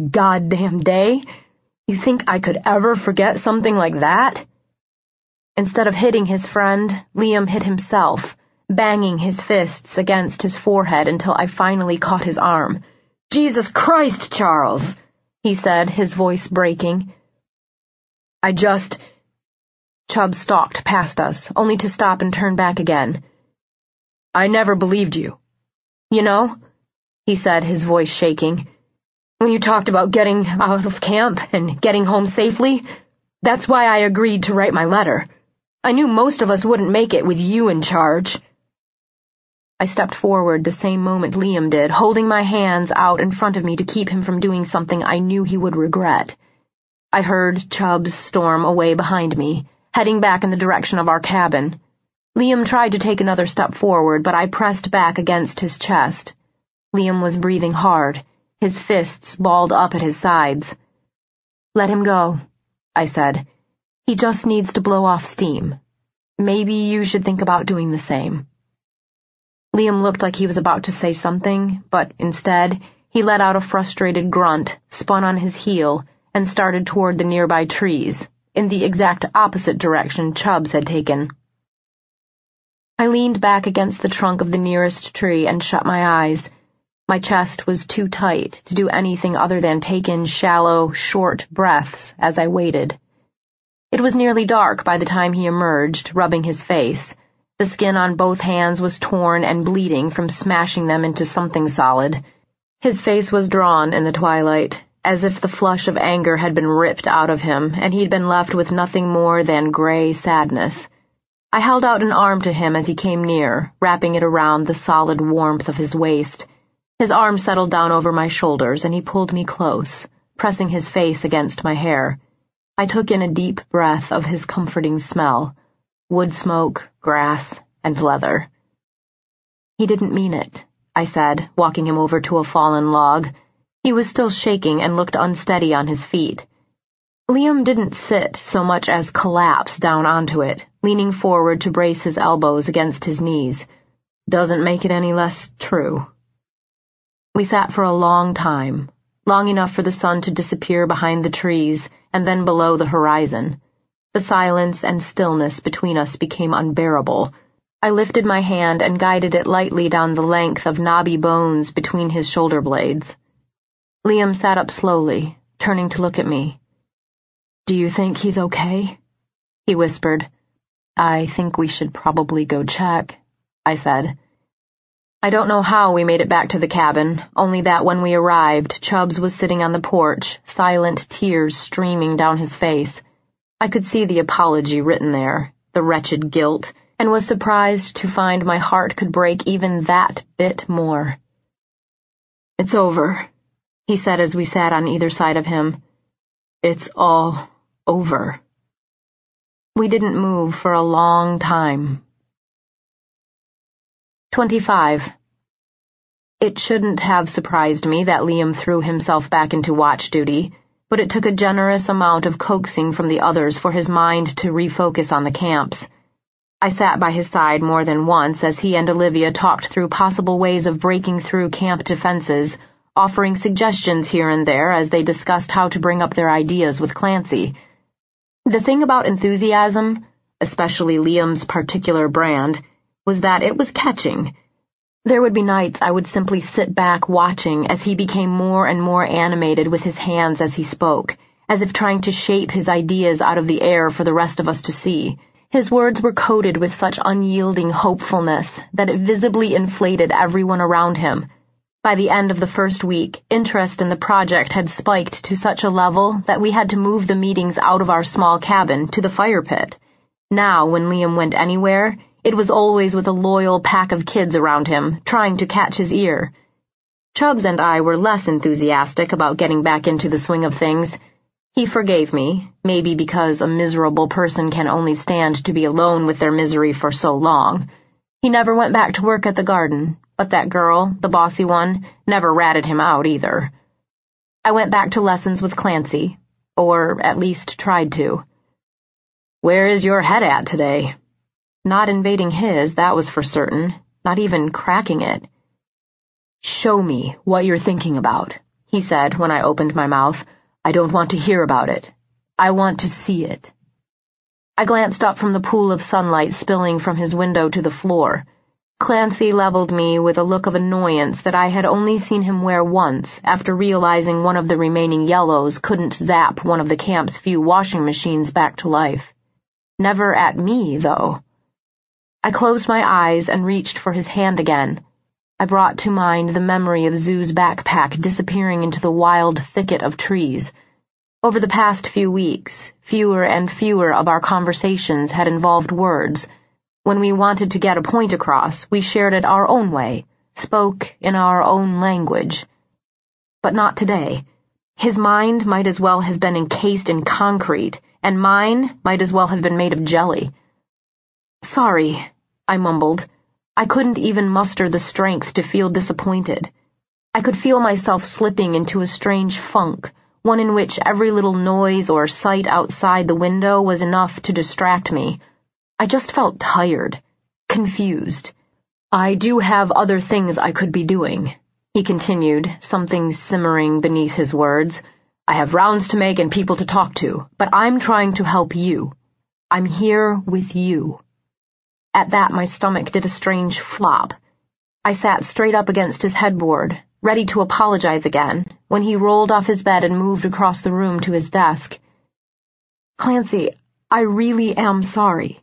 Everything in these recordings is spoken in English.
goddamn day. You think I could ever forget something like that?" Instead of hitting his friend, Liam hit himself, banging his fists against his forehead until I finally caught his arm. "Jesus Christ, Charles," he said, his voice breaking. Chubb stalked past us, only to stop and turn back again. "I never believed you. You know," he said, his voice shaking, "when you talked about getting out of camp and getting home safely, that's why I agreed to write my letter. I knew most of us wouldn't make it with you in charge." I stepped forward the same moment Liam did, holding my hands out in front of me to keep him from doing something I knew he would regret. I heard Chubbs storm away behind me, heading back in the direction of our cabin. Liam tried to take another step forward, but I pressed back against his chest. Liam was breathing hard, his fists balled up at his sides. "Let him go," I said. "He just needs to blow off steam. Maybe you should think about doing the same." Liam looked like he was about to say something, but instead, he let out a frustrated grunt, spun on his heel, and started toward the nearby trees, in the exact opposite direction Chubbs had taken. I leaned back against the trunk of the nearest tree and shut my eyes. My chest was too tight to do anything other than take in shallow, short breaths as I waited. It was nearly dark by the time he emerged, rubbing his face. The skin on both hands was torn and bleeding from smashing them into something solid. His face was drawn in the twilight, as if the flush of anger had been ripped out of him and he'd been left with nothing more than gray sadness. I held out an arm to him as he came near, wrapping it around the solid warmth of his waist. His arm settled down over my shoulders and he pulled me close, pressing his face against my hair. I took in a deep breath of his comforting smell, wood smoke, grass, and leather. "He didn't mean it," I said, walking him over to a fallen log. He was still shaking and looked unsteady on his feet. Liam didn't sit so much as collapse down onto it, leaning forward to brace his elbows against his knees. "Doesn't make it any less true." We sat for a long time, long enough for the sun to disappear behind the trees and then below the horizon. The silence and stillness between us became unbearable. I lifted my hand and guided it lightly down the length of knobby bones between his shoulder blades. Liam sat up slowly, turning to look at me. "Do you think he's okay?" he whispered. "I think we should probably go check," I said. I don't know how we made it back to the cabin, only that when we arrived, Chubbs was sitting on the porch, silent tears streaming down his face. I could see the apology written there, the wretched guilt, and was surprised to find my heart could break even that bit more. "It's over," he said as we sat on either side of him. "It's all over." We didn't move for a long time. 25. It shouldn't have surprised me that Liam threw himself back into watch duty, but it took a generous amount of coaxing from the others for his mind to refocus on the camps. I sat by his side more than once as he and Olivia talked through possible ways of breaking through camp defenses, offering suggestions here and there as they discussed how to bring up their ideas with Clancy. The thing about enthusiasm, especially Liam's particular brand, was that it was catching. There would be nights I would simply sit back watching as he became more and more animated with his hands as he spoke, as if trying to shape his ideas out of the air for the rest of us to see. His words were coated with such unyielding hopefulness that it visibly inflated everyone around him. By the end of the first week, interest in the project had spiked to such a level that we had to move the meetings out of our small cabin to the fire pit. Now, when Liam went anywhere, it was always with a loyal pack of kids around him, trying to catch his ear. Chubbs and I were less enthusiastic about getting back into the swing of things. He forgave me, maybe because a miserable person can only stand to be alone with their misery for so long. He never went back to work at the garden, but that girl, the bossy one, never ratted him out either. I went back to lessons with Clancy, or at least tried to. "Where is your head at today?" Not invading his, that was for certain, not even cracking it. "Show me what you're thinking about," he said when I opened my mouth. "I don't want to hear about it. I want to see it." I glanced up from the pool of sunlight spilling from his window to the floor. Clancy leveled me with a look of annoyance that I had only seen him wear once after realizing one of the remaining yellows couldn't zap one of the camp's few washing machines back to life. Never at me, though. I closed my eyes and reached for his hand again. I brought to mind the memory of Zoo's backpack disappearing into the wild thicket of trees. Over the past few weeks, fewer and fewer of our conversations had involved words. When we wanted to get a point across, we shared it our own way, spoke in our own language. But not today. His mind might as well have been encased in concrete, and mine might as well have been made of jelly. "Sorry," I mumbled. I couldn't even muster the strength to feel disappointed. I could feel myself slipping into a strange funk, one in which every little noise or sight outside the window was enough to distract me. I just felt tired, confused. "I do have other things I could be doing," he continued, something simmering beneath his words. "I have rounds to make and people to talk to, but I'm trying to help you. I'm here with you." At that, my stomach did a strange flop. I sat straight up against his headboard, ready to apologize again, when he rolled off his bed and moved across the room to his desk. "Clancy, I really am sorry."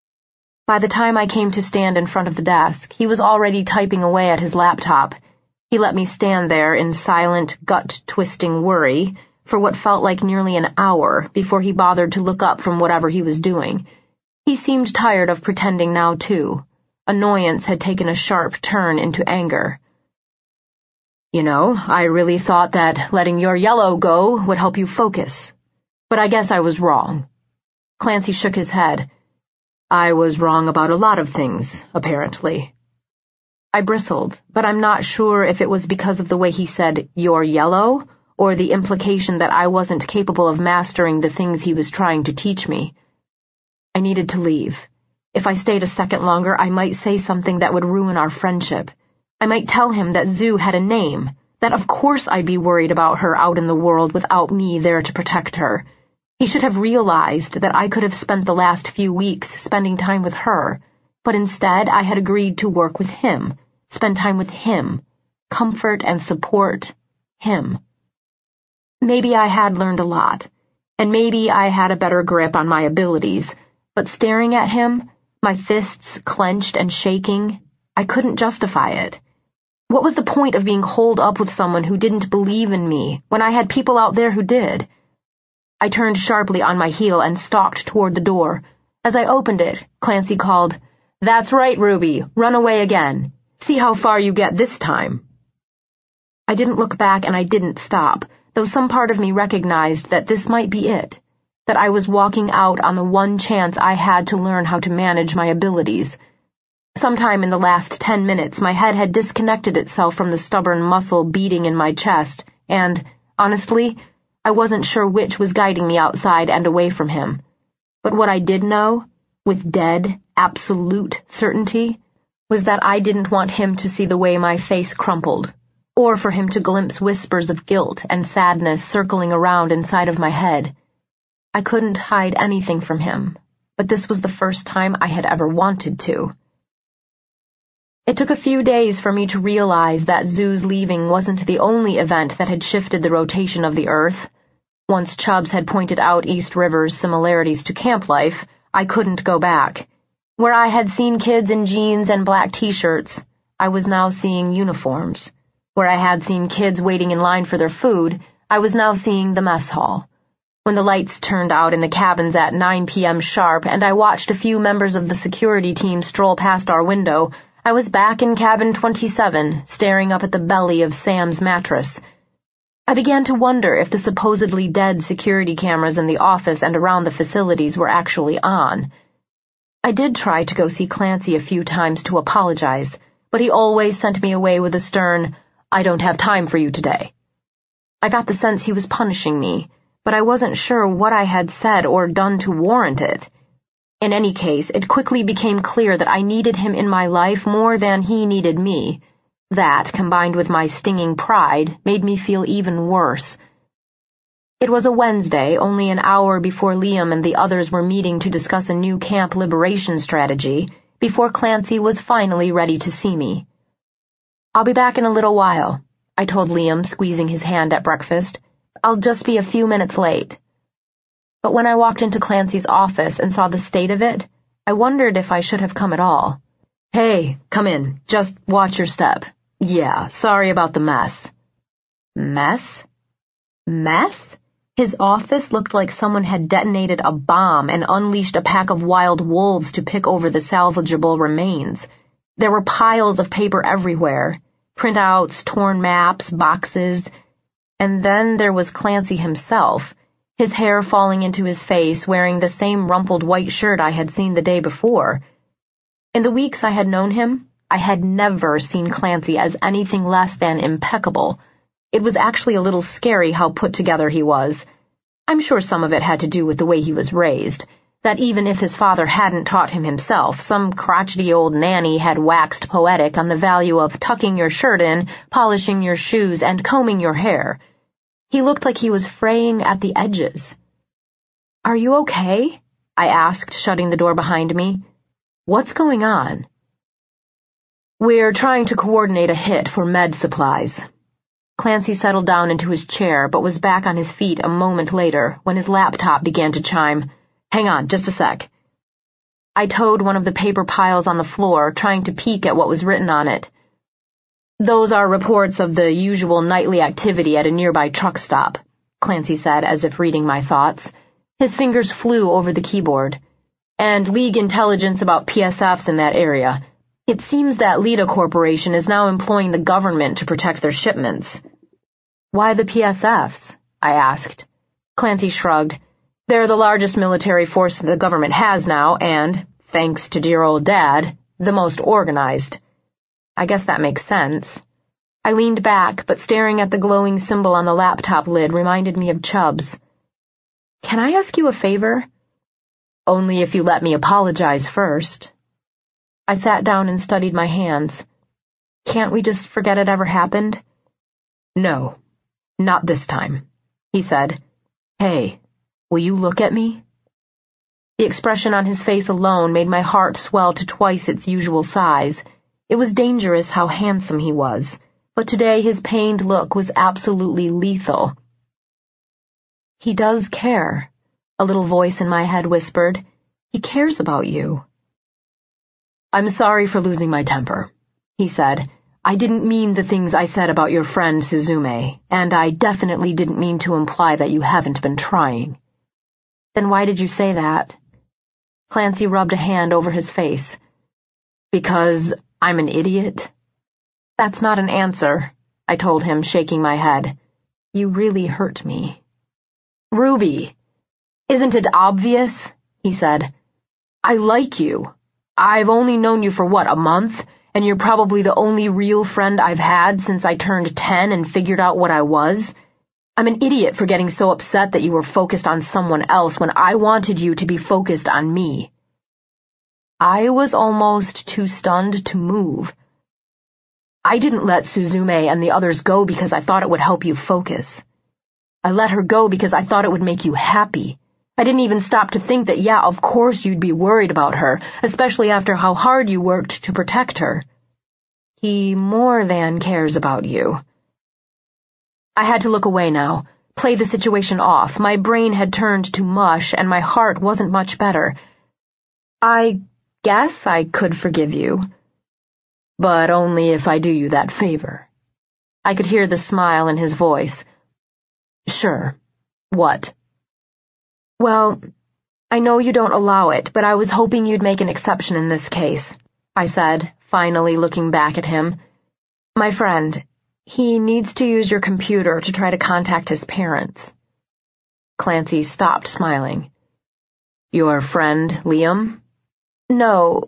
By the time I came to stand in front of the desk, he was already typing away at his laptop. He let me stand there in silent, gut-twisting worry for what felt like nearly an hour before he bothered to look up from whatever he was doing. He seemed tired of pretending now, too. Annoyance had taken a sharp turn into anger. "You know, I really thought that letting your yellow go would help you focus. But I guess I was wrong." Clancy shook his head. "I was wrong about a lot of things, apparently." I bristled, but I'm not sure if it was because of the way he said, "your yellow," or the implication that I wasn't capable of mastering the things he was trying to teach me. I needed to leave. If I stayed a second longer, I might say something that would ruin our friendship. I might tell him that Zoo had a name, that of course I'd be worried about her out in the world without me there to protect her. He should have realized that I could have spent the last few weeks spending time with her, but instead I had agreed to work with him, spend time with him, comfort and support him. Maybe I had learned a lot, and maybe I had a better grip on my abilities, but staring at him, my fists clenched and shaking, I couldn't justify it. What was the point of being holed up with someone who didn't believe in me when I had people out there who did? I turned sharply on my heel and stalked toward the door. As I opened it, Clancy called, "That's right, Ruby, run away again. See how far you get this time." I didn't look back and I didn't stop, though some part of me recognized that this might be it, that I was walking out on the one chance I had to learn how to manage my abilities. Sometime in the last 10 minutes, my head had disconnected itself from the stubborn muscle beating in my chest, and, honestly, I wasn't sure which was guiding me outside and away from him. But what I did know, with dead, absolute certainty, was that I didn't want him to see the way my face crumpled, or for him to glimpse whispers of guilt and sadness circling around inside of my head. I couldn't hide anything from him, but this was the first time I had ever wanted to. It took a few days for me to realize that Zoo's leaving wasn't the only event that had shifted the rotation of the Earth. Once Chubbs had pointed out East River's similarities to camp life, I couldn't go back. Where I had seen kids in jeans and black t-shirts, I was now seeing uniforms. Where I had seen kids waiting in line for their food, I was now seeing the mess hall. When the lights turned out in the cabins at 9 p.m. sharp and I watched a few members of the security team stroll past our window, I was back in cabin 27, staring up at the belly of Sam's mattress. I began to wonder if the supposedly dead security cameras in the office and around the facilities were actually on. I did try to go see Clancy a few times to apologize, but he always sent me away with a stern, "I don't have time for you today." I got the sense he was punishing me, but I wasn't sure what I had said or done to warrant it. In any case, it quickly became clear that I needed him in my life more than he needed me. That, combined with my stinging pride, made me feel even worse. It was a Wednesday, only an hour before Liam and the others were meeting to discuss a new camp liberation strategy, before Clancy was finally ready to see me. "I'll be back in a little while," I told Liam, squeezing his hand at breakfast. "I'll just be a few minutes late." But when I walked into Clancy's office and saw the state of it, I wondered if I should have come at all. "Hey, come in. Just watch your step. Yeah, sorry about the mess." Mess? Mess? His office looked like someone had detonated a bomb and unleashed a pack of wild wolves to pick over the salvageable remains. There were piles of paper everywhere, printouts, torn maps, boxes, and then there was Clancy himself, his hair falling into his face, wearing the same rumpled white shirt I had seen the day before. In the weeks I had known him, I had never seen Clancy as anything less than impeccable. It was actually a little scary how put together he was. I'm sure some of it had to do with the way he was raised, that even if his father hadn't taught him himself, some crotchety old nanny had waxed poetic on the value of tucking your shirt in, polishing your shoes, and combing your hair. He looked like he was fraying at the edges. "Are you okay?" I asked, shutting the door behind me. "What's going on?" "We're trying to coordinate a hit for med supplies." Clancy settled down into his chair, but was back on his feet a moment later when his laptop began to chime. "Hang on, just a sec." I towed one of the paper piles on the floor, trying to peek at what was written on it. "Those are reports of the usual nightly activity at a nearby truck stop," Clancy said, as if reading my thoughts. His fingers flew over the keyboard. "And League intelligence about PSFs in that area. It seems that Leda Corporation is now employing the government to protect their shipments." "Why the PSFs?" I asked. Clancy shrugged. "They're the largest military force the government has now, and, thanks to dear old Dad, the most organized." I guess that makes sense. I leaned back, but staring at the glowing symbol on the laptop lid reminded me of Chubbs. "Can I ask you a favor?" "Only if you let me apologize first." I sat down and studied my hands. "Can't we just forget it ever happened?" "No, not this time," he said. "Hey, will you look at me?" The expression on his face alone made my heart swell to twice its usual size. It was dangerous how handsome he was, but today his pained look was absolutely lethal. "He does care," a little voice in my head whispered. "He cares about you." "I'm sorry for losing my temper," he said. "I didn't mean the things I said about your friend Suzume, and I definitely didn't mean to imply that you haven't been trying." "Then why did you say that?" Clancy rubbed a hand over his face. "Because I'm an idiot?" "That's not an answer," I told him, shaking my head. "You really hurt me." "Ruby, isn't it obvious?" he said. "I like you. I've only known you for, a month? And you're probably the only real friend I've had since I turned 10 and figured out what I was. I'm an idiot for getting so upset that you were focused on someone else when I wanted you to be focused on me." I was almost too stunned to move. "I didn't let Suzume and the others go because I thought it would help you focus. I let her go because I thought it would make you happy. I didn't even stop to think that, yeah, of course you'd be worried about her, especially after how hard you worked to protect her. He more than cares about you." I had to look away now, play the situation off. My brain had turned to mush, and my heart wasn't much better. "I guess I could forgive you. But only if I do you that favor." I could hear the smile in his voice. "Sure. What?" "Well, I know you don't allow it, but I was hoping you'd make an exception in this case," I said, finally looking back at him. "My friend, he needs to use your computer to try to contact his parents." Clancy stopped smiling. "Your friend, Liam?" "No,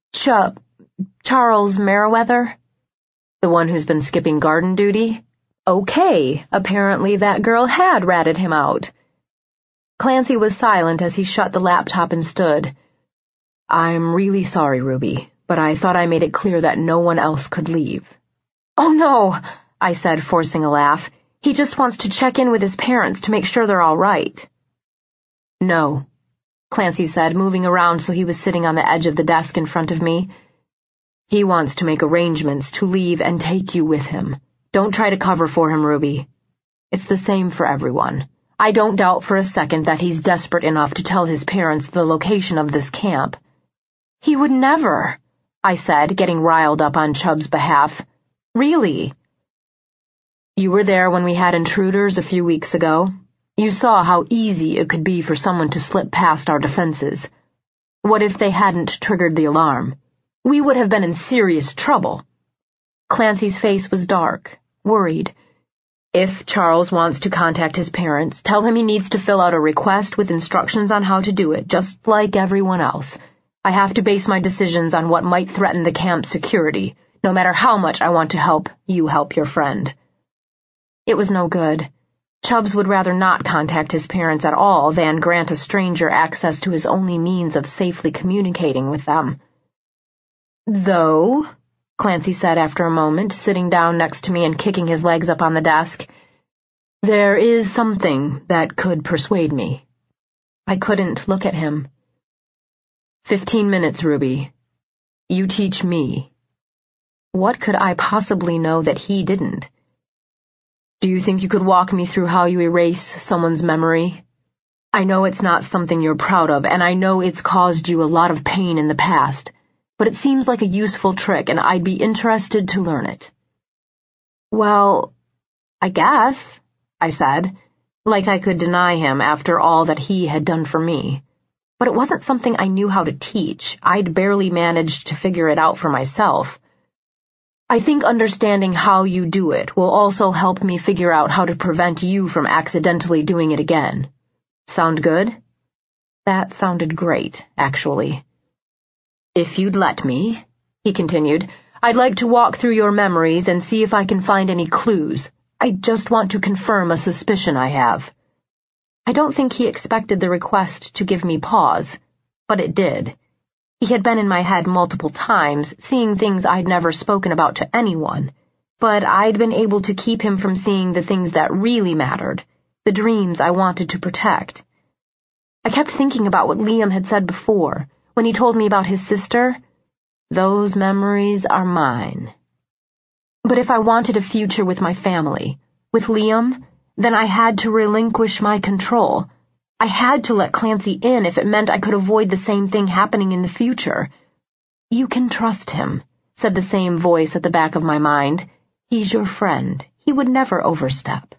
Charles Meriwether." "The one who's been skipping garden duty?" Okay, apparently that girl had ratted him out. Clancy was silent as he shut the laptop and stood. "I'm really sorry, Ruby, but I thought I made it clear that no one else could leave." "Oh, no," I said, forcing a laugh. "He just wants to check in with his parents to make sure they're all right." "No," Clancy said, moving around so he was sitting on the edge of the desk in front of me. "He wants to make arrangements to leave and take you with him. Don't try to cover for him, Ruby. It's the same for everyone. I don't doubt for a second that he's desperate enough to tell his parents the location of this camp." "He would never," I said, getting riled up on Chubb's behalf. "Really?" "You were there when we had intruders a few weeks ago. You saw how easy it could be for someone to slip past our defenses. What if they hadn't triggered the alarm? We would have been in serious trouble." Clancy's face was dark, worried. "If Charles wants to contact his parents, tell him he needs to fill out a request with instructions on how to do it, just like everyone else. I have to base my decisions on what might threaten the camp's security, no matter how much I want to help you help your friend." It was no good. Chubbs would rather not contact his parents at all than grant a stranger access to his only means of safely communicating with them. "Though," Clancy said after a moment, sitting down next to me and kicking his legs up on the desk, "there is something that could persuade me." I couldn't look at him. 15 minutes, Ruby. You teach me." What could I possibly know that he didn't? "Do you think you could walk me through how you erase someone's memory? I know it's not something you're proud of, and I know it's caused you a lot of pain in the past, but it seems like a useful trick, and I'd be interested to learn it." "Well, I guess," I said, like I could deny him after all that he had done for me. But it wasn't something I knew how to teach. I'd barely managed to figure it out for myself. "I think understanding how you do it will also help me figure out how to prevent you from accidentally doing it again. Sound good?" That sounded great, actually. "If you'd let me," he continued, "I'd like to walk through your memories and see if I can find any clues. I just want to confirm a suspicion I have." I don't think he expected the request to give me pause, but it did. He had been in my head multiple times, seeing things I'd never spoken about to anyone, but I'd been able to keep him from seeing the things that really mattered, the dreams I wanted to protect. I kept thinking about what Liam had said before, when he told me about his sister. Those memories are mine. But if I wanted a future with my family, with Liam, then I had to relinquish my control. I had to let Clancy in if it meant I could avoid the same thing happening in the future. "You can trust him," said the same voice at the back of my mind. "He's your friend. He would never overstep."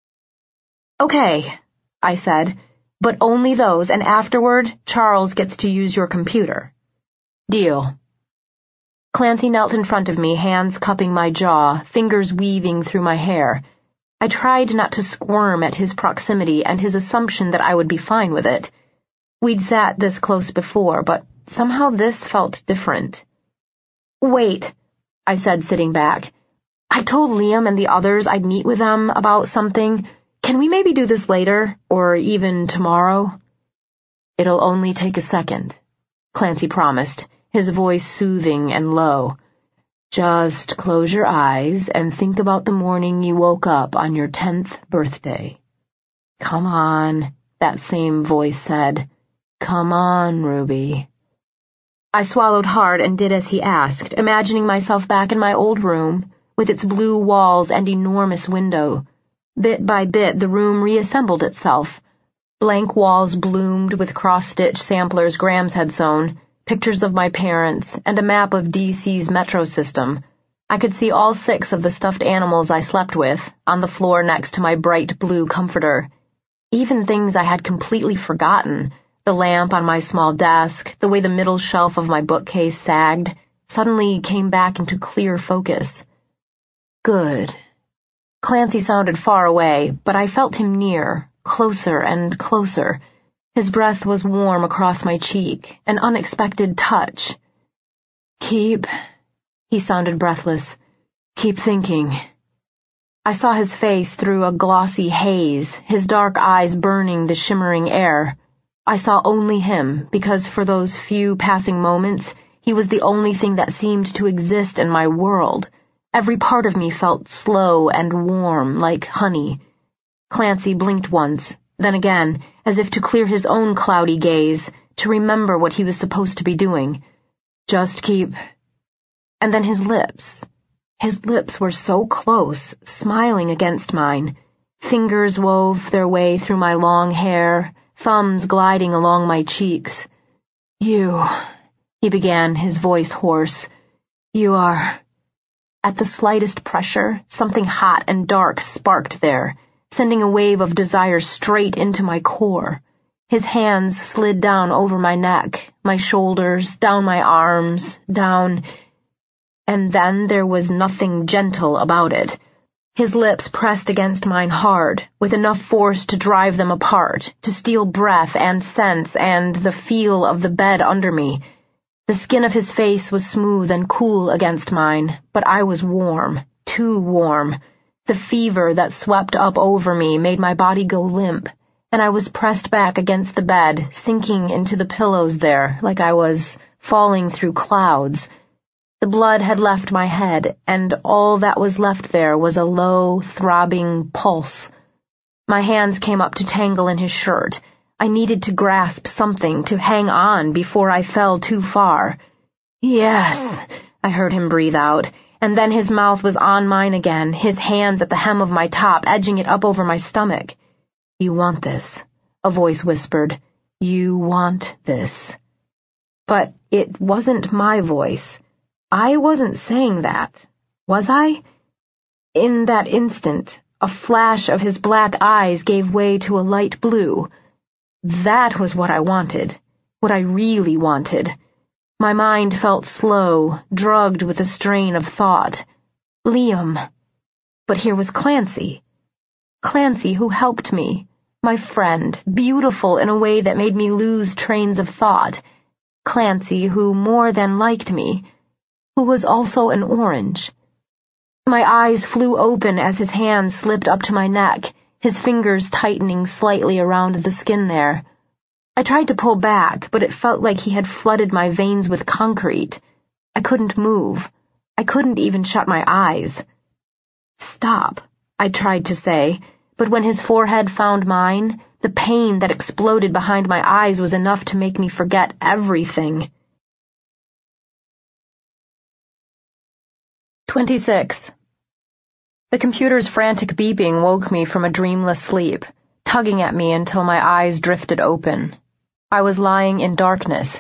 "Okay," I said, "but only those, and afterward, Charles gets to use your computer." "Deal." Clancy knelt in front of me, hands cupping my jaw, fingers weaving through my hair. I tried not to squirm at his proximity and his assumption that I would be fine with it. We'd sat this close before, but somehow this felt different. "Wait," I said, sitting back. "I told Liam and the others I'd meet with them about something. Can we maybe do this later, or even tomorrow?" "It'll only take a second," Clancy promised, his voice soothing and low. "Just close your eyes and think about the morning you woke up on your 10th birthday. Come on," that same voice said. "Come on, Ruby." I swallowed hard and did as he asked, imagining myself back in my old room, with its blue walls and enormous window. Bit by bit, the room reassembled itself. Blank walls bloomed with cross-stitch samplers Grams had sewn, pictures of my parents, and a map of D.C.'s metro system. I could see all 6 of the stuffed animals I slept with, on the floor next to my bright blue comforter. Even things I had completely forgotten, the lamp on my small desk, the way the middle shelf of my bookcase sagged, suddenly came back into clear focus. Good. Clancy sounded far away, but I felt him near, closer and closer. His breath was warm across my cheek, an unexpected touch. He sounded breathless. "Keep thinking." I saw his face through a glossy haze, his dark eyes burning the shimmering air. I saw only him, because for those few passing moments, he was the only thing that seemed to exist in my world, Every part of me felt slow and warm, like honey. Clancy blinked once, then again, as if to clear his own cloudy gaze, to remember what he was supposed to be doing. Just keep... And then his lips. His lips were so close, smiling against mine. Fingers wove their way through my long hair, thumbs gliding along my cheeks. "You," he began, his voice hoarse. "You are..." At the slightest pressure, something hot and dark sparked there, sending a wave of desire straight into my core. His hands slid down over my neck, my shoulders, down my arms, down... And then there was nothing gentle about it. His lips pressed against mine hard, with enough force to drive them apart, to steal breath and sense and the feel of the bed under me. The skin of his face was smooth and cool against mine, but I was warm, too warm. The fever that swept up over me made my body go limp, and I was pressed back against the bed, sinking into the pillows there, like I was falling through clouds. The blood had left my head, and all that was left there was a low, throbbing pulse. My hands came up to tangle in his shirt. I needed to grasp something, to hang on before I fell too far. "Yes," I heard him breathe out, and then his mouth was on mine again, his hands at the hem of my top, edging it up over my stomach. "You want this," a voice whispered. "You want this." But it wasn't my voice. I wasn't saying that, was I? In that instant, a flash of his black eyes gave way to a light blue. That was what I wanted, what I really wanted. My mind felt slow, drugged with a strain of thought. Liam. But here was Clancy. Clancy who helped me, my friend, beautiful in a way that made me lose trains of thought. Clancy who more than liked me, who was also an orange. My eyes flew open as his hands slipped up to my neck, his fingers tightening slightly around the skin there. I tried to pull back, but it felt like he had flooded my veins with concrete. I couldn't move. I couldn't even shut my eyes. "Stop," I tried to say, but when his forehead found mine, the pain that exploded behind my eyes was enough to make me forget everything. 26. The computer's frantic beeping woke me from a dreamless sleep, tugging at me until my eyes drifted open. I was lying in darkness.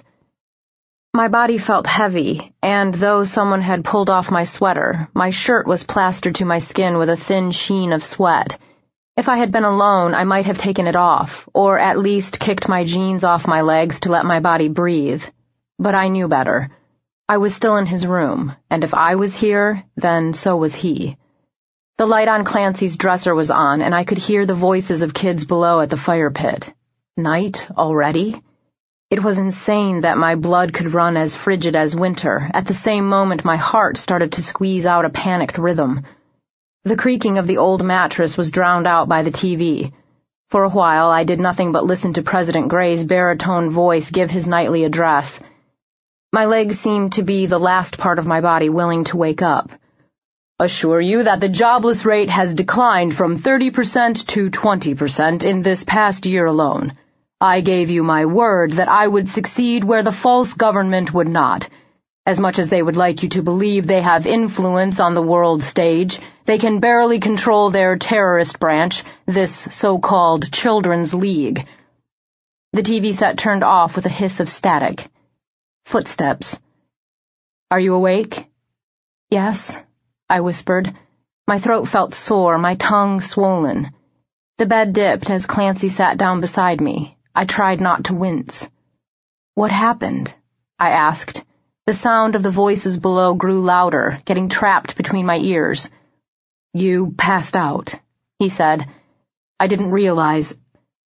My body felt heavy, and though someone had pulled off my sweater, my shirt was plastered to my skin with a thin sheen of sweat. If I had been alone, I might have taken it off, or at least kicked my jeans off my legs to let my body breathe. But I knew better. I was still in his room, and if I was here, then so was he. The light on Clancy's dresser was on, and I could hear the voices of kids below at the fire pit. Night already? It was insane that my blood could run as frigid as winter. At the same moment, my heart started to squeeze out a panicked rhythm. The creaking of the old mattress was drowned out by the TV. For a while, I did nothing but listen to President Gray's baritone voice give his nightly address. My legs seemed to be the last part of my body willing to wake up. "Assure you that the jobless rate has declined from 30% to 20% in this past year alone. I gave you my word that I would succeed where the false government would not. As much as they would like you to believe they have influence on the world stage, they can barely control their terrorist branch, this so-called Children's League." The TV set turned off with a hiss of static. Footsteps. "Are you awake?" "Yes," I whispered. My throat felt sore, my tongue swollen. The bed dipped as Clancy sat down beside me. I tried not to wince. "What happened?" I asked. The sound of the voices below grew louder, getting trapped between my ears. "You passed out," he said. "I didn't realize.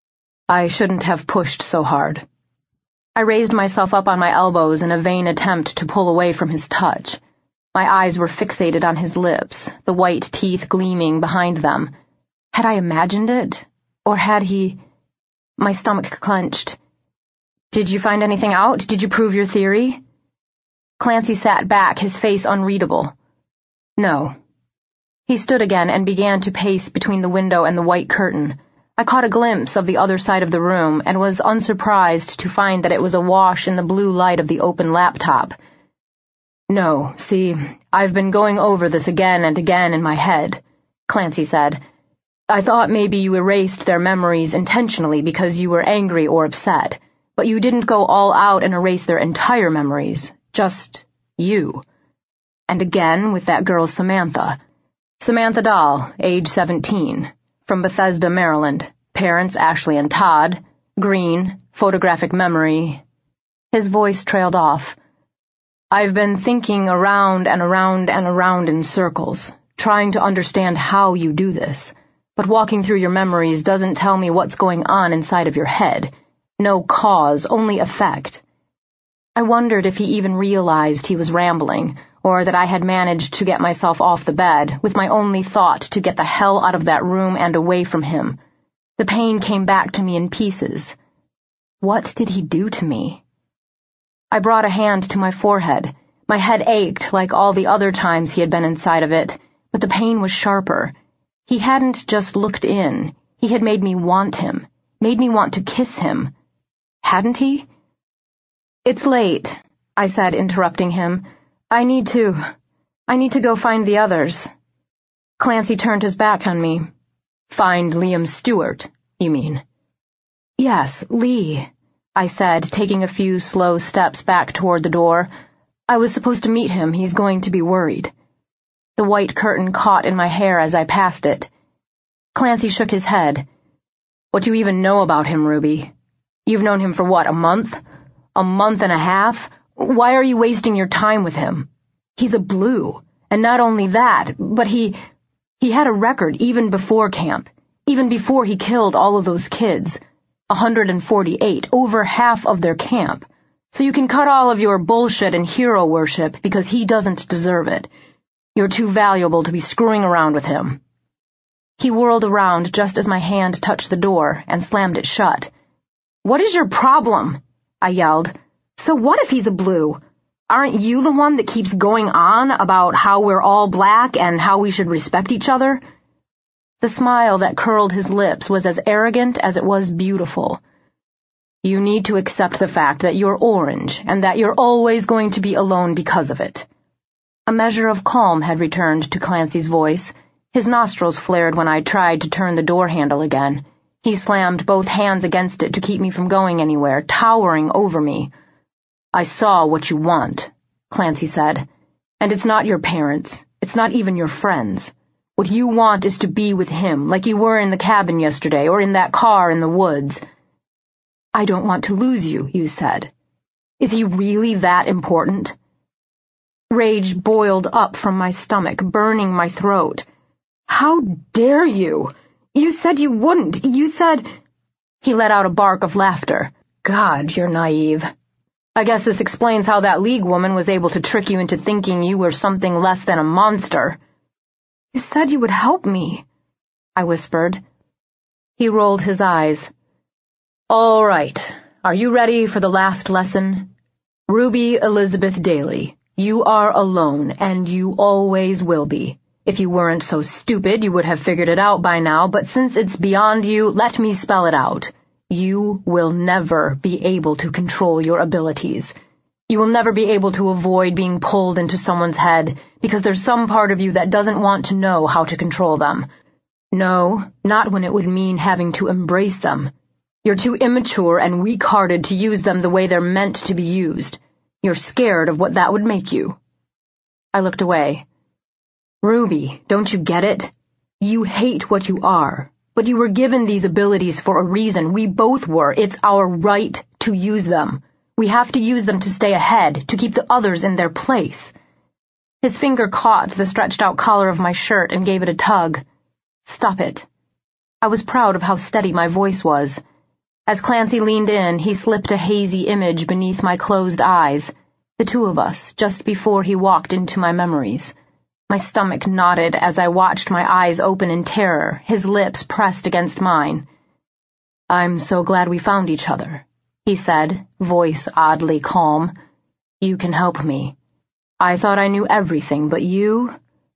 I shouldn't have pushed so hard." I raised myself up on my elbows in a vain attempt to pull away from his touch. My eyes were fixated on his lips, the white teeth gleaming behind them. Had I imagined it? Or had he... My stomach clenched. "Did you find anything out? Did you prove your theory?" Clancy sat back, his face unreadable. No. He stood again and began to pace between the window and the white curtain. I caught a glimpse of the other side of the room and was unsurprised to find that it was awash in the blue light of the open laptop. No, see, I've been going over this again and again in my head, Clancy said. I thought maybe you erased their memories intentionally because you were angry or upset, but you didn't go all out and erase their entire memories, just you. And again with that girl Samantha. Samantha Dahl, age 17, from Bethesda, Maryland, parents Ashley and Todd, green, photographic memory. His voice trailed off. I've been thinking around and around and around in circles, trying to understand how you do this, but walking through your memories doesn't tell me what's going on inside of your head. No cause, only effect. I wondered if he even realized he was rambling, or that I had managed to get myself off the bed, with my only thought to get the hell out of that room and away from him. The pain came back to me in pieces. What did he do to me? I brought a hand to my forehead. My head ached like all the other times he had been inside of it, but the pain was sharper. He hadn't just looked in. He had made me want him, made me want to kiss him. Hadn't he? It's late, I said, interrupting him. I need to go find the others. Clancy turned his back on me. Find Liam Stewart, you mean? Yes, Lee, I said, taking a few slow steps back toward the door. I was supposed to meet him. He's going to be worried. The white curtain caught in my hair as I passed it. Clancy shook his head. What do you even know about him, Ruby? You've known him for what, a month? A month and a half? Why are you wasting your time with him? He's a blue. And not only that, but he had a record even before camp, even before he killed all of those kids. 148, over half of their camp. So you can cut all of your bullshit and hero worship because he doesn't deserve it. You're too valuable to be screwing around with him. He whirled around just as my hand touched the door and slammed it shut. What is your problem? I yelled. So what if he's a blue? Aren't you the one that keeps going on about how we're all black and how we should respect each other? The smile that curled his lips was as arrogant as it was beautiful. You need to accept the fact that you're orange and that you're always going to be alone because of it. A measure of calm had returned to Clancy's voice. His nostrils flared when I tried to turn the door handle again. He slammed both hands against it to keep me from going anywhere, towering over me. I saw what you want, Clancy said. And it's not your parents. It's not even your friends. What you want is to be with him, like you were in the cabin yesterday or in that car in the woods. I don't want to lose you, you said. Is he really that important? Rage boiled up from my stomach, burning my throat. How dare you? You said you wouldn't. You said... He let out a bark of laughter. God, you're naive. I guess this explains how that League woman was able to trick you into thinking you were something less than a monster. You said you would help me, I whispered. He rolled his eyes. All right. Are you ready for the last lesson? Ruby Elizabeth Daly, you are alone, and you always will be. If you weren't so stupid, you would have figured it out by now, but since it's beyond you, let me spell it out. You will never be able to control your abilities. You will never be able to avoid being pulled into someone's head, because there's some part of you that doesn't want to know how to control them. No, not when it would mean having to embrace them. You're too immature and weak-hearted to use them the way they're meant to be used. You're scared of what that would make you. I looked away. Ruby, don't you get it? You hate what you are, but you were given these abilities for a reason. We both were. It's our right to use them. We have to use them to stay ahead, to keep the others in their place. His finger caught the stretched-out collar of my shirt and gave it a tug. Stop it. I was proud of how steady my voice was. As Clancy leaned in, he slipped a hazy image beneath my closed eyes, the two of us, just before he walked into my memories. My stomach knotted as I watched my eyes open in terror, his lips pressed against mine. I'm so glad we found each other, he said, voice oddly calm. You can help me. I thought I knew everything, but you...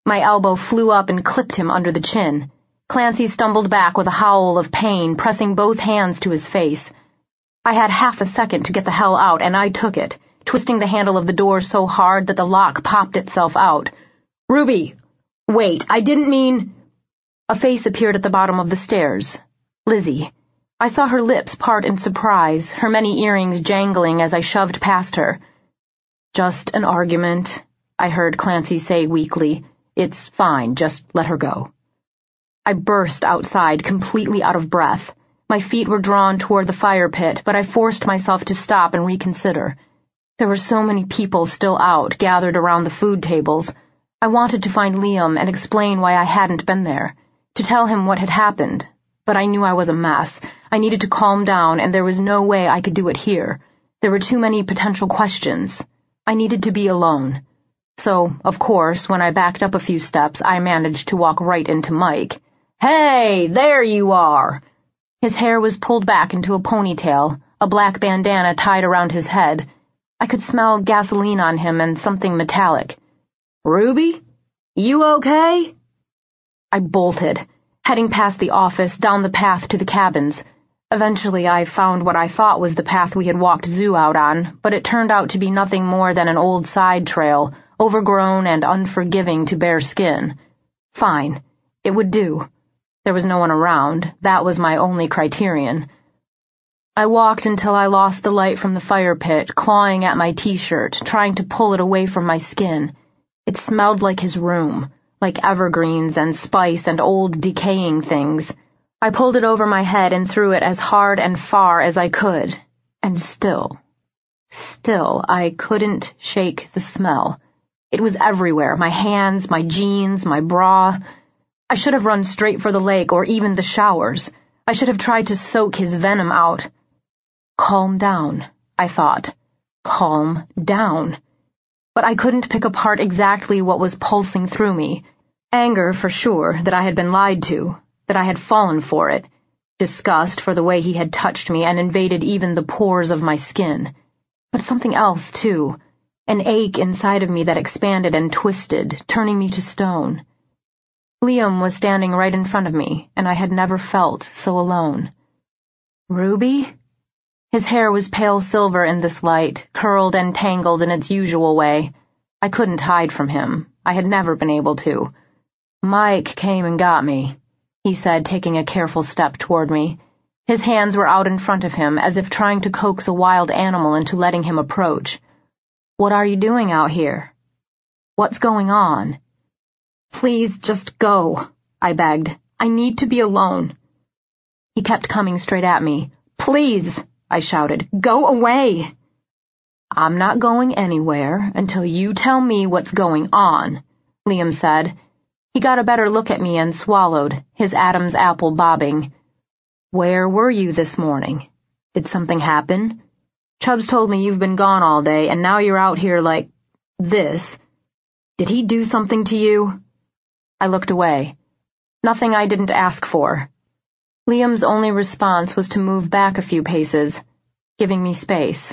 My elbow flew up and clipped him under the chin. Clancy stumbled back with a howl of pain, pressing both hands to his face. I had half a second to get the hell out, and I took it, twisting the handle of the door so hard that the lock popped itself out. "Ruby! Wait, I didn't mean—" A face appeared at the bottom of the stairs. Lizzie. I saw her lips part in surprise, her many earrings jangling as I shoved past her. "Just an argument," I heard Clancy say weakly. "It's fine, just let her go." I burst outside, completely out of breath. My feet were drawn toward the fire pit, but I forced myself to stop and reconsider. There were so many people still out, gathered around the food tables. I wanted to find Liam and explain why I hadn't been there, to tell him what had happened, but I knew I was a mess. I needed to calm down, and there was no way I could do it here. There were too many potential questions. I needed to be alone. So, of course, when I backed up a few steps, I managed to walk right into Mike. "Hey, there you are!" His hair was pulled back into a ponytail, a black bandana tied around his head. I could smell gasoline on him and something metallic. "Ruby? You okay?" I bolted, heading past the office, down the path to the cabins. Eventually I found what I thought was the path we had walked Zoo out on, but it turned out to be nothing more than an old side trail, overgrown and unforgiving to bare skin. Fine. It would do. There was no one around. That was my only criterion. I walked until I lost the light from the fire pit, clawing at my t-shirt, trying to pull it away from my skin. It smelled like his room, like evergreens and spice and old decaying things. I pulled it over my head and threw it as hard and far as I could. And still, I couldn't shake the smell. It was everywhere, my hands, my jeans, my bra. I should have run straight for the lake or even the showers. I should have tried to soak his venom out. Calm down, I thought. Calm down. But I couldn't pick apart exactly what was pulsing through me. Anger, for sure, that I had been lied to, that I had fallen for it. Disgust for the way he had touched me and invaded even the pores of my skin. But something else, too. An ache inside of me that expanded and twisted, turning me to stone. Liam was standing right in front of me, and I had never felt so alone. "Ruby?" His hair was pale silver in this light, curled and tangled in its usual way. I couldn't hide from him. I had never been able to. "Mike came and got me," he said, taking a careful step toward me. His hands were out in front of him, as if trying to coax a wild animal into letting him approach. "What are you doing out here? What's going on?" "Please, just go," I begged. "I need to be alone." He kept coming straight at me. "Please," I shouted, "go away." "I'm not going anywhere until you tell me what's going on," Liam said. He got a better look at me and swallowed, his Adam's apple bobbing. "Where were you this morning? Did something happen? Chubbs told me you've been gone all day, and now you're out here like this. Did he do something to you?" I looked away. Nothing I didn't ask for. Liam's only response was to move back a few paces, giving me space.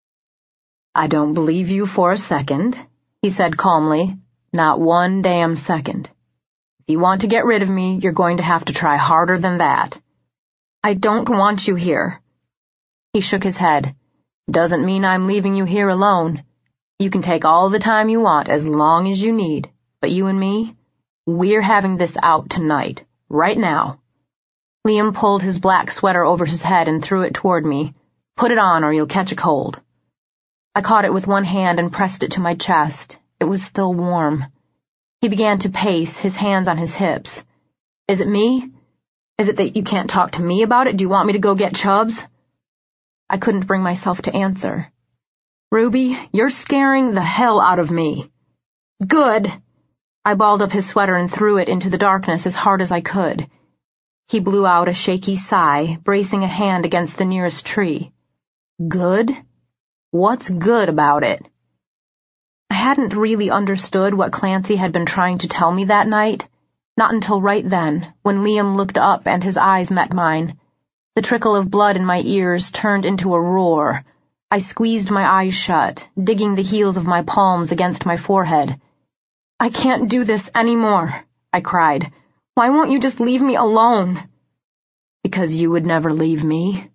"I don't believe you for a second," he said calmly. "Not one damn second. If you want to get rid of me, you're going to have to try harder than that." "I don't want you here." He shook his head. "Doesn't mean I'm leaving you here alone. You can take all the time you want, as long as you need. But you and me, we're having this out tonight, right now." Liam pulled his black sweater over his head and threw it toward me. "Put it on or you'll catch a cold." I caught it with one hand and pressed it to my chest. It was still warm. He began to pace, his hands on his hips. "Is it me? Is it that you can't talk to me about it? Do you want me to go get Chubbs?" I couldn't bring myself to answer. "Ruby, you're scaring the hell out of me." "Good." I balled up his sweater and threw it into the darkness as hard as I could. He blew out a shaky sigh, bracing a hand against the nearest tree. "Good? What's good about it?" I hadn't really understood what Clancy had been trying to tell me that night, not until right then, when Liam looked up and his eyes met mine. The trickle of blood in my ears turned into a roar. I squeezed my eyes shut, digging the heels of my palms against my forehead. "I can't do this anymore," I cried. "Why won't you just leave me alone?" "Because you would never leave me."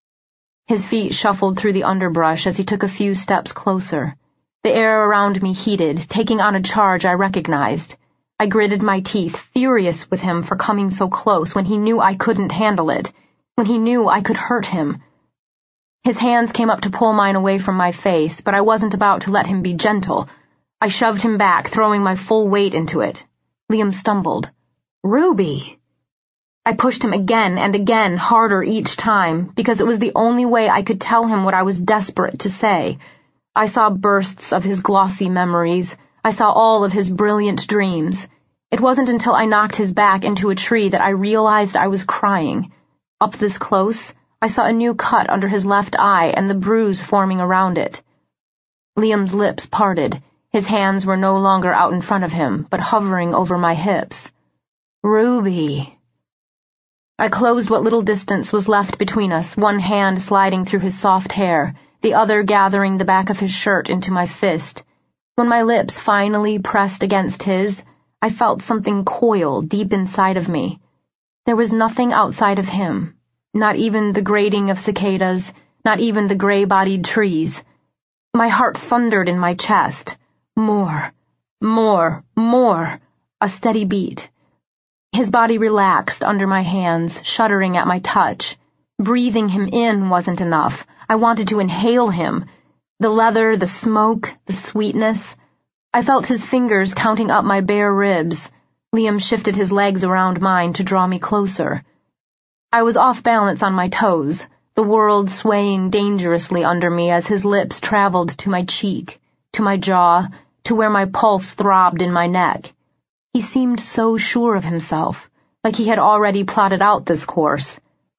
His feet shuffled through the underbrush as he took a few steps closer. The air around me heated, taking on a charge I recognized. I gritted my teeth, furious with him for coming so close when he knew I couldn't handle it, when he knew I could hurt him. His hands came up to pull mine away from my face, but I wasn't about to let him be gentle. I shoved him back, throwing my full weight into it. Liam stumbled. "Ruby!" I pushed him again and again, harder each time, because it was the only way I could tell him what I was desperate to say. I saw bursts of his glossy memories. I saw all of his brilliant dreams. It wasn't until I knocked his back into a tree that I realized I was crying. Up this close, I saw a new cut under his left eye and the bruise forming around it. Liam's lips parted. His hands were no longer out in front of him, but hovering over my hips. "Ruby." I closed what little distance was left between us, one hand sliding through his soft hair, the other gathering the back of his shirt into my fist. When my lips finally pressed against his, I felt something coil deep inside of me. There was nothing outside of him, not even the grating of cicadas, not even the gray-bodied trees. My heart thundered in my chest. More, more, more, a steady beat. His body relaxed under my hands, shuddering at my touch. Breathing him in wasn't enough. I wanted to inhale him. The leather, the smoke, the sweetness. I felt his fingers counting up my bare ribs. Liam shifted his legs around mine to draw me closer. I was off balance on my toes, the world swaying dangerously under me as his lips traveled to my cheek, to my jaw, to where my pulse throbbed in my neck. He seemed so sure of himself, like he had already plotted out this course.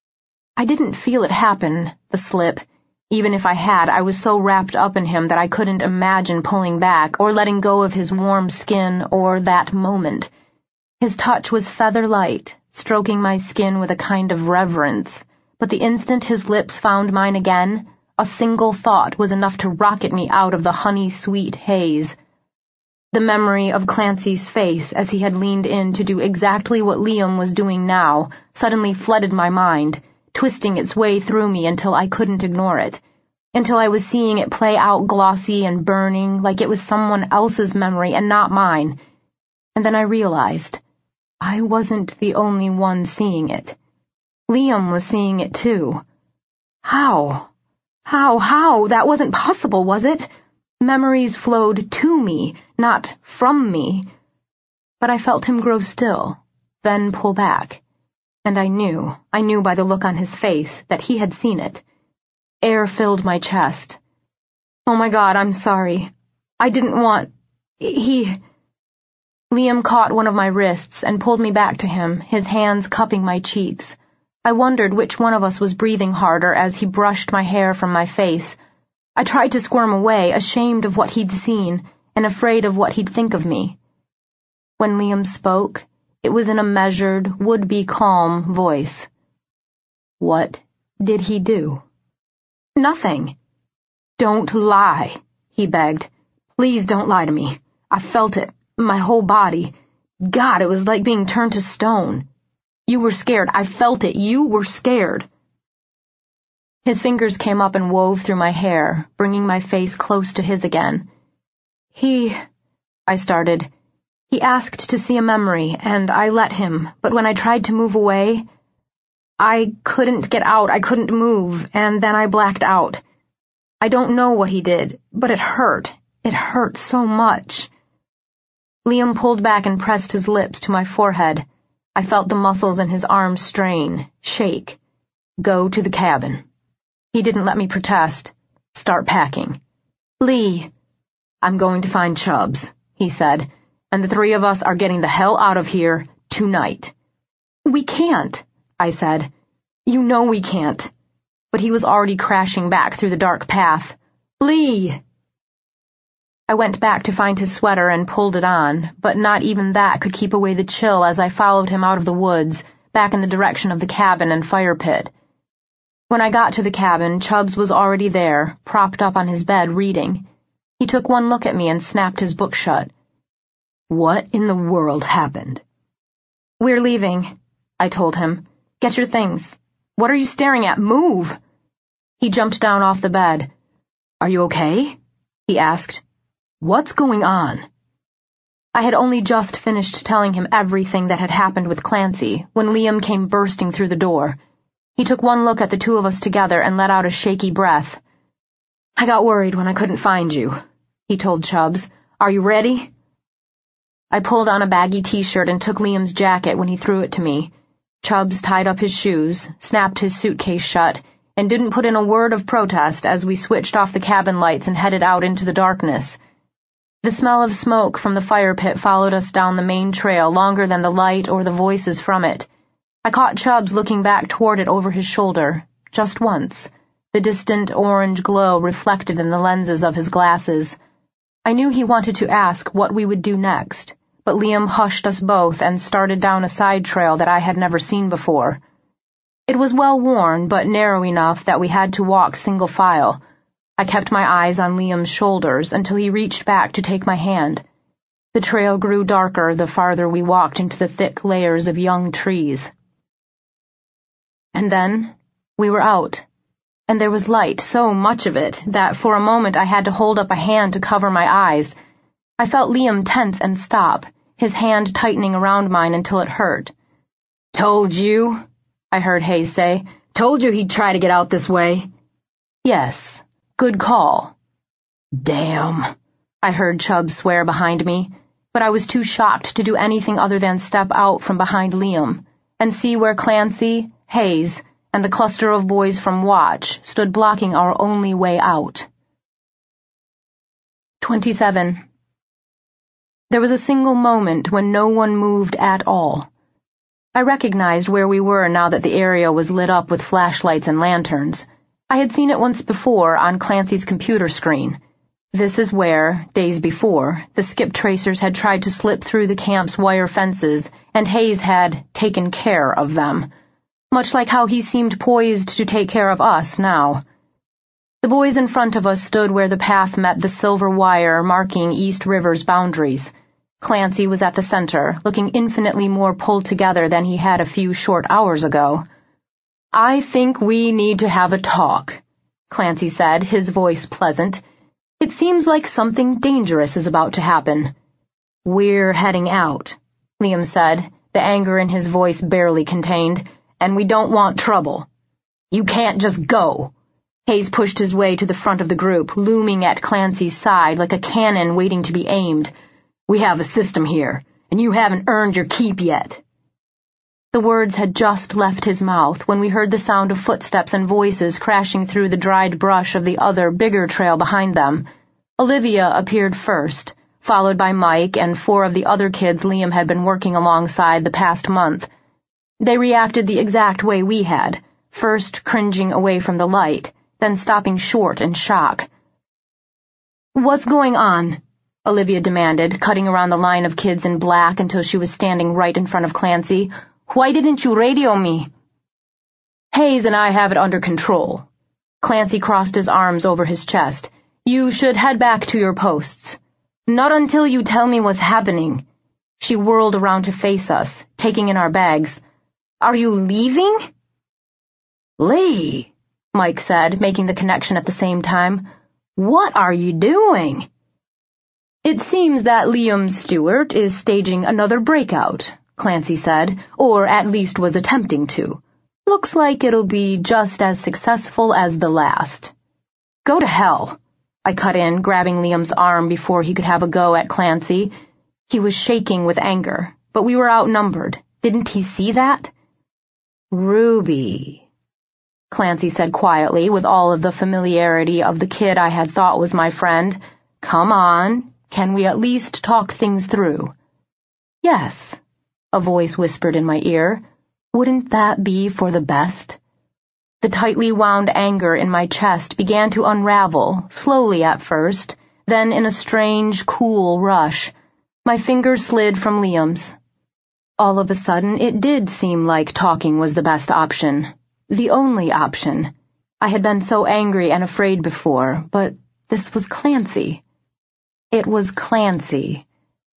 I didn't feel it happen, the slip. Even if I had, I was so wrapped up in him that I couldn't imagine pulling back or letting go of his warm skin or that moment. His touch was feather-light, stroking my skin with a kind of reverence, but the instant his lips found mine again, a single thought was enough to rocket me out of the honey-sweet haze. The memory of Clancy's face as he had leaned in to do exactly what Liam was doing now suddenly flooded my mind, twisting its way through me until I couldn't ignore it, until I was seeing it play out glossy and burning like it was someone else's memory and not mine. And then I realized I wasn't the only one seeing it. Liam was seeing it too. How? That wasn't possible, was it? Memories flowed to me, not from me. But I felt him grow still, then pull back. And I knew by the look on his face that he had seen it. Air filled my chest. "Oh my God, I'm sorry. I didn't want... Liam caught one of my wrists and pulled me back to him, his hands cupping my cheeks. I wondered which one of us was breathing harder as he brushed my hair from my face. I tried to squirm away, ashamed of what he'd seen and afraid of what he'd think of me. When Liam spoke, it was in a measured, would-be calm voice. "What did he do?" "Nothing." "Don't lie," he begged. "Please don't lie to me. I felt it, my whole body. God, it was like being turned to stone. You were scared. I felt it. You were scared." His fingers came up and wove through my hair, bringing my face close to his again. I started. "He asked to see a memory, and I let him, but when I tried to move away, I couldn't get out, I couldn't move, and then I blacked out. I don't know what he did, but it hurt. It hurt so much." Liam pulled back and pressed his lips to my forehead. I felt the muscles in his arms strain, shake. "Go to the cabin." He didn't let me protest. "Start packing." "Lee." "I'm going to find Chubbs," he said, "and the three of us are getting the hell out of here tonight." "We can't," I said. "You know we can't." But he was already crashing back through the dark path. "Lee!" I went back to find his sweater and pulled it on, but not even that could keep away the chill as I followed him out of the woods, back in the direction of the cabin and fire pit. When I got to the cabin, Chubbs was already there, propped up on his bed, reading. He took one look at me and snapped his book shut. What in the world happened? We're leaving, I told him. Get your things. What are you staring at? Move! He jumped down off the bed. Are you okay? He asked. What's going on? I had only just finished telling him everything that had happened with Clancy when Liam came bursting through the door. He took one look at the two of us together and let out a shaky breath. I got worried when I couldn't find you, he told Chubbs. Are you ready? I pulled on a baggy t-shirt and took Liam's jacket when he threw it to me. Chubbs tied up his shoes, snapped his suitcase shut, and didn't put in a word of protest as we switched off the cabin lights and headed out into the darkness. The smell of smoke from the fire pit followed us down the main trail longer than the light or the voices from it. I caught Chubbs looking back toward it over his shoulder, just once, the distant orange glow reflected in the lenses of his glasses. I knew he wanted to ask what we would do next, but Liam hushed us both and started down a side trail that I had never seen before. It was well worn, but narrow enough that we had to walk single file. I kept my eyes on Liam's shoulders until he reached back to take my hand. The trail grew darker the farther we walked into the thick layers of young trees. And then we were out, and there was light, so much of it, that for a moment I had to hold up a hand to cover my eyes. I felt Liam tense and stop, his hand tightening around mine until it hurt. Told you, I heard Hayes say. Told you he'd try to get out this way. Yes, good call. Damn, I heard Chubbs swear behind me, but I was too shocked to do anything other than step out from behind Liam and see where Clancy, Hayes, and the cluster of boys from Watch stood blocking our only way out. 27. There was a single moment when no one moved at all. I recognized where we were now that the area was lit up with flashlights and lanterns. I had seen it once before on Clancy's computer screen. This is where, days before, the skip tracers had tried to slip through the camp's wire fences, and Hayes had taken care of them, much like how he seemed poised to take care of us now. The boys in front of us stood where the path met the silver wire marking East River's boundaries. Clancy was at the center, looking infinitely more pulled together than he had a few short hours ago. I think we need to have a talk, Clancy said, his voice pleasant. It seems like something dangerous is about to happen. We're heading out, Liam said, the anger in his voice barely contained, and we don't want trouble. You can't just go. Hayes pushed his way to the front of the group, looming at Clancy's side like a cannon waiting to be aimed. We have a system here, and you haven't earned your keep yet. The words had just left his mouth when we heard the sound of footsteps and voices crashing through the dried brush of the other, bigger trail behind them. Olivia appeared first, followed by Mike and 4 of the other kids Liam had been working alongside the past month. They reacted the exact way we had, first cringing away from the light, then stopping short in shock. What's going on? Olivia demanded, cutting around the line of kids in black until she was standing right in front of Clancy. Why didn't you radio me? Hayes and I have it under control. Clancy crossed his arms over his chest. You should head back to your posts. Not until you tell me what's happening. She whirled around to face us, taking in our bags. Are you leaving? Lee, Mike said, making the connection at the same time. What are you doing? It seems that Liam Stewart is staging another breakout, Clancy said, or at least was attempting to. Looks like it'll be just as successful as the last. Go to hell, I cut in, grabbing Liam's arm before he could have a go at Clancy. He was shaking with anger, but we were outnumbered. Didn't he see that? Ruby, Clancy said quietly, with all of the familiarity of the kid I had thought was my friend. Come on. Can we at least talk things through? Yes, a voice whispered in my ear. Wouldn't that be for the best? The tightly wound anger in my chest began to unravel, slowly at first, then in a strange, cool rush. My fingers slid from Liam's. All of a sudden, it did seem like talking was the best option. The only option. I had been so angry and afraid before, but this was Clancy. It was Clancy.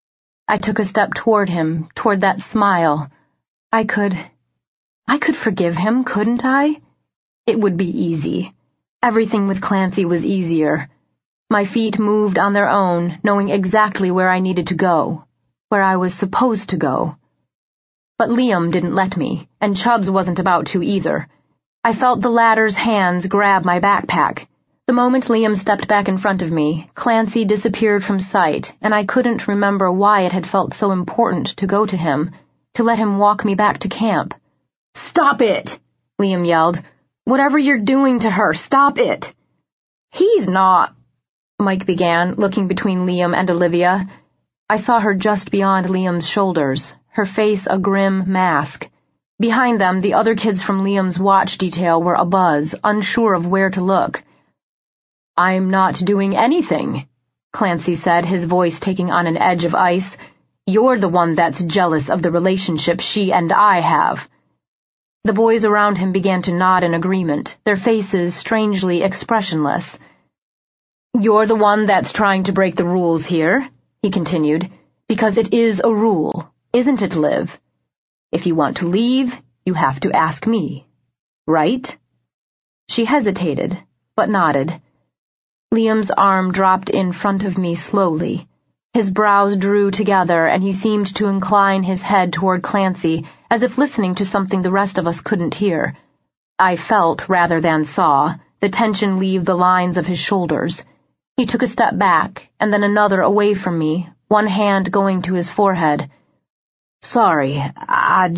I took a step toward him, toward that smile. I could forgive him, couldn't I? It would be easy. Everything with Clancy was easier. My feet moved on their own, knowing exactly where I needed to go, where I was supposed to go. But Liam didn't let me, and Chubbs wasn't about to either. I felt the latter's hands grab my backpack. The moment Liam stepped back in front of me, Clancy disappeared from sight, and I couldn't remember why it had felt so important to go to him, to let him walk me back to camp. "Stop it!" Liam yelled. "Whatever you're doing to her, stop it!" "He's not," Mike began, looking between Liam and Olivia. I saw her just beyond Liam's shoulders, her face a grim mask. Behind them, the other kids from Liam's watch detail were abuzz, unsure of where to look. "I'm not doing anything," Clancy said, his voice taking on an edge of ice. "You're the one that's jealous of the relationship she and I have." The boys around him began to nod in agreement, their faces strangely expressionless. "You're the one that's trying to break the rules here," he continued, "because it is a rule, isn't it, Liv? If you want to leave, you have to ask me, right?" She hesitated, but nodded. Liam's arm dropped in front of me slowly. His brows drew together, and he seemed to incline his head toward Clancy, as if listening to something the rest of us couldn't hear. I felt, rather than saw, the tension leave the lines of his shoulders. He took a step back, and then another away from me, one hand going to his forehead. "Sorry, I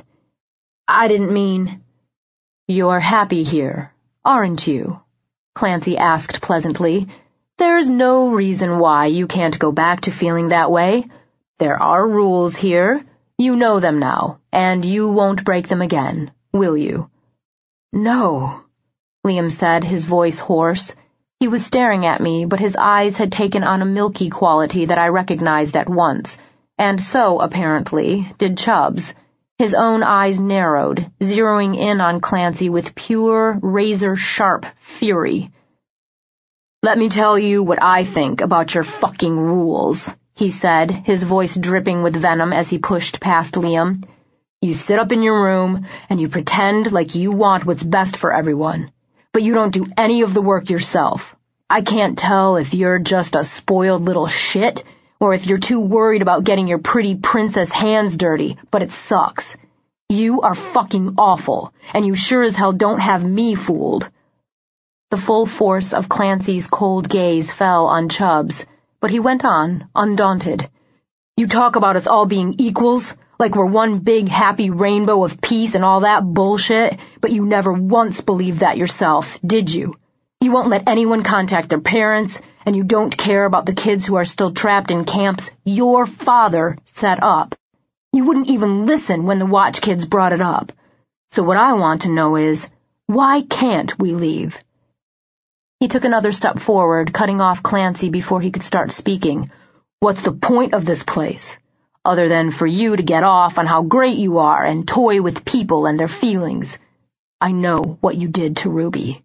didn't mean—" "You're happy here, aren't you?" Clancy asked pleasantly. "There's no reason why you can't go back to feeling that way. There are rules here. You know them now, and you won't break them again, will you?" "No," Liam said, his voice hoarse. He was staring at me, but his eyes had taken on a milky quality that I recognized at once, and so, apparently, did Chubbs. His own eyes narrowed, zeroing in on Clancy with pure, razor-sharp fury. "Let me tell you what I think about your fucking rules," he said, his voice dripping with venom as he pushed past Liam. "You sit up in your room, and you pretend like you want what's best for everyone. But you don't do any of the work yourself. I can't tell if you're just a spoiled little shit, or if you're too worried about getting your pretty princess hands dirty, but it sucks. You are fucking awful, and you sure as hell don't have me fooled." The full force of Clancy's cold gaze fell on Chubbs, but he went on, undaunted. "You talk about us all being equals, like we're one big happy rainbow of peace and all that bullshit, but you never once believed that yourself, did you? You won't let anyone contact their parents, and you don't care about the kids who are still trapped in camps your father set up. You wouldn't even listen when the watch kids brought it up. So what I want to know is, why can't we leave?" He took another step forward, cutting off Clancy before he could start speaking. "What's the point of this place? Other than for you to get off on how great you are and toy with people and their feelings. I know what you did to Ruby."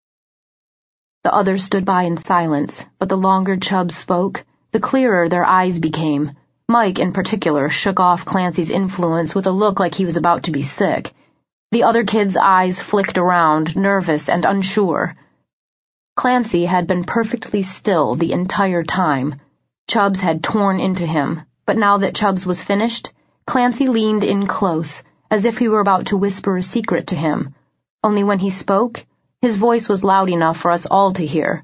The others stood by in silence, but the longer Chubbs spoke, the clearer their eyes became. Mike, in particular, shook off Clancy's influence with a look like he was about to be sick. The other kids' eyes flicked around, nervous and unsure. Clancy had been perfectly still the entire time. Chubbs had torn into him, but now that Chubbs was finished, Clancy leaned in close, as if he were about to whisper a secret to him. Only when he spoke, his voice was loud enough for us all to hear.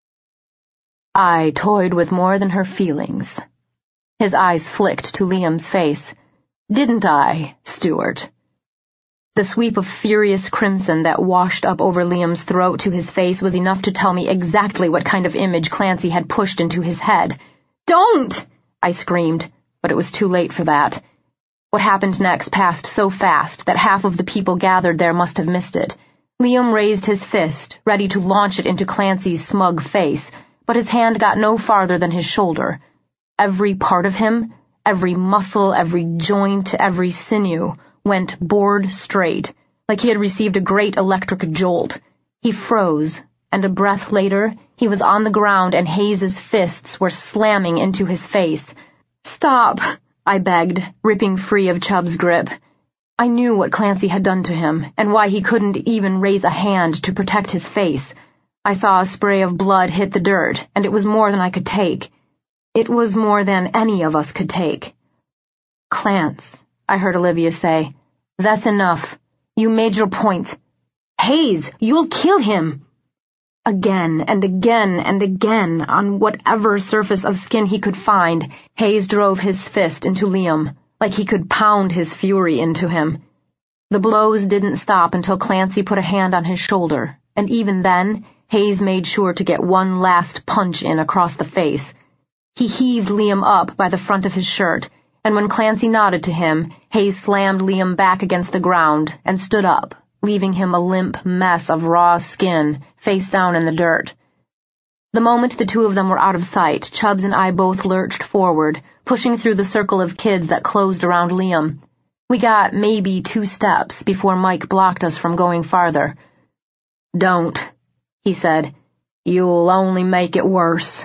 "I toyed with more than her feelings." His eyes flicked to Liam's face. "Didn't I, Stuart?" The sweep of furious crimson that washed up over Liam's throat to his face was enough to tell me exactly what kind of image Clancy had pushed into his head. "Don't!" I screamed, but it was too late for that. What happened next passed so fast that half of the people gathered there must have missed it. Liam raised his fist, ready to launch it into Clancy's smug face, but his hand got no farther than his shoulder. Every part of him, every muscle, every joint, every sinew, went bored straight, like he had received a great electric jolt. He froze, and a breath later, he was on the ground and Hayes's fists were slamming into his face. "Stop," I begged, ripping free of Chubb's grip. I knew what Clancy had done to him, and why he couldn't even raise a hand to protect his face. I saw a spray of blood hit the dirt, and it was more than I could take. It was more than any of us could take. "Clance," I heard Olivia say, "that's enough. You made your point. Hayes, you'll kill him." Again and again and again, on whatever surface of skin he could find, Hayes drove his fist into Liam, like he could pound his fury into him. The blows didn't stop until Clancy put a hand on his shoulder, and even then, Hayes made sure to get one last punch in across the face. He heaved Liam up by the front of his shirt, and when Clancy nodded to him, Hayes slammed Liam back against the ground and stood up, leaving him a limp mess of raw skin, face down in the dirt. The moment the two of them were out of sight, Chubbs and I both lurched forward, pushing through the circle of kids that closed around Liam. We got maybe 2 steps before Mike blocked us from going farther. "Don't," he said. "You'll only make it worse."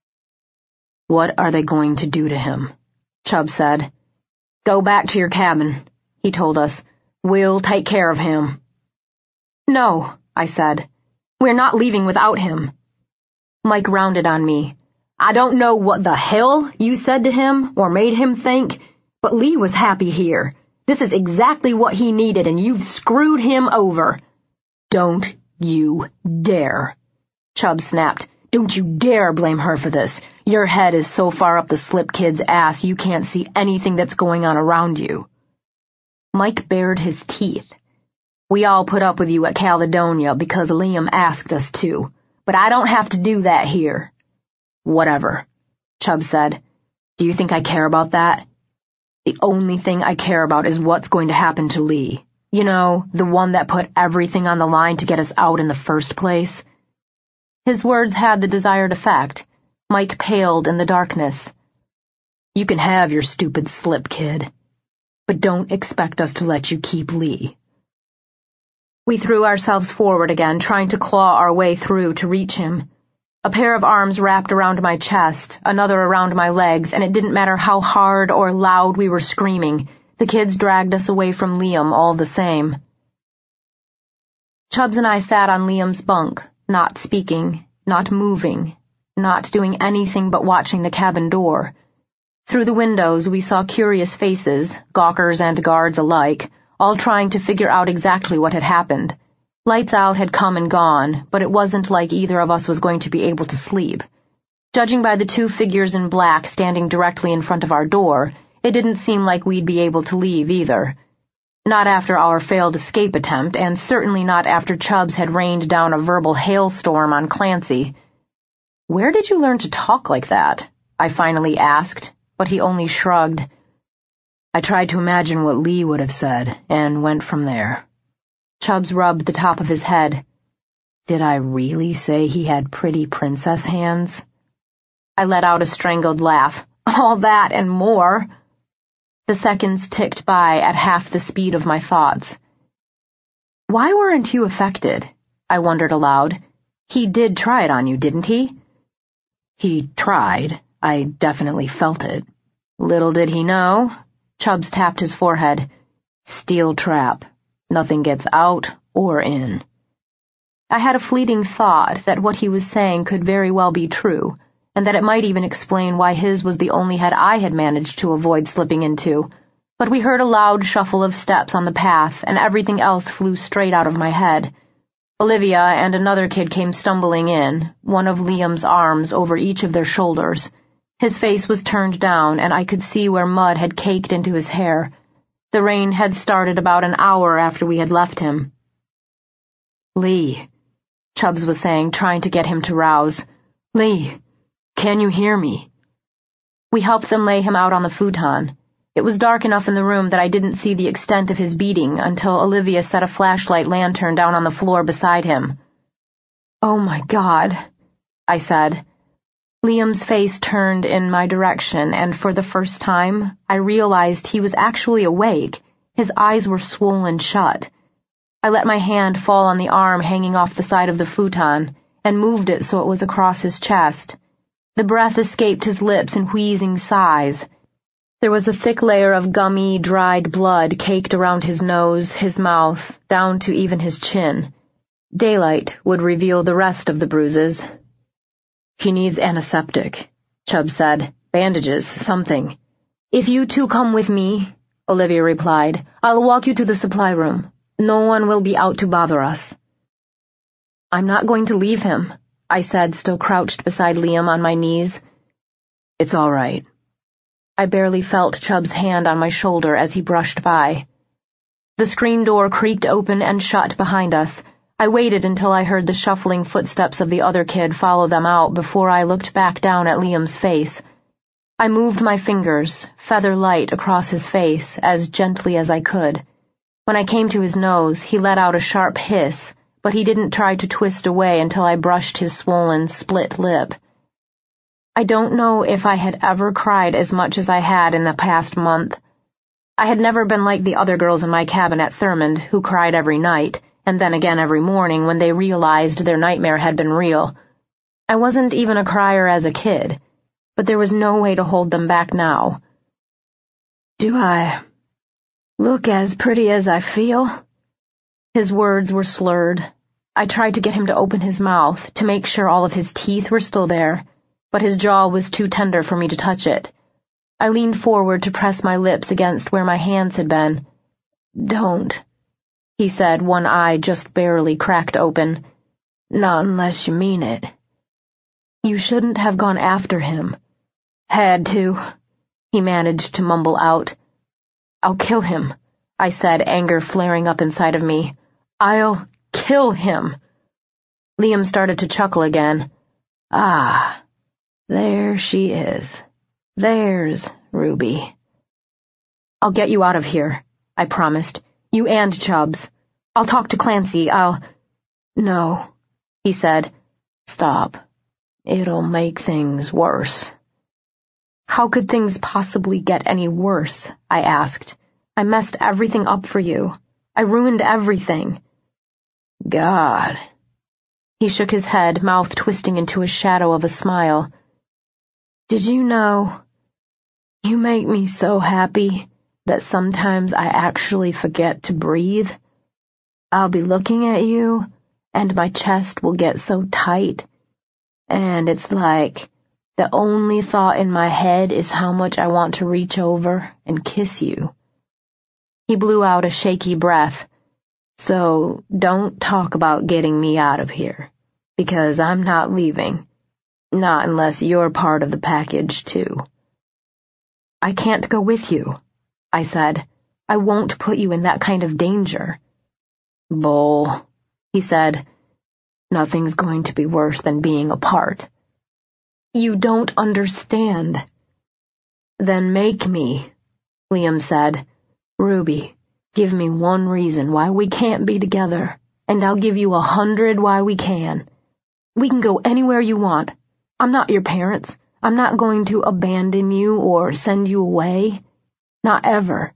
"What are they going to do to him?" Chubb said. "Go back to your cabin," he told us. "We'll take care of him." "No," I said. "We're not leaving without him." Mike rounded on me. "I don't know what the hell you said to him or made him think, but Lee was happy here. This is exactly what he needed, and you've screwed him over." "Don't you dare," Chubb snapped. "Don't you dare blame her for this. Your head is so far up the slip kid's ass you can't see anything that's going on around you." Mike bared his teeth. "We all put up with you at Caledonia because Liam asked us to, but I don't have to do that here." "Whatever," Chubb said. "Do you think I care about that?" "The only thing I care about is what's going to happen to Lee. You know, the one that put everything on the line to get us out in the first place." His words had the desired effect. Mike paled in the darkness. "You can have your stupid slip, kid, but don't expect us to let you keep Lee." We threw ourselves forward again, trying to claw our way through to reach him. A pair of arms wrapped around my chest, another around my legs, and it didn't matter how hard or loud we were screaming. The kids dragged us away from Liam all the same. Chubbs and I sat on Liam's bunk, not speaking, not moving, not doing anything but watching the cabin door. Through the windows we saw curious faces, gawkers and guards alike, all trying to figure out exactly what had happened. Lights out had come and gone, but it wasn't like either of us was going to be able to sleep. Judging by the 2 figures in black standing directly in front of our door, it didn't seem like we'd be able to leave either. Not after our failed escape attempt, and certainly not after Chubbs had rained down a verbal hailstorm on Clancy. "Where did you learn to talk like that?" I finally asked, but he only shrugged. "I tried to imagine what Lee would have said, and went from there." Chubbs rubbed the top of his head. "Did I really say he had pretty princess hands?" I let out a strangled laugh. "All that and more." The seconds ticked by at half the speed of my thoughts. "Why weren't you affected?" I wondered aloud. "He did try it on you, didn't he?" "He tried. I definitely felt it." "Little did he know." Chubbs tapped his forehead. "Steel trap. Nothing gets out or in." I had a fleeting thought that what he was saying could very well be true, and that it might even explain why his was the only head I had managed to avoid slipping into, but we heard a loud shuffle of steps on the path, and everything else flew straight out of my head. Olivia and another kid came stumbling in, one of Liam's arms over each of their shoulders. His face was turned down, and I could see where mud had caked into his hair. The rain had started about an hour after we had left him. "Lee," Chubbs was saying, trying to get him to rouse. "Lee, can you hear me?" We helped them lay him out on the futon. It was dark enough in the room that I didn't see the extent of his beating until Olivia set a flashlight lantern down on the floor beside him. "Oh my God," I said. Liam's face turned in my direction, and for the first time, I realized he was actually awake. His eyes were swollen shut. I let my hand fall on the arm hanging off the side of the futon, and moved it so it was across his chest. The breath escaped his lips in wheezing sighs. There was a thick layer of gummy, dried blood caked around his nose, his mouth, down to even his chin. Daylight would reveal the rest of the bruises. "He needs antiseptic," Chubb said. "Bandages, something." "If you two come with me," Olivia replied, "I'll walk you to the supply room. No one will be out to bother us." "I'm not going to leave him," I said, still crouched beside Liam on my knees. "It's all right." I barely felt Chubb's hand on my shoulder as he brushed by. The screen door creaked open and shut behind us. I waited until I heard the shuffling footsteps of the other kid follow them out before I looked back down at Liam's face. I moved my fingers, feather light across his face, as gently as I could. When I came to his nose, he let out a sharp hiss, but he didn't try to twist away until I brushed his swollen, split lip. I don't know if I had ever cried as much as I had in the past month. I had never been like the other girls in my cabin at Thurmond, who cried every night, and then again every morning when they realized their nightmare had been real. I wasn't even a crier as a kid, but there was no way to hold them back now. "Do I look as pretty as I feel?" His words were slurred. I tried to get him to open his mouth, to make sure all of his teeth were still there, but his jaw was too tender for me to touch it. I leaned forward to press my lips against where my hands had been. "Don't," he said, one eye just barely cracked open. "Not unless you mean it." "You shouldn't have gone after him." "Had to," he managed to mumble out. "I'll kill him," I said, anger flaring up inside of me. "I'll kill him." Liam started to chuckle again. "Ah, there she is. There's Ruby." "I'll get you out of here," I promised. "You and Chubbs. I'll talk to Clancy. No," he said. "Stop. It'll make things worse." "How could things possibly get any worse?" I asked. "I messed everything up for you. I ruined everything." "God." He shook his head, mouth twisting into a shadow of a smile. "Did you know? You make me so happy that sometimes I actually forget to breathe. I'll be looking at you, and my chest will get so tight, and it's like the only thought in my head is how much I want to reach over and kiss you." He blew out a shaky breath. "So don't talk about getting me out of here, because I'm not leaving. Not unless you're part of the package, too." "I can't go with you," I said. "I won't put you in that kind of danger." "Bull," he said. "Nothing's going to be worse than being apart." "You don't understand." "Then make me," Liam said. "Ruby, give me one reason why we can't be together, and I'll give you 100 why we can. We can go anywhere you want. I'm not your parents. I'm not going to abandon you or send you away. Not ever."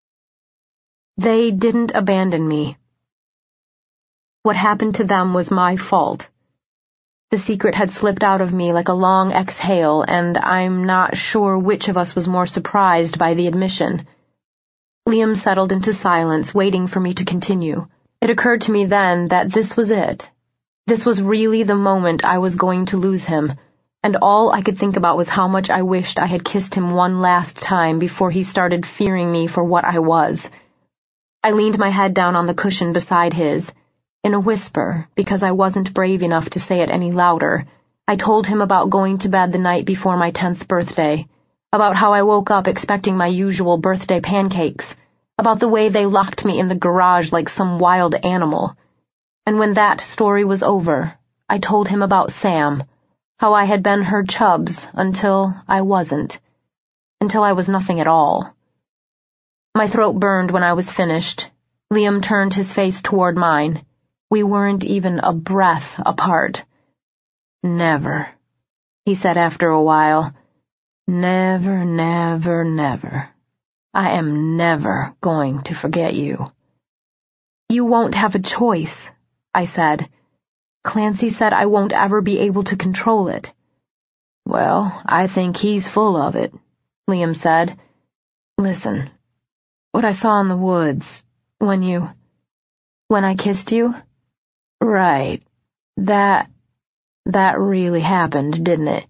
They didn't abandon me. What happened to them was my fault. The secret had slipped out of me like a long exhale, and I'm not sure which of us was more surprised by the admission. Liam settled into silence, waiting for me to continue. It occurred to me then that this was it. This was really the moment I was going to lose him, and all I could think about was how much I wished I had kissed him one last time before he started fearing me for what I was. I leaned my head down on the cushion beside his. In a whisper, because I wasn't brave enough to say it any louder, I told him about going to bed the night before my 10th birthday, about how I woke up expecting my usual birthday pancakes, about the way they locked me in the garage like some wild animal. And when that story was over, I told him about Sam, how I had been her Chubbs until I wasn't, until I was nothing at all. My throat burned when I was finished. Liam turned his face toward mine. We weren't even a breath apart. "Never," he said after a while. "Never, never, never. I am never going to forget you." "You won't have a choice," I said. "Clancy said I won't ever be able to control it." "Well, I think he's full of it," Liam said. Listen, what I saw in the woods, when I kissed you? Right. That really happened, didn't it?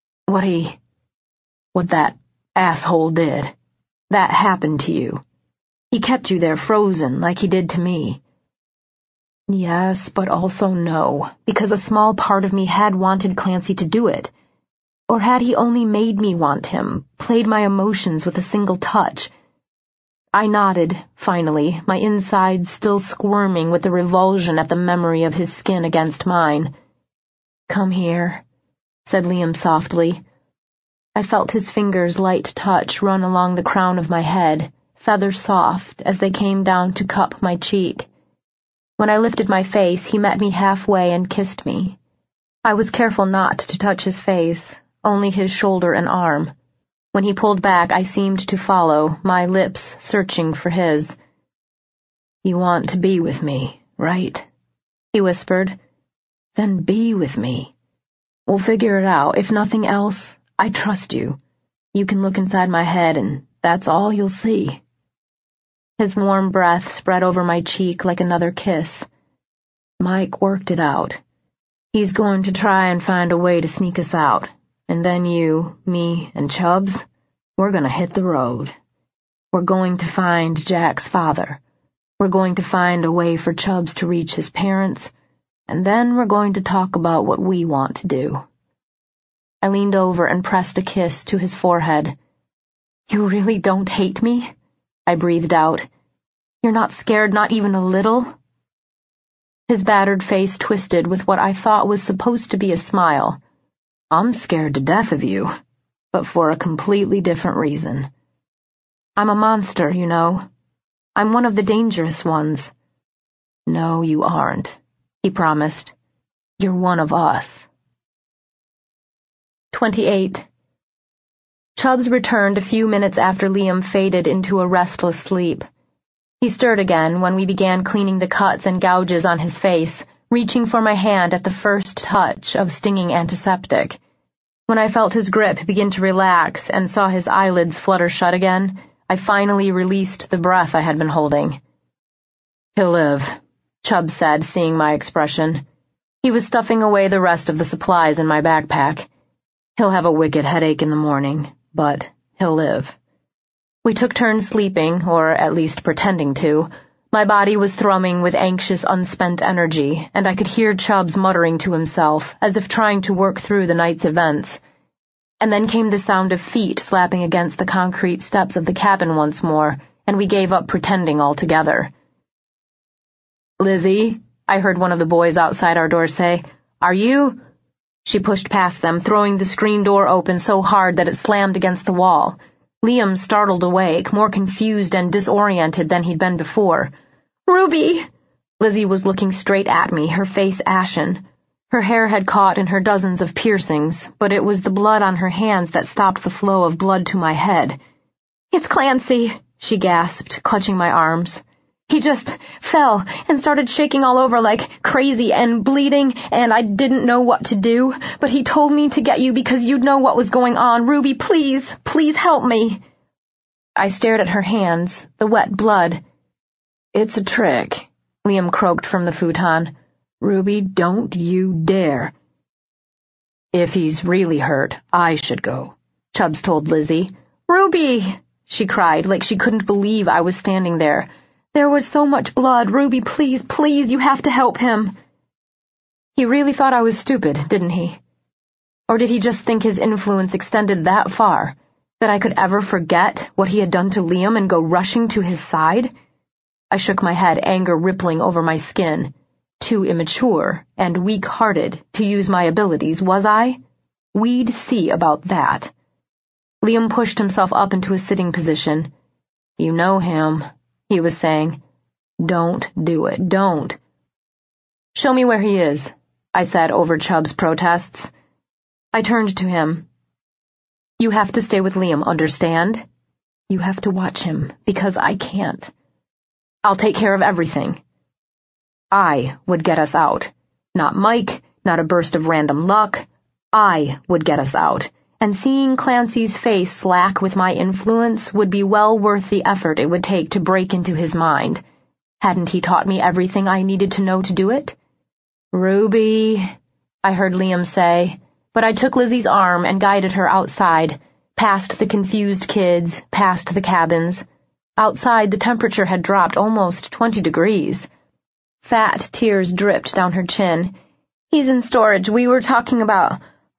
What that asshole did. That happened to you. He kept you there frozen like he did to me. Yes, but also no, because a small part of me had wanted Clancy to do it. Or had he only made me want him, played my emotions with a single touch? I nodded, finally, my insides still squirming with the revulsion at the memory of his skin against mine. Come here, said Liam softly. I felt his fingers' light touch run along the crown of my head, feather soft as they came down to cup my cheek. When I lifted my face, he met me halfway and kissed me. I was careful not to touch his face, only his shoulder and arm. When he pulled back, I seemed to follow, my lips searching for his. You want to be with me, right? He whispered. Then be with me. We'll figure it out. If nothing else, I trust you. You can look inside my head and that's all you'll see. His warm breath spread over my cheek like another kiss. Mike worked it out. He's going to try and find a way to sneak us out. And then you, me, and Chubbs, we're going to hit the road. We're going to find Jack's father. We're going to find a way for Chubbs to reach his parents. And then we're going to talk about what we want to do. I leaned over and pressed a kiss to his forehead. You really don't hate me? I breathed out. You're not scared, not even a little? His battered face twisted with what I thought was supposed to be a smile. I'm scared to death of you, but for a completely different reason. I'm a monster, you know. I'm one of the dangerous ones. No, you aren't, he promised. You're one of us. 28. Chubbs returned a few minutes after Liam faded into a restless sleep. He stirred again when we began cleaning the cuts and gouges on his face, reaching for my hand at the first touch of stinging antiseptic. When I felt his grip begin to relax and saw his eyelids flutter shut again, I finally released the breath I had been holding. He'll live, Chubbs said, seeing my expression. He was stuffing away the rest of the supplies in my backpack. He'll have a wicked headache in the morning, but he'll live. We took turns sleeping, or at least pretending to. My body was thrumming with anxious, unspent energy, and I could hear Chubbs muttering to himself, as if trying to work through the night's events. And then came the sound of feet slapping against the concrete steps of the cabin once more, and we gave up pretending altogether. Lizzie, I heard one of the boys outside our door say, Are you? She pushed past them, throwing the screen door open so hard that it slammed against the wall. Liam startled awake, more confused and disoriented than he'd been before. Ruby! Lizzie was looking straight at me, her face ashen. Her hair had caught in her dozens of piercings, but it was the blood on her hands that stopped the flow of blood to my head. It's Clancy, she gasped, clutching my arms. He just fell and started shaking all over like crazy and bleeding, and I didn't know what to do, but he told me to get you because you'd know what was going on. Ruby, please help me. I stared at her hands, the wet blood. It's a trick, Liam croaked from the futon. Ruby, don't you dare. If he's really hurt, I should go, Chubbs told Lizzie. Ruby, she cried, like she couldn't believe I was standing there. There was so much blood. Ruby, please, you have to help him. He really thought I was stupid, didn't he? Or did he just think his influence extended that far, that I could ever forget what he had done to Liam and go rushing to his side? I shook my head, anger rippling over my skin. Too immature and weak-hearted to use my abilities, was I? We'd see about that. Liam pushed himself up into a sitting position. You know him, he was saying. Don't do it, don't. Show me where he is, I said over Chubb's protests. I turned to him. You have to stay with Liam, understand? You have to watch him, because I can't. I'll take care of everything. I would get us out. Not Mike, not a burst of random luck. I would get us out, and seeing Clancy's face slack with my influence would be well worth the effort it would take to break into his mind. Hadn't he taught me everything I needed to know to do it? "Ruby," I heard Liam say, but I took Lizzie's arm and guided her outside, past the confused kids, past the cabins. Outside, the temperature had dropped almost 20 degrees. Fat tears dripped down her chin. "He's in storage. We were talking about...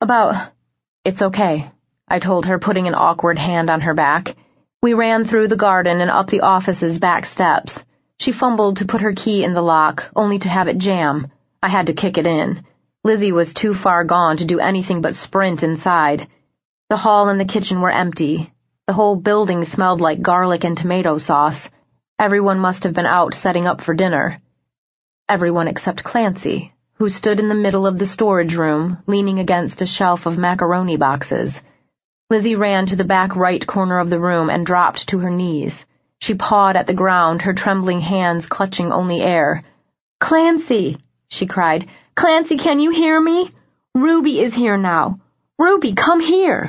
It's okay," I told her, putting an awkward hand on her back. We ran through the garden and up the office's back steps. She fumbled to put her key in the lock, only to have it jam. I had to kick it in. Lizzie was too far gone to do anything but sprint inside. The hall and the kitchen were empty. The whole building smelled like garlic and tomato sauce. Everyone must have been out setting up for dinner. Everyone except Clancy, who stood in the middle of the storage room, leaning against a shelf of macaroni boxes. Lizzie ran to the back right corner of the room and dropped to her knees. She pawed at the ground, her trembling hands clutching only air. "Clancy," she cried. "Clancy, can you hear me? Ruby is here now. Ruby, come here."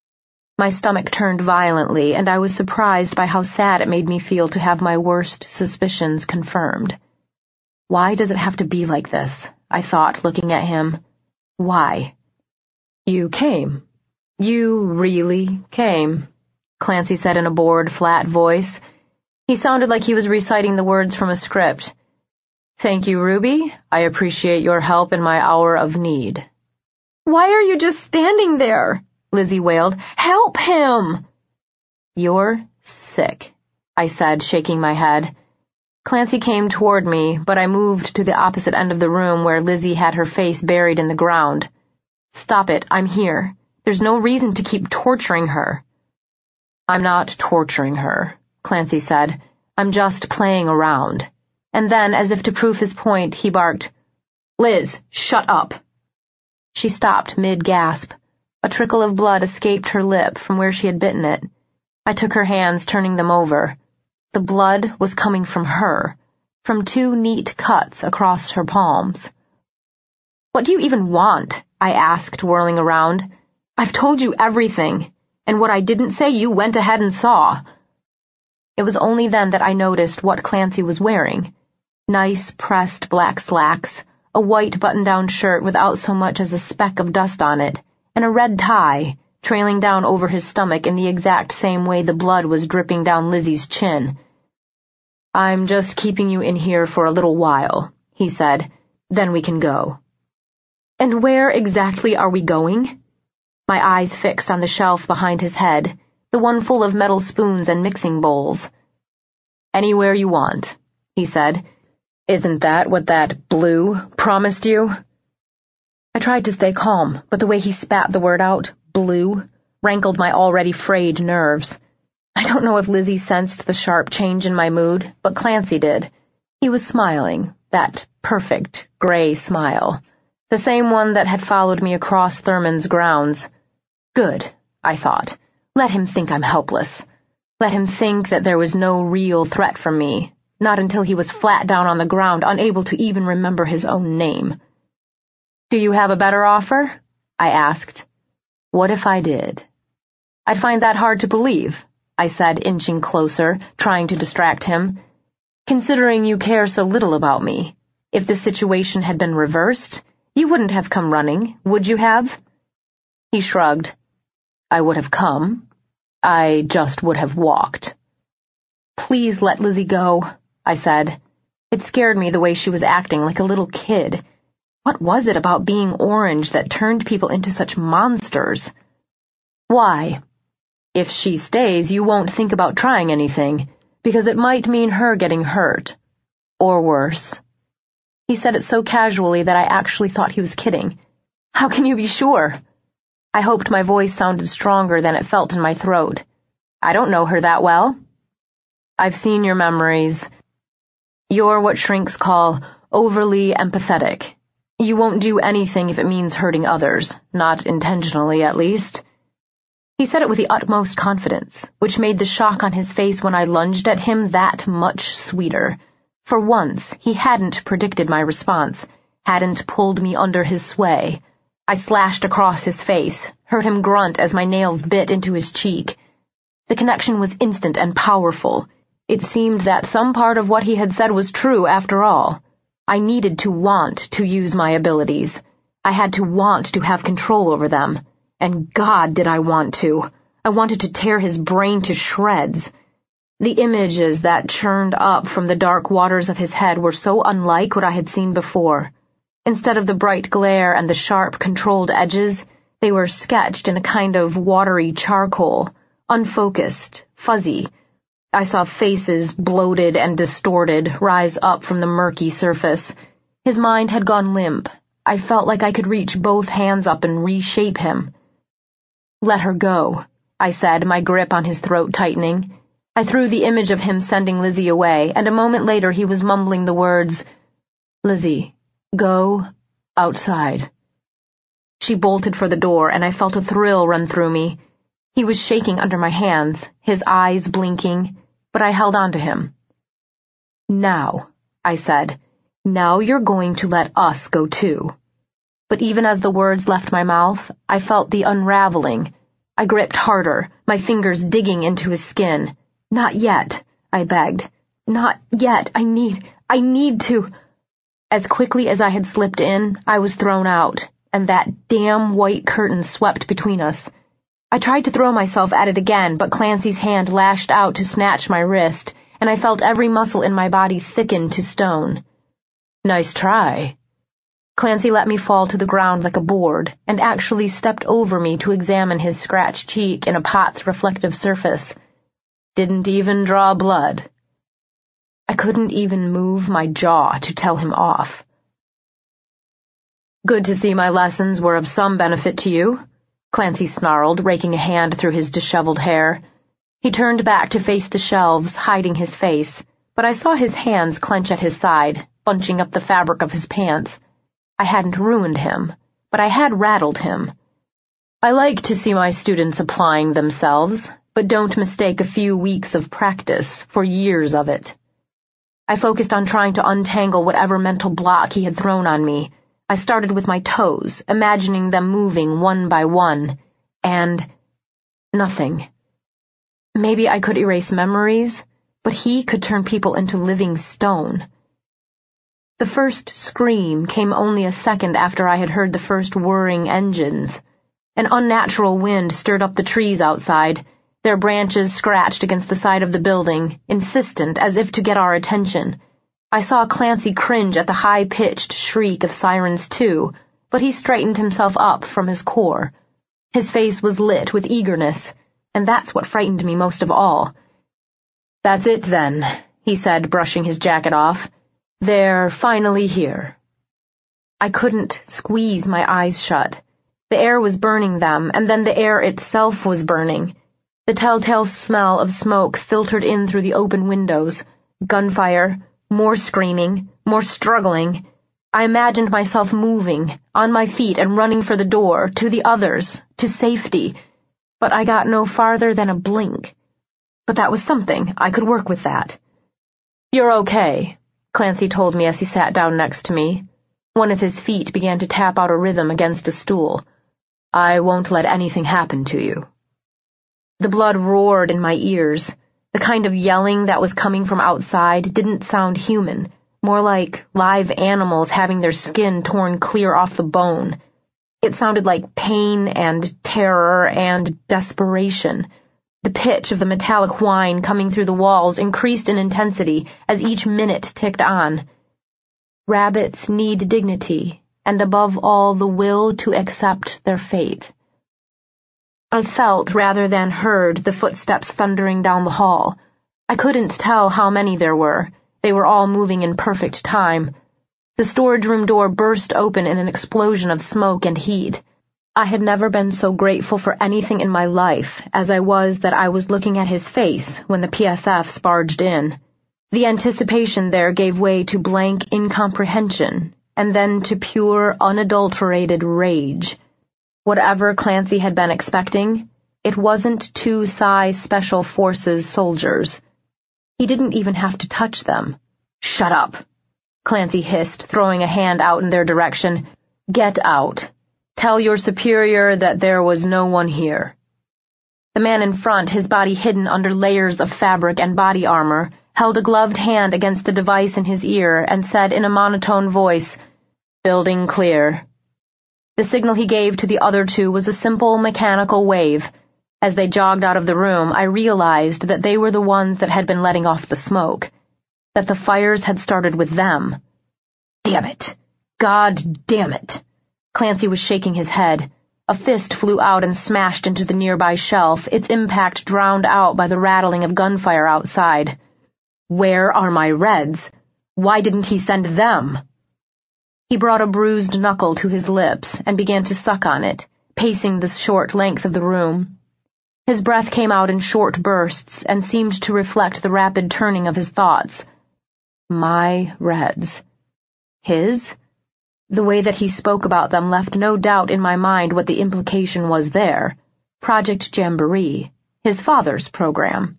My stomach turned violently, and I was surprised by how sad it made me feel to have my worst suspicions confirmed. Why does it have to be like this? I thought, looking at him. Why? "You came. You really came," Clancy said in a bored, flat voice. He sounded like he was reciting the words from a script. "Thank you, Ruby. I appreciate your help in my hour of need." "Why are you just standing there?" Lizzie wailed. "Help him!" "You're sick," I said, shaking my head. Clancy came toward me, but I moved to the opposite end of the room where Lizzie had her face buried in the ground. "Stop it, I'm here. There's no reason to keep torturing her." "I'm not torturing her," Clancy said. "I'm just playing around." And then, as if to prove his point, he barked, "Liz, shut up." She stopped mid-gasp. A trickle of blood escaped her lip from where she had bitten it. I took her hands, turning them over. The blood was coming from her, from 2 neat cuts across her palms. "What do you even want?" I asked, whirling around. "I've told you everything, and what I didn't say you went ahead and saw." It was only then that I noticed what Clancy was wearing. Nice pressed black slacks, a white button-down shirt without so much as a speck of dust on it, and a red tie, trailing down over his stomach in the exact same way the blood was dripping down Lizzie's chin. "I'm just keeping you in here for a little while," he said. "Then we can go." "And where exactly are we going?" My eyes fixed on the shelf behind his head, the one full of metal spoons and mixing bowls. "Anywhere you want," he said. "Isn't that what that Blue promised you?" I tried to stay calm, but the way he spat the word out, "Blue," rankled my already frayed nerves. I don't know if Lizzie sensed the sharp change in my mood, but Clancy did. He was smiling, that perfect, gray smile, the same one that had followed me across Thurman's grounds. Good, I thought. Let him think I'm helpless. Let him think that there was no real threat from me, not until he was flat down on the ground, unable to even remember his own name. "Do you have a better offer?" I asked. What if I did? "I'd find that hard to believe," I said, inching closer, trying to distract him. "Considering you care so little about me, if the situation had been reversed, you wouldn't have come running, would you have?" He shrugged. "I would have come. I just would have walked." "Please let Lizzie go," I said. It scared me the way she was acting, like a little kid. What was it about being orange that turned people into such monsters? "Why?" "If she stays, you won't think about trying anything, because it might mean her getting hurt. Or worse." He said it so casually that I actually thought he was kidding. "How can you be sure?" I hoped my voice sounded stronger than it felt in my throat. "I don't know her that well." "I've seen your memories. You're what shrinks call overly empathetic. You won't do anything if it means hurting others, not intentionally at least." He said it with the utmost confidence, which made the shock on his face when I lunged at him that much sweeter. For once, he hadn't predicted my response, hadn't pulled me under his sway. I slashed across his face, heard him grunt as my nails bit into his cheek. The connection was instant and powerful. It seemed that some part of what he had said was true after all. I needed to want to use my abilities. I had to want to have control over them. And God, did I want to. I wanted to tear his brain to shreds. The images that churned up from the dark waters of his head were so unlike what I had seen before. Instead of the bright glare and the sharp, controlled edges, they were sketched in a kind of watery charcoal, unfocused, fuzzy. I saw faces, bloated and distorted, rise up from the murky surface. His mind had gone limp. I felt like I could reach both hands up and reshape him. "Let her go," I said, my grip on his throat tightening. I threw the image of him sending Lizzie away, and a moment later he was mumbling the words, "Lizzie, go outside." She bolted for the door, and I felt a thrill run through me. He was shaking under my hands, his eyes blinking, but I held on to him. "Now," I said, "now you're going to let us go too." But even as the words left my mouth, I felt the unraveling. I gripped harder, my fingers digging into his skin. "Not yet," I begged. "Not yet. I need to." As quickly as I had slipped in, I was thrown out, and that damn white curtain swept between us. I tried to throw myself at it again, but Clancy's hand lashed out to snatch my wrist, and I felt every muscle in my body thicken to stone. "Nice try." Clancy let me fall to the ground like a board, and actually stepped over me to examine his scratched cheek in a pot's reflective surface. "Didn't even draw blood." I couldn't even move my jaw to tell him off. "Good to see my lessons were of some benefit to you," Clancy snarled, raking a hand through his disheveled hair. He turned back to face the shelves, hiding his face, but I saw his hands clench at his side, bunching up the fabric of his pants. I hadn't ruined him, but I had rattled him. "I like to see my students applying themselves, but don't mistake a few weeks of practice for years of it." I focused on trying to untangle whatever mental block he had thrown on me. I started with my toes, imagining them moving one by one, and nothing. Maybe I could erase memories, but he could turn people into living stone. The first scream came only a second after I had heard the first whirring engines. An unnatural wind stirred up the trees outside. Their branches scratched against the side of the building, insistent as if to get our attention. I saw Clancy cringe at the high-pitched shriek of sirens too, but he straightened himself up from his core. His face was lit with eagerness, and that's what frightened me most of all. "That's it then," he said, brushing his jacket off. "They're finally here." I couldn't squeeze my eyes shut. The air was burning them, and then the air itself was burning. The telltale smell of smoke filtered in through the open windows. Gunfire, more screaming, more struggling. I imagined myself moving, on my feet and running for the door, to the others, to safety. But I got no farther than a blink. But that was something. I could work with that. "You're okay," Clancy told me as he sat down next to me. One of his feet began to tap out a rhythm against a stool. "I won't let anything happen to you." The blood roared in my ears. The kind of yelling that was coming from outside didn't sound human, more like live animals having their skin torn clear off the bone. It sounded like pain and terror and desperation. The pitch of the metallic whine coming through the walls increased in intensity as each minute ticked on. Rabbits need dignity, and above all the will to accept their fate. I felt rather than heard the footsteps thundering down the hall. I couldn't tell how many there were. They were all moving in perfect time. The storage room door burst open in an explosion of smoke and heat. I had never been so grateful for anything in my life as I was that I was looking at his face when the PSFs barged in. The anticipation there gave way to blank incomprehension, and then to pure, unadulterated rage. Whatever Clancy had been expecting, it wasn't two Psi Special Forces soldiers. He didn't even have to touch them. "Shut up," Clancy hissed, throwing a hand out in their direction. "Get out. Tell your superior that there was no one here." The man in front, his body hidden under layers of fabric and body armor, held a gloved hand against the device in his ear and said in a monotone voice, "Building clear." The signal he gave to the other two was a simple mechanical wave. As they jogged out of the room, I realized that they were the ones that had been letting off the smoke, that the fires had started with them. Damn it! God damn it! Clancy was shaking his head. A fist flew out and smashed into the nearby shelf, its impact drowned out by the rattling of gunfire outside. Where are my Reds? Why didn't he send them? He brought a bruised knuckle to his lips and began to suck on it, pacing the short length of the room. His breath came out in short bursts and seemed to reflect the rapid turning of his thoughts. My Reds. His? The way that he spoke about them left no doubt in my mind what the implication was there. Project Jamboree, his father's program.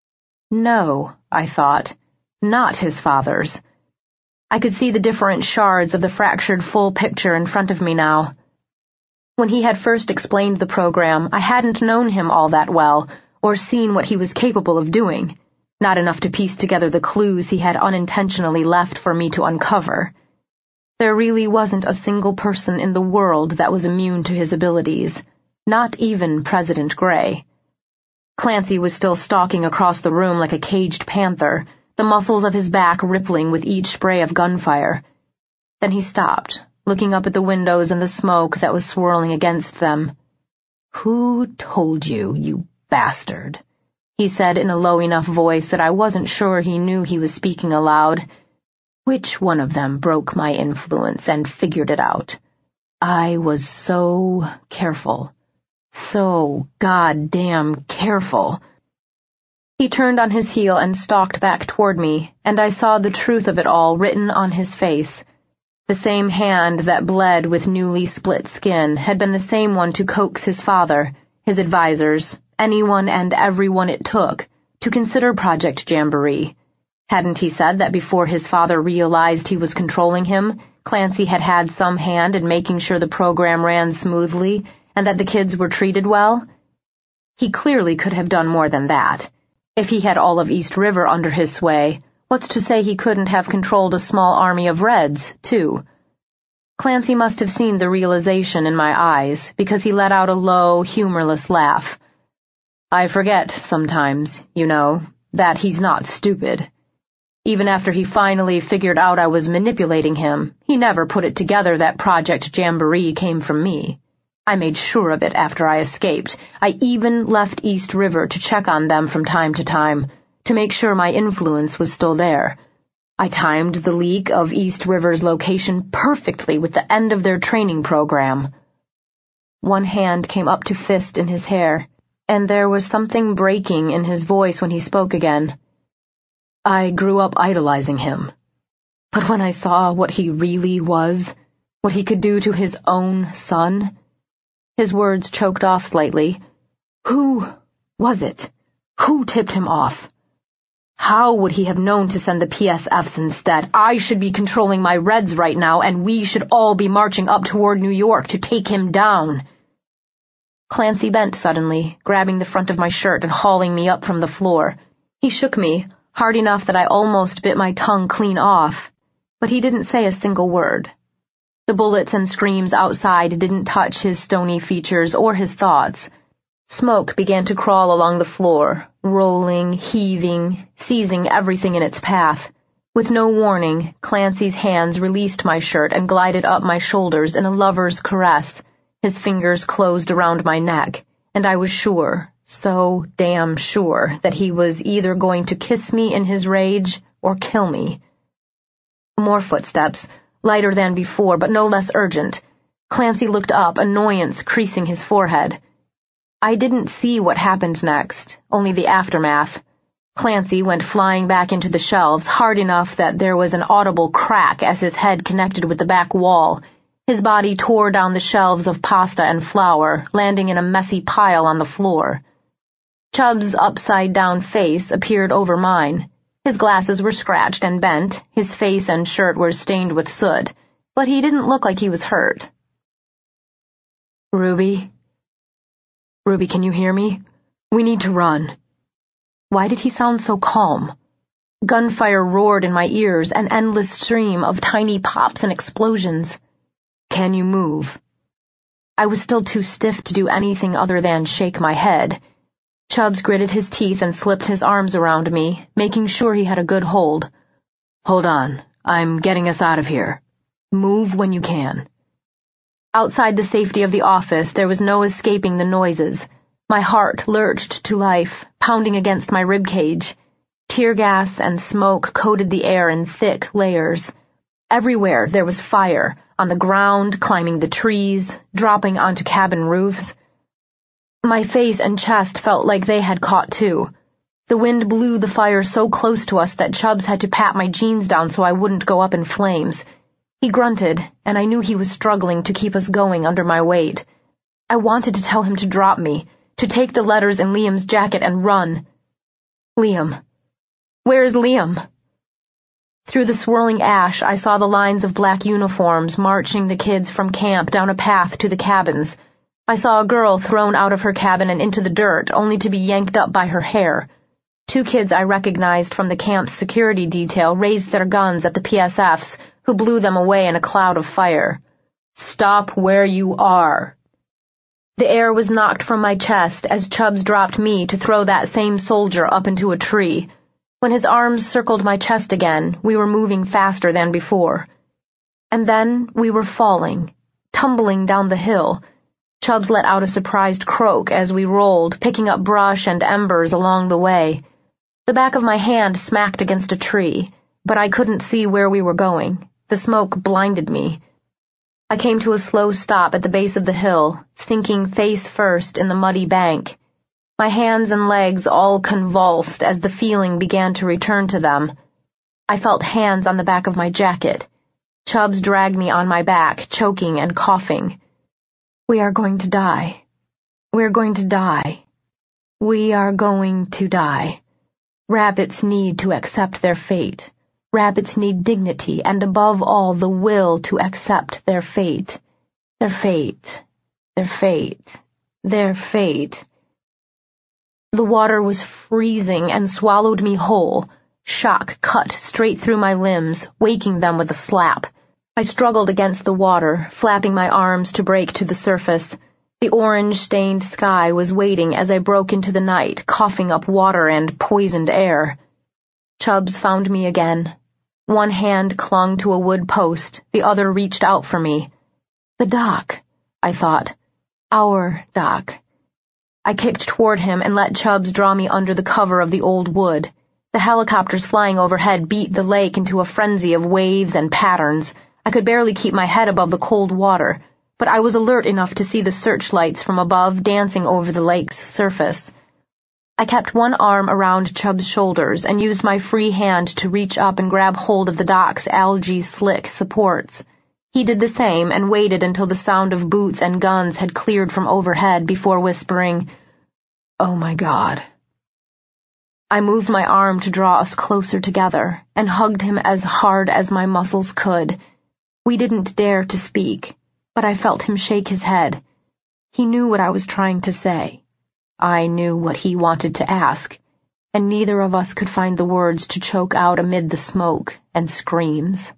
No, I thought, not his father's. I could see the different shards of the fractured full picture in front of me now. When he had first explained the program, I hadn't known him all that well, or seen what he was capable of doing, not enough to piece together the clues he had unintentionally left for me to uncover. There really wasn't a single person in the world that was immune to his abilities, not even President Gray. Clancy was still stalking across the room like a caged panther, the muscles of his back rippling with each spray of gunfire. Then he stopped, looking up at the windows and the smoke that was swirling against them. "Who told you, you bastard?" he said in a low enough voice that I wasn't sure he knew he was speaking aloud. "Which one of them broke my influence and figured it out? I was so careful. So goddamn careful." He turned on his heel and stalked back toward me, and I saw the truth of it all written on his face. The same hand that bled with newly split skin had been the same one to coax his father, his advisors, anyone and everyone it took, to consider Project Jamboree. Hadn't he said that before his father realized he was controlling him, Clancy had had some hand in making sure the program ran smoothly and that the kids were treated well? He clearly could have done more than that. If he had all of East River under his sway, what's to say he couldn't have controlled a small army of Reds, too? Clancy must have seen the realization in my eyes, because he let out a low, humorless laugh. "I forget sometimes, you know, that he's not stupid. Even after he finally figured out I was manipulating him, he never put it together that Project Jamboree came from me. I made sure of it after I escaped. I even left East River to check on them from time to time, to make sure my influence was still there. I timed the leak of East River's location perfectly with the end of their training program." One hand came up to fist in his hair, and there was something breaking in his voice when he spoke again. "I grew up idolizing him. But when I saw what he really was, what he could do to his own son..." His words choked off slightly. "Who was it? Who tipped him off? How would he have known to send the PSFs instead? I should be controlling my Reds right now, and we should all be marching up toward New York to take him down." Clancy bent suddenly, grabbing the front of my shirt and hauling me up from the floor. He shook me, hard enough that I almost bit my tongue clean off, but he didn't say a single word. The bullets and screams outside didn't touch his stony features or his thoughts. Smoke began to crawl along the floor, rolling, heaving, seizing everything in its path. With no warning, Clancy's hands released my shirt and glided up my shoulders in a lover's caress. His fingers closed around my neck, and I was sure, so damn sure, that he was either going to kiss me in his rage or kill me. More footsteps, lighter than before, but no less urgent. Clancy looked up, annoyance creasing his forehead. I didn't see what happened next, only the aftermath. Clancy went flying back into the shelves, hard enough that there was an audible crack as his head connected with the back wall. His body tore down the shelves of pasta and flour, landing in a messy pile on the floor. Chubb's upside-down face appeared over mine. His glasses were scratched and bent, his face and shirt were stained with soot, but he didn't look like he was hurt. Ruby? Ruby, can you hear me? We need to run. Why did he sound so calm? Gunfire roared in my ears, an endless stream of tiny pops and explosions. Can you move? I was still too stiff to do anything other than shake my head. Chubbs gritted his teeth and slipped his arms around me, making sure he had a good hold. Hold on, I'm getting us out of here. Move when you can. Outside the safety of the office, there was no escaping the noises. My heart lurched to life, pounding against my ribcage. Tear gas and smoke coated the air in thick layers. Everywhere there was fire, on the ground, climbing the trees, dropping onto cabin roofs. My face and chest felt like they had caught too. The wind blew the fire so close to us that Chubbs had to pat my jeans down so I wouldn't go up in flames. He grunted, and I knew he was struggling to keep us going under my weight. I wanted to tell him to drop me, to take the letters in Liam's jacket and run. Liam. Where is Liam? Through the swirling ash, I saw the lines of black uniforms marching the kids from camp down a path to the cabins. I saw a girl thrown out of her cabin and into the dirt, only to be yanked up by her hair. 2 kids I recognized from the camp's security detail raised their guns at the PSFs, who blew them away in a cloud of fire. Stop where you are. The air was knocked from my chest as Chubbs dropped me to throw that same soldier up into a tree. When his arms circled my chest again, we were moving faster than before. And then we were falling, tumbling down the hill. Chubbs let out a surprised croak as we rolled, picking up brush and embers along the way. The back of my hand smacked against a tree, but I couldn't see where we were going. The smoke blinded me. I came to a slow stop at the base of the hill, sinking face first in the muddy bank. My hands and legs all convulsed as the feeling began to return to them. I felt hands on the back of my jacket. Chubbs dragged me on my back, choking and coughing. We are going to die. We're going to die. We are going to die. Rabbits need to accept their fate. Rabbits need dignity and, above all, the will to accept their fate. Their fate. Their fate. Their fate. The water was freezing and swallowed me whole. Shock cut straight through my limbs, waking them with a slap. I struggled against the water, flapping my arms to break to the surface. The orange-stained sky was waiting as I broke into the night, coughing up water and poisoned air. Chubbs found me again. One hand clung to a wood post, the other reached out for me. The dock, I thought. Our dock. I kicked toward him and let Chubbs draw me under the cover of the old wood. The helicopters flying overhead beat the lake into a frenzy of waves and patterns. I could barely keep my head above the cold water, but I was alert enough to see the searchlights from above dancing over the lake's surface. I kept one arm around Chubb's shoulders and used my free hand to reach up and grab hold of the dock's algae-slick supports. He did the same and waited until the sound of boots and guns had cleared from overhead before whispering, "Oh my God." I moved my arm to draw us closer together and hugged him as hard as my muscles could. We didn't dare to speak, but I felt him shake his head. He knew what I was trying to say. I knew what he wanted to ask, and neither of us could find the words to choke out amid the smoke and screams.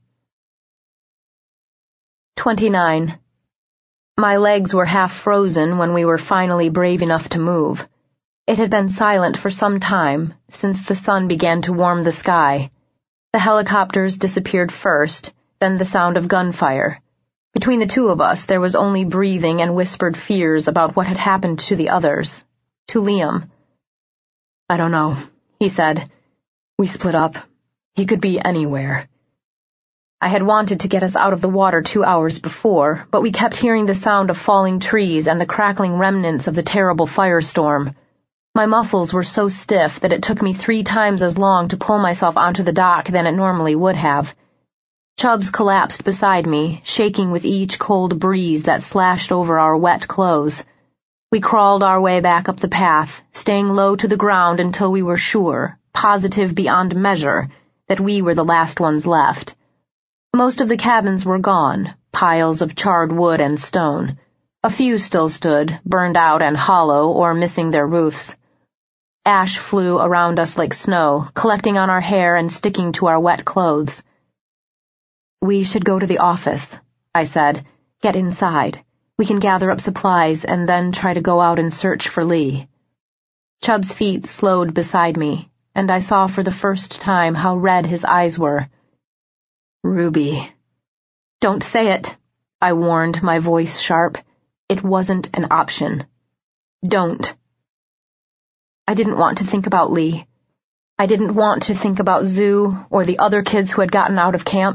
29. My legs were half frozen when we were finally brave enough to move. It had been silent for some time, since the sun began to warm the sky. The helicopters disappeared first, then the sound of gunfire. Between the 2 of us, there was only breathing and whispered fears about what had happened to the others. To Liam. "I don't know," he said. "We split up. He could be anywhere." I had wanted to get us out of the water 2 hours before, but we kept hearing the sound of falling trees and the crackling remnants of the terrible firestorm. My muscles were so stiff that it took me 3 times as long to pull myself onto the dock than it normally would have. Chubbs collapsed beside me, shaking with each cold breeze that slashed over our wet clothes. We crawled our way back up the path, staying low to the ground until we were sure, positive beyond measure, that we were the last ones left. Most of the cabins were gone, piles of charred wood and stone. A few still stood, burned out and hollow or missing their roofs. Ash flew around us like snow, collecting on our hair and sticking to our wet clothes. "We should go to the office," I said. "Get inside. We can gather up supplies and then try to go out and search for Lee." Chubb's feet slowed beside me, and I saw for the first time how red his eyes were. "Ruby." "Don't say it," I warned, my voice sharp. It wasn't an option. "Don't." I didn't want to think about Lee. I didn't want to think about Zoo or the other kids who had gotten out of camp.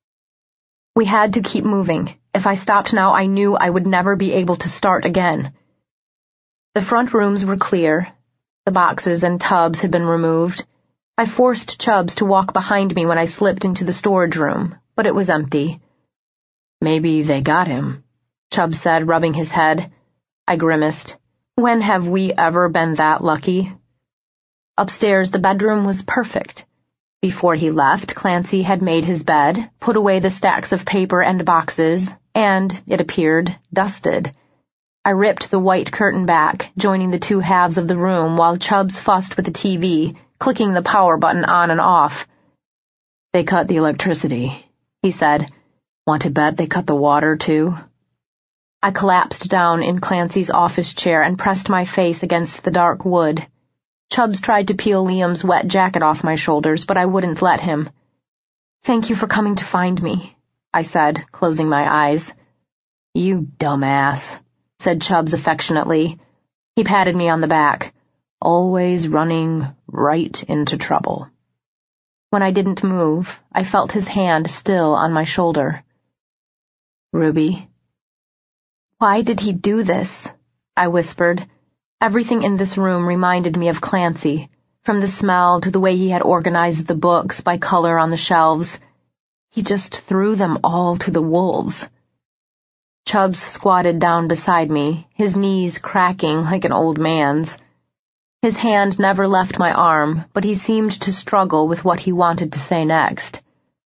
We had to keep moving. If I stopped now, I knew I would never be able to start again. The front rooms were clear. The boxes and tubs had been removed. I forced Chubbs to walk behind me when I slipped into the storage room, but it was empty. "Maybe they got him," Chubbs said, rubbing his head. I grimaced. When have we ever been that lucky? Upstairs, the bedroom was perfect. Before he left, Clancy had made his bed, put away the stacks of paper and boxes, and, it appeared, dusted. I ripped the white curtain back, joining the two halves of the room while Chubbs fussed with the TV, clicking the power button on and off. "They cut the electricity," he said. "Want to bet they cut the water, too?" I collapsed down in Clancy's office chair and pressed my face against the dark wood. Chubbs tried to peel Liam's wet jacket off my shoulders, but I wouldn't let him. "Thank you for coming to find me," I said, closing my eyes. "You dumbass," said Chubbs affectionately. He patted me on the back. "Always running right into trouble." When I didn't move, I felt his hand still on my shoulder. "Ruby." "Why did he do this?" I whispered. Everything in this room reminded me of Clancy, from the smell to the way he had organized the books by color on the shelves. He just threw them all to the wolves. Chubbs squatted down beside me, his knees cracking like an old man's. His hand never left my arm, but he seemed to struggle with what he wanted to say next.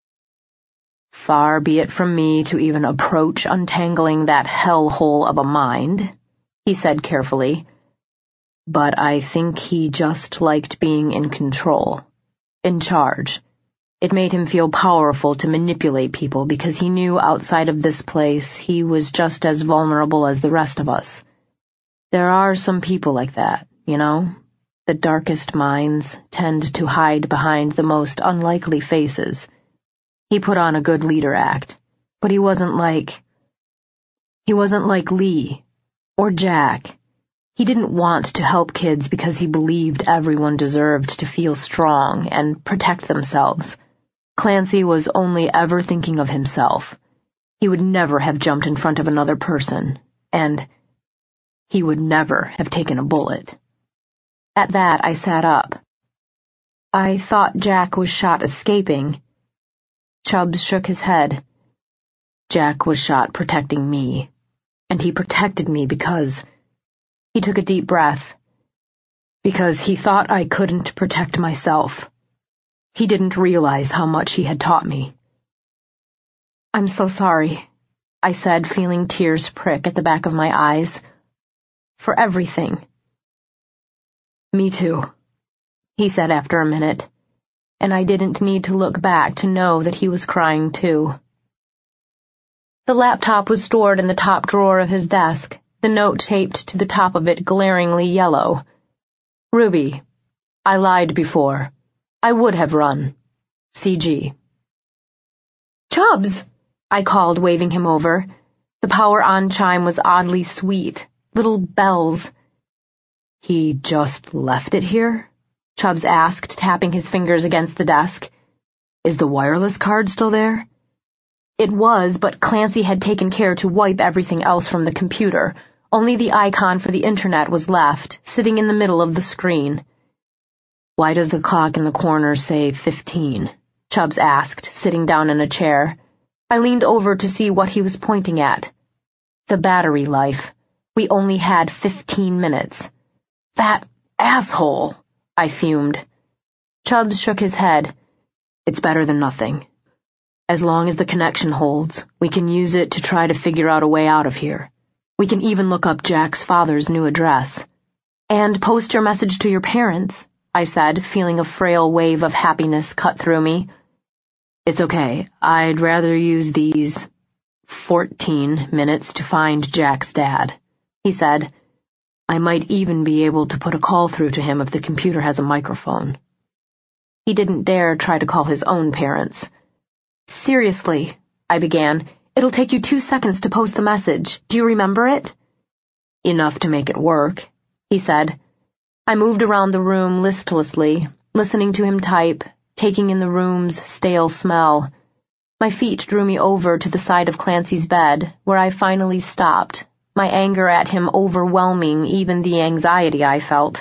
"Far be it from me to even approach untangling that hellhole of a mind," he said carefully. "But I think he just liked being in control, in charge. It made him feel powerful to manipulate people because he knew outside of this place he was just as vulnerable as the rest of us. There are some people like that, you know? The darkest minds tend to hide behind the most unlikely faces. He put on a good leader act, but he wasn't like Lee or Jack. He didn't want to help kids because he believed everyone deserved to feel strong and protect themselves. Clancy was only ever thinking of himself. He would never have jumped in front of another person, and he would never have taken a bullet." At that, I sat up. "I thought Jack was shot escaping." Chubbs shook his head. "Jack was shot protecting me, and he protected me because—" He took a deep breath. "Because he thought I couldn't protect myself. He didn't realize how much he had taught me." "I'm so sorry," I said, feeling tears prick at the back of my eyes. "For everything." "Me too," he said after a minute, and I didn't need to look back to know that he was crying too. The laptop was stored in the top drawer of his desk, the note taped to the top of it glaringly yellow. "Ruby, I lied before. I would have run. CG." "Chubbs!" I called, waving him over. The power-on chime was oddly sweet, little bells. "He just left it here?" Chubbs asked, tapping his fingers against the desk. "Is the wireless card still there?" It was, but Clancy had taken care to wipe everything else from the computer. Only the icon for the internet was left, sitting in the middle of the screen. "Why does the clock in the corner say 15? Chubbs asked, sitting down in a chair. I leaned over to see what he was pointing at. The battery life. We only had 15 minutes. "That asshole!" I fumed. Chubbs shook his head. "It's better than nothing. As long as the connection holds, we can use it to try to figure out a way out of here. We can even look up Jack's father's new address. And post your message to your parents, I said, feeling a frail wave of happiness cut through me. It's okay. I'd rather use these 14 minutes to find Jack's dad, he said. I might even be able to put a call through to him if the computer has a microphone. He didn't dare try to call his own parents. Seriously, I began. It'll take you 2 seconds to post the message. Do you remember it? Enough to make it work, he said. I moved around the room listlessly, listening to him type, taking in the room's stale smell. My feet drew me over to the side of Clancy's bed, where I finally stopped, my anger at him overwhelming even the anxiety I felt.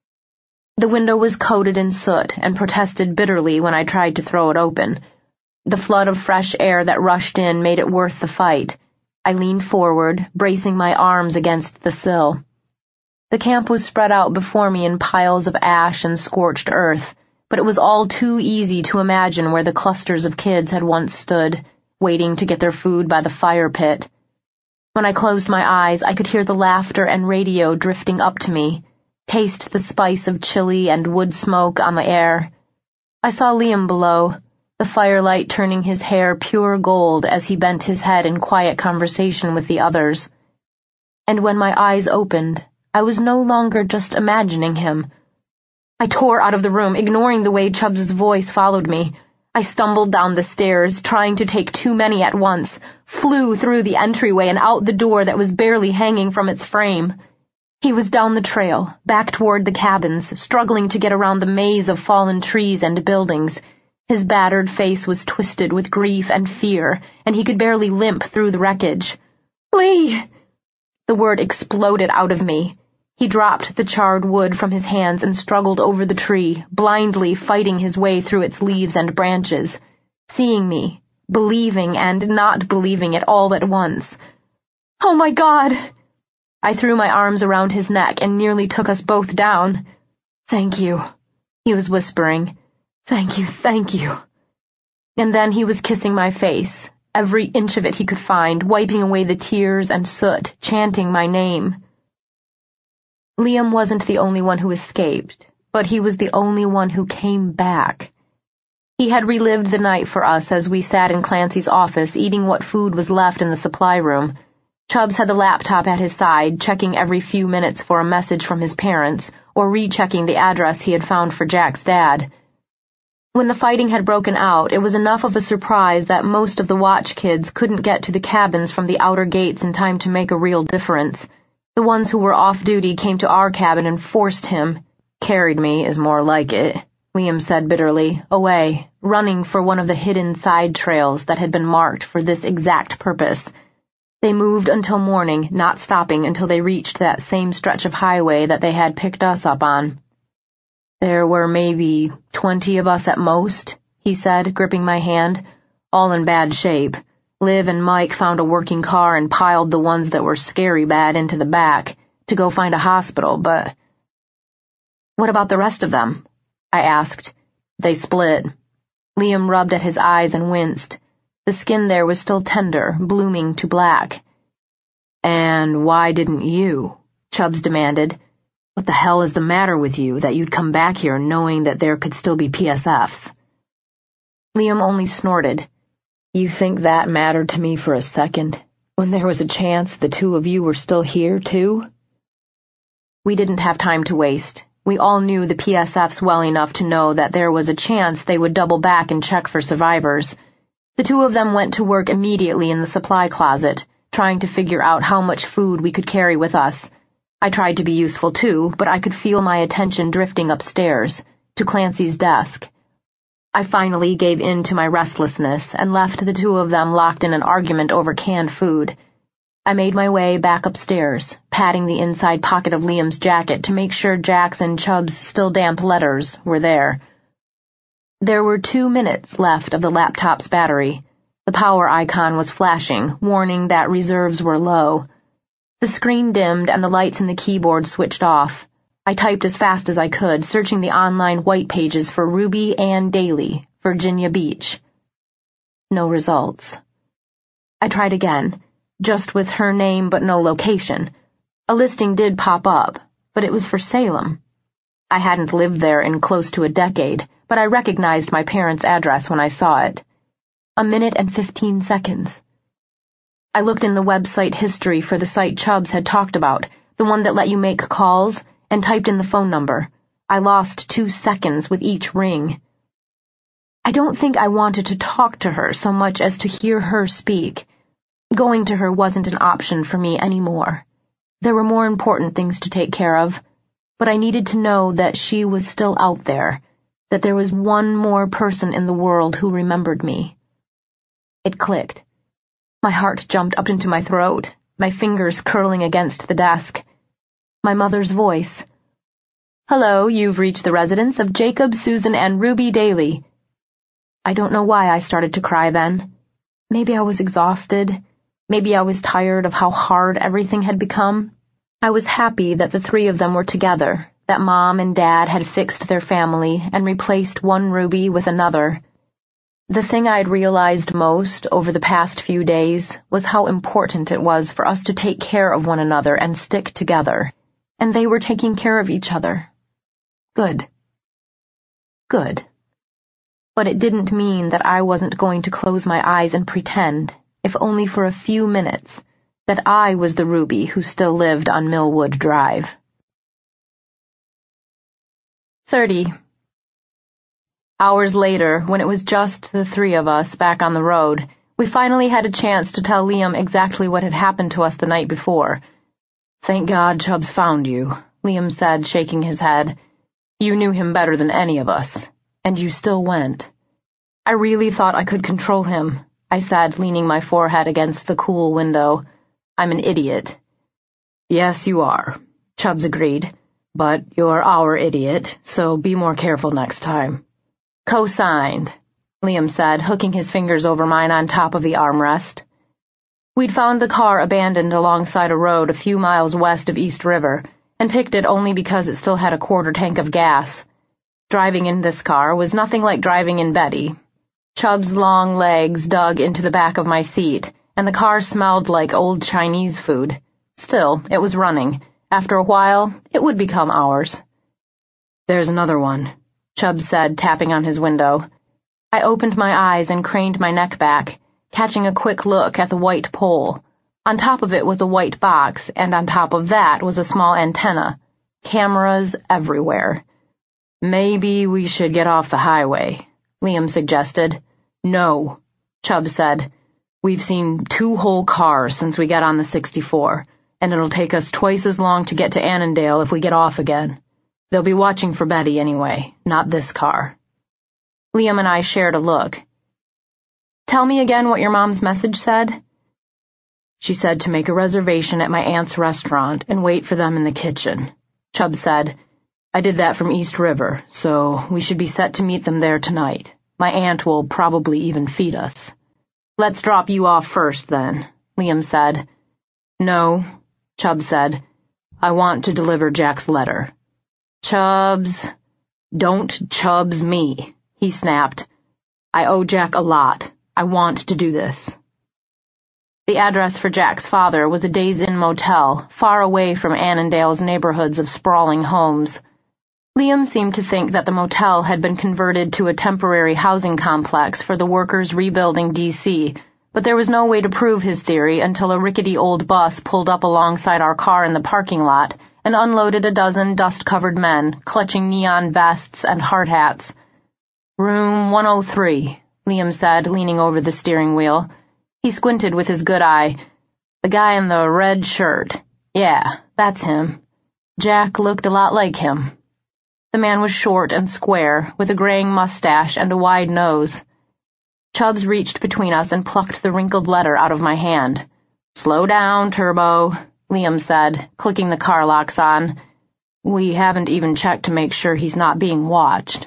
The window was coated in soot and protested bitterly when I tried to throw it open. The flood of fresh air that rushed in made it worth the fight. I leaned forward, bracing my arms against the sill. The camp was spread out before me in piles of ash and scorched earth, but it was all too easy to imagine where the clusters of kids had once stood, waiting to get their food by the fire pit. When I closed my eyes, I could hear the laughter and radio drifting up to me, taste the spice of chili and wood smoke on the air. I saw Liam below, the firelight turning his hair pure gold as he bent his head in quiet conversation with the others. And when my eyes opened, I was no longer just imagining him. I tore out of the room, ignoring the way Chubbs' voice followed me. I stumbled down the stairs, trying to take too many at once, flew through the entryway and out the door that was barely hanging from its frame. He was down the trail, back toward the cabins, struggling to get around the maze of fallen trees and buildings. His battered face was twisted with grief and fear, and he could barely limp through the wreckage. "Lee!" The word exploded out of me. He dropped the charred wood from his hands and struggled over the tree, blindly fighting his way through its leaves and branches, seeing me, believing and not believing it all at once. "Oh my God!" I threw my arms around his neck and nearly took us both down. "Thank you," he was whispering. "Thank you, thank you." And then he was kissing my face, every inch of it he could find, wiping away the tears and soot, chanting my name. Liam wasn't the only one who escaped, but he was the only one who came back. He had relived the night for us as we sat in Clancy's office eating what food was left in the supply room. Chubbs had the laptop at his side, checking every few minutes for a message from his parents, or rechecking the address he had found for Jack's dad. When the fighting had broken out, it was enough of a surprise that most of the watch kids couldn't get to the cabins from the outer gates in time to make a real difference. The ones who were off duty came to our cabin and forced him. "Carried me is more like it," Liam said bitterly, away, running for one of the hidden side trails that had been marked for this exact purpose. They moved until morning, not stopping until they reached that same stretch of highway that they had picked us up on. "There were maybe 20 of us at most," he said, gripping my hand, "all in bad shape. Liv and Mike found a working car and piled the ones that were scary bad into the back to go find a hospital, but—" "What about the rest of them?" I asked. "They split." Liam rubbed at his eyes and winced. The skin there was still tender, blooming to black. "And why didn't you?" Chubbs demanded. "What the hell is the matter with you that you'd come back here knowing that there could still be PSFs?" Liam only snorted. "You think that mattered to me for a second, when there was a chance the two of you were still here, too?" We didn't have time to waste. We all knew the PSFs well enough to know that there was a chance they would double back and check for survivors. The two of them went to work immediately in the supply closet, trying to figure out how much food we could carry with us. I tried to be useful too, but I could feel my attention drifting upstairs, to Clancy's desk. I finally gave in to my restlessness and left the two of them locked in an argument over canned food. I made my way back upstairs, patting the inside pocket of Liam's jacket to make sure Jack's and Chubb's still damp letters were there. There were 2 minutes left of the laptop's battery. The power icon was flashing, warning that reserves were low. The screen dimmed and the lights in the keyboard switched off. I typed as fast as I could, searching the online white pages for Ruby Ann Daly, Virginia Beach. No results. I tried again. just with her name but no location. A listing did pop up, but it was for Salem. I hadn't lived there in close to a decade, but I recognized my parents' address when I saw it. 1 minute and 15 seconds. I looked in the website history for the site Chubbs had talked about, the one that let you make calls, and typed in the phone number. I lost 2 seconds with each ring. I don't think I wanted to talk to her so much as to hear her speak. Going to her wasn't an option for me anymore. There were more important things to take care of, but I needed to know that she was still out there, that there was one more person in the world who remembered me. It clicked. My heart jumped up into my throat, my fingers curling against the desk. My mother's voice. "Hello, you've reached the residence of Jacob, Susan, and Ruby Daly." I don't know why I started to cry then. Maybe I was exhausted. Maybe I was tired of how hard everything had become. I was happy that the 3 of them were together, that Mom and Dad had fixed their family and replaced one Ruby with another. The thing I'd realized most over the past few days was how important it was for us to take care of one another and stick together, and they were taking care of each other. Good. Good. But it didn't mean that I wasn't going to close my eyes and pretend, if only for a few minutes, that I was the Ruby who still lived on Millwood Drive. 30. Hours later, when it was just the 3 of us back on the road, we finally had a chance to tell Liam exactly what had happened to us the night before. "Thank God Chubbs found you," Liam said, shaking his head. "You knew him better than any of us, and you still went." "I really thought I could control him," I said, leaning my forehead against the cool window. "I'm an idiot." "Yes, you are," Chubbs agreed. "But you're our idiot, so be more careful next time." "Co-signed," Liam said, hooking his fingers over mine on top of the armrest. We'd found the car abandoned alongside a road a few miles west of East River, and picked it only because it still had a quarter tank of gas. Driving in this car was nothing like driving in Betty. Chubb's long legs dug into the back of my seat, and the car smelled like old Chinese food. Still, it was running. After a while, it would become ours. "There's another one," Chubbs said, tapping on his window. I opened my eyes and craned my neck back, catching a quick look at the white pole. On top of it was a white box, and on top of that was a small antenna. Cameras everywhere. "Maybe we should get off the highway," Liam suggested. "No," Chubbs said. "We've seen 2 whole cars since we got on the 64, and it'll take us twice as long to get to Annandale if we get off again. They'll be watching for Betty anyway, not this car." Liam and I shared a look. "Tell me again what your mom's message said." "She said to make a reservation at my aunt's restaurant and wait for them in the kitchen," Chubbs said. "I did that from East River, so we should be set to meet them there tonight. My aunt will probably even feed us." "Let's drop you off first, then," Liam said. "No," Chubbs said. "I want to deliver Jack's letter." "Chubbs, don't Chubbs me," he snapped. "I owe Jack a lot. I want to do this." The address for Jack's father was a Days Inn motel, far away from Annandale's neighborhoods of sprawling homes. Liam seemed to think that the motel had been converted to a temporary housing complex for the workers rebuilding D.C., but there was no way to prove his theory until a rickety old bus pulled up alongside our car in the parking lot and unloaded a dozen dust-covered men, clutching neon vests and hard hats. "Room 103, Liam said, leaning over the steering wheel. He squinted with his good eye. "The guy in the red shirt. Yeah, that's him. Jack looked a lot like him." The man was short and square, with a graying mustache and a wide nose. Chubbs reached between us and plucked the wrinkled letter out of my hand. "Slow down, Turbo," Liam said, clicking the car locks on. "We haven't even checked to make sure he's not being watched."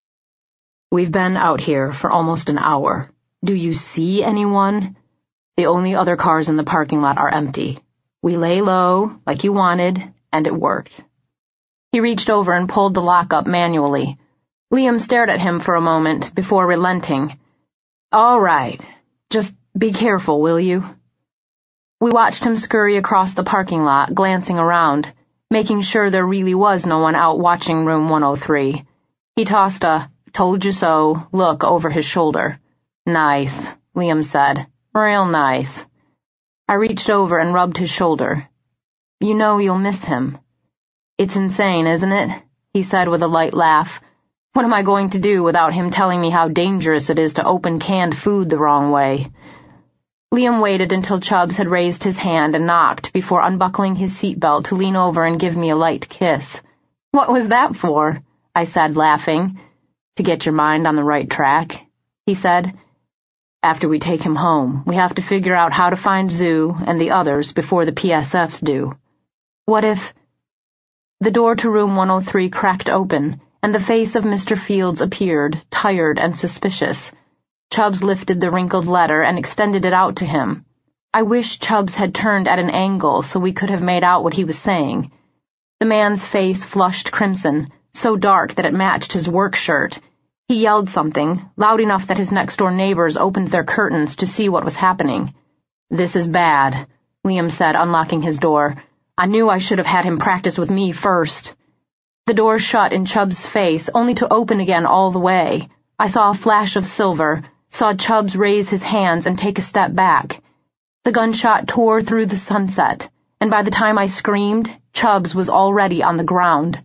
"We've been out here for almost an hour. Do you see anyone? The only other cars in the parking lot are empty. We lay low, like you wanted, and it worked." He reached over and pulled the lock up manually. Liam stared at him for a moment before relenting. "All right. Just be careful, will you?" We watched him scurry across the parking lot, glancing around, making sure there really was no one out watching room 103. He tossed a "told you so" look over his shoulder. "Nice," Liam said. "Real nice." I reached over and rubbed his shoulder. "You know you'll miss him." "It's insane, isn't it?" he said with a light laugh. "What am I going to do without him telling me how dangerous it is to open canned food the wrong way?" Liam waited until Chubbs had raised his hand and knocked before unbuckling his seatbelt to lean over and give me a light kiss. "What was that for?" I said, laughing. "To get your mind on the right track," he said. "After we take him home, we have to figure out how to find Zoo and the others before the PSFs do." "What if—" The door to room 103 cracked open, and the face of Mr. Fields appeared, tired and suspicious. Chubbs lifted the wrinkled letter and extended it out to him. I wish Chubbs had turned at an angle so we could have made out what he was saying. The man's face flushed crimson, so dark that it matched his work shirt. He yelled something, loud enough that his next-door neighbors opened their curtains to see what was happening. "This is bad," Liam said, unlocking his door. "I knew I should have had him practice with me first." The door shut in Chubbs' face, only to open again all the way. I saw a flash of silver, saw Chubbs raise his hands and take a step back. The gunshot tore through the sunset, and by the time I screamed, Chubbs was already on the ground.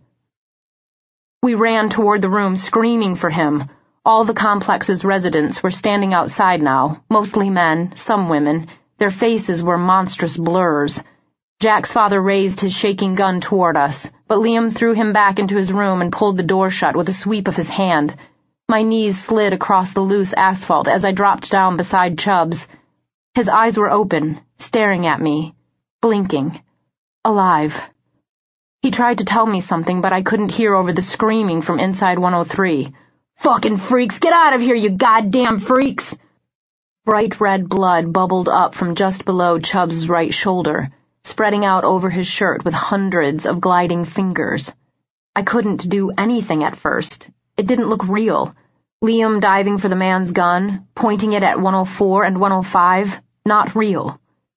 We ran toward the room, screaming for him. All the complex's residents were standing outside now, mostly men, some women. Their faces were monstrous blurs. Jack's father raised his shaking gun toward us, but Liam threw him back into his room and pulled the door shut with a sweep of his hand. My knees slid across the loose asphalt as I dropped down beside Chubbs. His eyes were open, staring at me, blinking, alive. He tried to tell me something, but I couldn't hear over the screaming from inside 103. "Fucking freaks, get out of here, you goddamn freaks!" Bright red blood bubbled up from just below Chubbs' right shoulder, spreading out over his shirt with hundreds of gliding fingers. I couldn't do anything at first. It didn't look real. Liam diving for the man's gun, pointing it at 104 and 105, not real.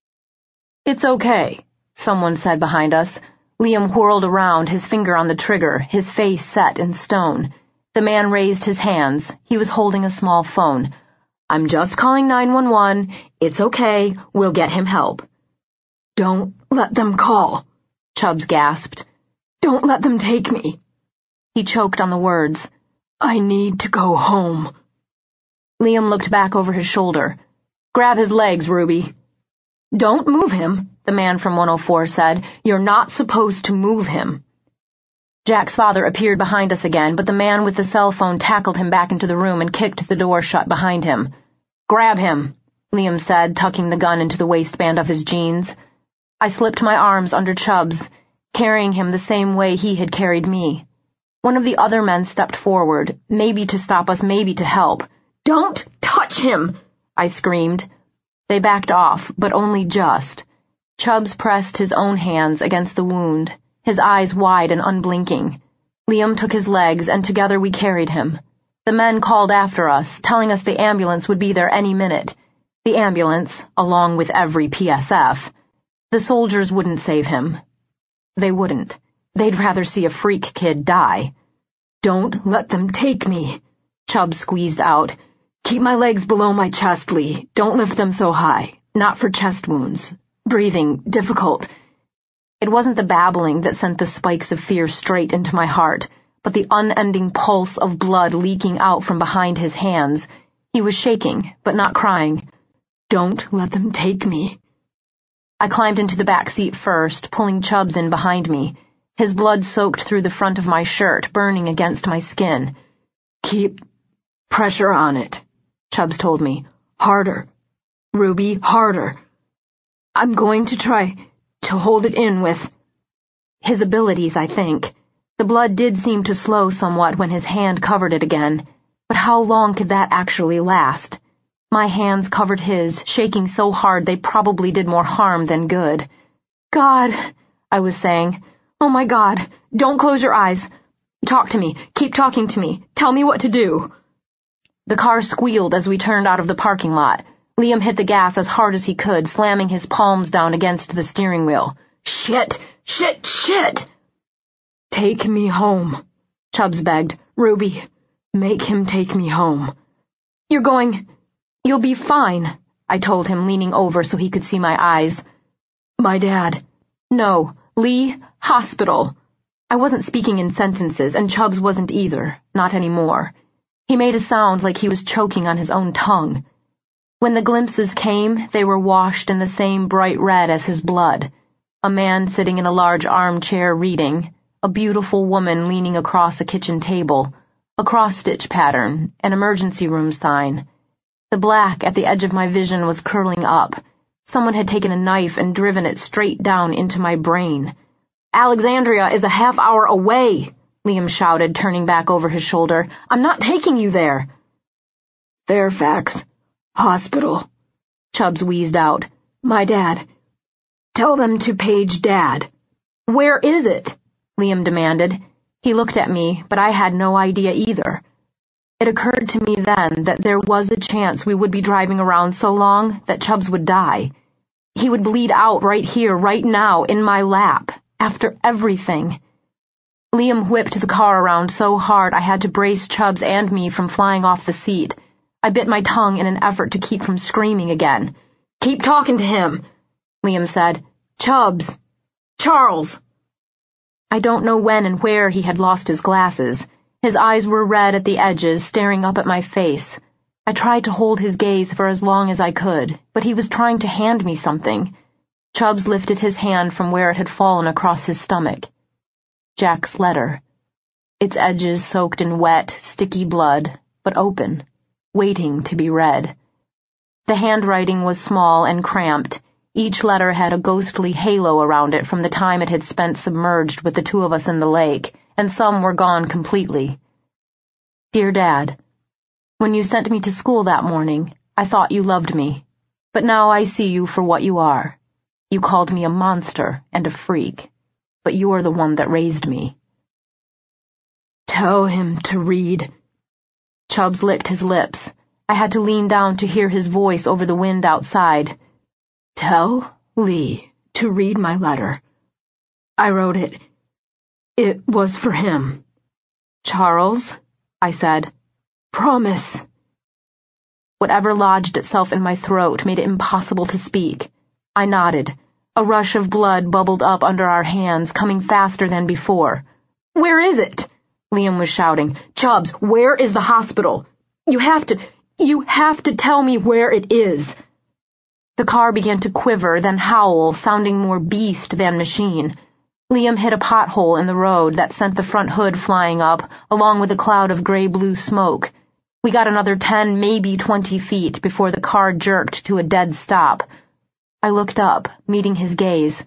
"It's okay," someone said behind us. Liam whirled around, his finger on the trigger, his face set in stone. The man raised his hands. He was holding a small phone. "I'm just calling 911. It's okay. We'll get him help." "Don't let them call," Chubbs gasped. "Don't let them take me." He choked on the words. "I need to go home." Liam looked back over his shoulder. "Grab his legs, Ruby." "Don't move him," the man from 104 said. "You're not supposed to move him." Jack's father appeared behind us again, but the man with the cell phone tackled him back into the room and kicked the door shut behind him. "Grab him," Liam said, tucking the gun into the waistband of his jeans. I slipped my arms under Chubbs, carrying him the same way he had carried me. One of the other men stepped forward, maybe to stop us, maybe to help. "Don't touch him!" I screamed. They backed off, but only just. Chubbs pressed his own hands against the wound, his eyes wide and unblinking. Liam took his legs, and together we carried him. The men called after us, telling us the ambulance would be there any minute. The ambulance, along with every PSF. The soldiers wouldn't save him. They wouldn't. They'd rather see a freak kid die. "Don't let them take me," Chubbs squeezed out. "Keep my legs below my chest, Lee. Don't lift them so high. Not for chest wounds. Breathing difficult." It wasn't the babbling that sent the spikes of fear straight into my heart, but the unending pulse of blood leaking out from behind his hands. He was shaking, but not crying. "Don't let them take me." I climbed into the back seat first, pulling Chubbs in behind me. His blood soaked through the front of my shirt, burning against my skin. "Keep pressure on it," Chubbs told me. "Harder. Ruby, harder. I'm going to try to hold it in with—" his abilities, I think. The blood did seem to slow somewhat when his hand covered it again, but how long could that actually last? My hands covered his, shaking so hard they probably did more harm than good. "God," I was saying. "Oh my God, don't close your eyes. Talk to me. Keep talking to me. Tell me what to do." The car squealed as we turned out of the parking lot. Liam hit the gas as hard as he could, slamming his palms down against the steering wheel. Shit! Shit! Shit! Take me home, Chubbs begged. Ruby, make him take me home. You'll be fine, I told him, leaning over so he could see my eyes. My dad. No, Lee, hospital. I wasn't speaking in sentences, and Chubbs wasn't either, not anymore. He made a sound like he was choking on his own tongue. When the glimpses came, they were washed in the same bright red as his blood. A man sitting in a large armchair reading, a beautiful woman leaning across a kitchen table, a cross-stitch pattern, an emergency room sign. The black at the edge of my vision was curling up. Someone had taken a knife and driven it straight down into my brain. Alexandria is a half-hour away, Liam shouted, turning back over his shoulder. I'm not taking you there. Fairfax. Hospital. Chubbs wheezed out. My dad. Tell them to page Dad. Where is it? Liam demanded. He looked at me, but I had no idea either. It occurred to me then that there was a chance we would be driving around so long that Chubbs would die. He would bleed out right here, right now, in my lap, after everything. Liam whipped the car around so hard I had to brace Chubbs and me from flying off the seat. I bit my tongue in an effort to keep from screaming again. Keep talking to him, Liam said. Chubbs. Charles. I don't know when and where he had lost his glasses. His eyes were red at the edges, staring up at my face. I tried to hold his gaze for as long as I could, but he was trying to hand me something. Chubbs lifted his hand from where it had fallen across his stomach. Jack's letter. Its edges soaked in wet, sticky blood, but open, waiting to be read. The handwriting was small and cramped. Each letter had a ghostly halo around it from the time it had spent submerged with the two of us in the lake, and some were gone completely. Dear Dad, when you sent me to school that morning, I thought you loved me, but now I see you for what you are. You called me a monster and a freak, but you're the one that raised me. Tell him to read. Chubbs licked his lips. I had to lean down to hear his voice over the wind outside. Tell Lee to read my letter. I wrote it. It was for him. Charles, I said. Promise. Whatever lodged itself in my throat made it impossible to speak. I nodded. A rush of blood bubbled up under our hands, coming faster than before. Where is it? Liam was shouting. Chubbs, where is the hospital? You have to tell me where it is. The car began to quiver, then howl, sounding more beast than machine. Liam hit a pothole in the road that sent the front hood flying up, along with a cloud of gray-blue smoke. We got another 10, maybe 20 feet before the car jerked to a dead stop. I looked up, meeting his gaze.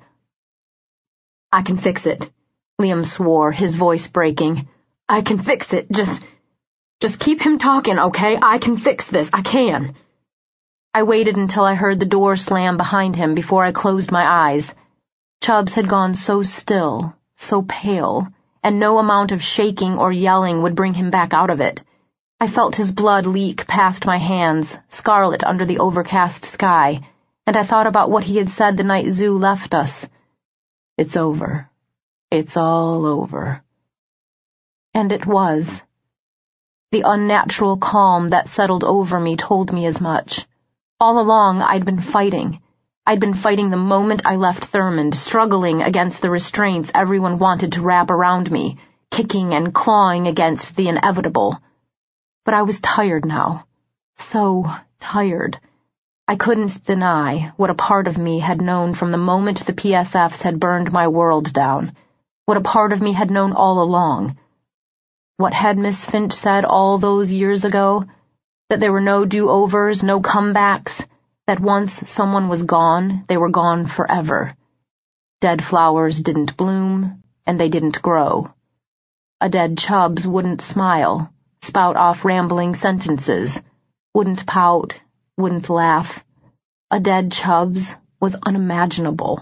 I can fix it, Liam swore, his voice breaking. I can fix it. Just keep him talking, okay? I can fix this. I can. I waited until I heard the door slam behind him before I closed my eyes. Chubbs had gone so still, so pale, and no amount of shaking or yelling would bring him back out of it. I felt his blood leak past my hands, scarlet under the overcast sky, and I thought about what he had said the night Zoo left us. It's over. It's all over. And it was. The unnatural calm that settled over me told me as much. All along, I'd been fighting. I'd been fighting the moment I left Thurmond, struggling against the restraints everyone wanted to wrap around me, kicking and clawing against the inevitable. But I was tired now. So tired. I couldn't deny what a part of me had known from the moment the PSFs had burned my world down, what a part of me had known all along. What had Miss Finch said all those years ago? That there were no do-overs, no comebacks, that once someone was gone, they were gone forever. Dead flowers didn't bloom, and they didn't grow. A dead Chubbs wouldn't smile, spout off rambling sentences, wouldn't pout, wouldn't laugh. A dead Chubbs was unimaginable.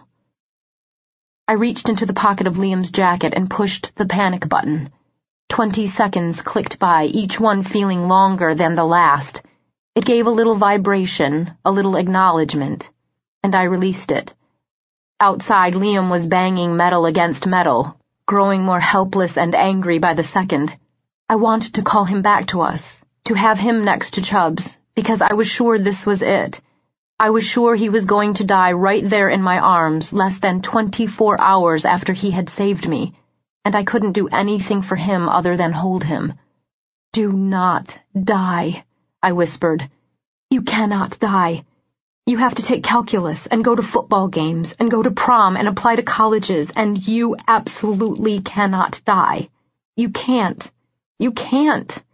I reached into the pocket of Liam's jacket and pushed the panic button. 20 seconds clicked by, each one feeling longer than the last. It gave a little vibration, a little acknowledgement, and I released it. Outside, Liam was banging metal against metal, growing more helpless and angry by the second. I wanted to call him back to us, to have him next to Chubbs, because I was sure this was it. I was sure he was going to die right there in my arms less than 24 hours after he had saved me, and I couldn't do anything for him other than hold him. "Do not die," I whispered. "You cannot die. You have to take calculus and go to football games and go to prom and apply to colleges, and you absolutely cannot die. You can't. You can't."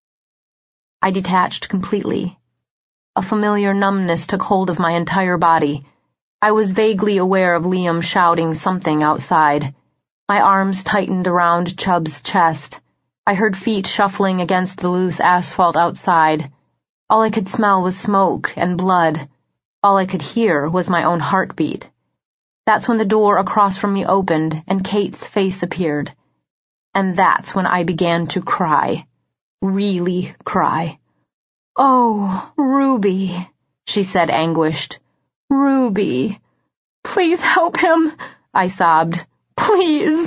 I detached completely. A familiar numbness took hold of my entire body. I was vaguely aware of Liam shouting something outside. My arms tightened around Chubb's chest. I heard feet shuffling against the loose asphalt outside. All I could smell was smoke and blood. All I could hear was my own heartbeat. That's when the door across from me opened and Kate's face appeared. And that's when I began to cry. Really cry. "Oh, Ruby," she said, anguished. "Ruby. Please help him," I sobbed. "Please."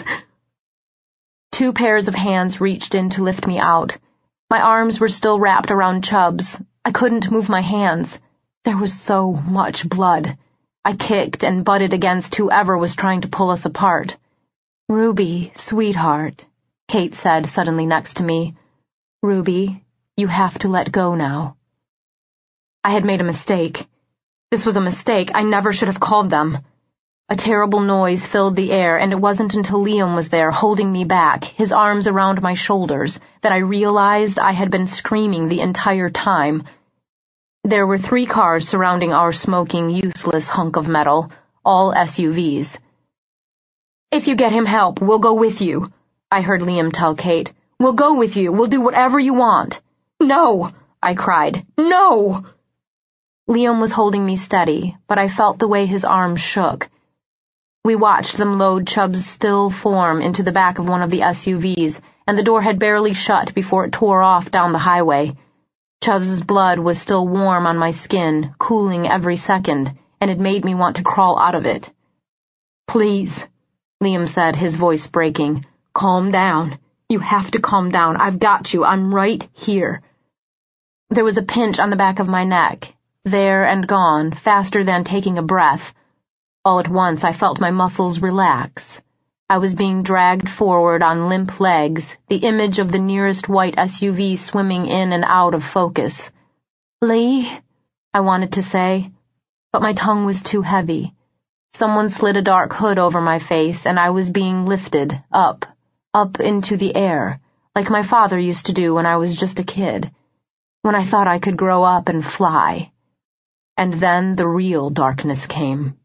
2 pairs of hands reached in to lift me out. My arms were still wrapped around Chubb's. I couldn't move my hands. There was so much blood. I kicked and butted against whoever was trying to pull us apart. "Ruby, sweetheart," Kate said suddenly next to me. "Ruby, you have to let go now." I had made a mistake. This was a mistake. I never should have called them. A terrible noise filled the air, and it wasn't until Liam was there holding me back, his arms around my shoulders, that I realized I had been screaming the entire time. There were 3 cars surrounding our smoking, useless hunk of metal, all SUVs. "If you get him help, we'll go with you," I heard Liam tell Kate. "We'll go with you. We'll do whatever you want." "No!" I cried. "No!" Liam was holding me steady, but I felt the way his arms shook. We watched them load Chubb's still form into the back of one of the SUVs, and the door had barely shut before it tore off down the highway. Chubb's blood was still warm on my skin, cooling every second, and it made me want to crawl out of it. "Please," Liam said, his voice breaking. "Calm down. You have to calm down. I've got you. I'm right here." There was a pinch on the back of my neck, there and gone, faster than taking a breath. All at once I felt my muscles relax. I was being dragged forward on limp legs, the image of the nearest white SUV swimming in and out of focus. "Lee," I wanted to say, but my tongue was too heavy. Someone slid a dark hood over my face, and I was being lifted, up into the air, like my father used to do when I was just a kid, when I thought I could grow up and fly. And then the real darkness came.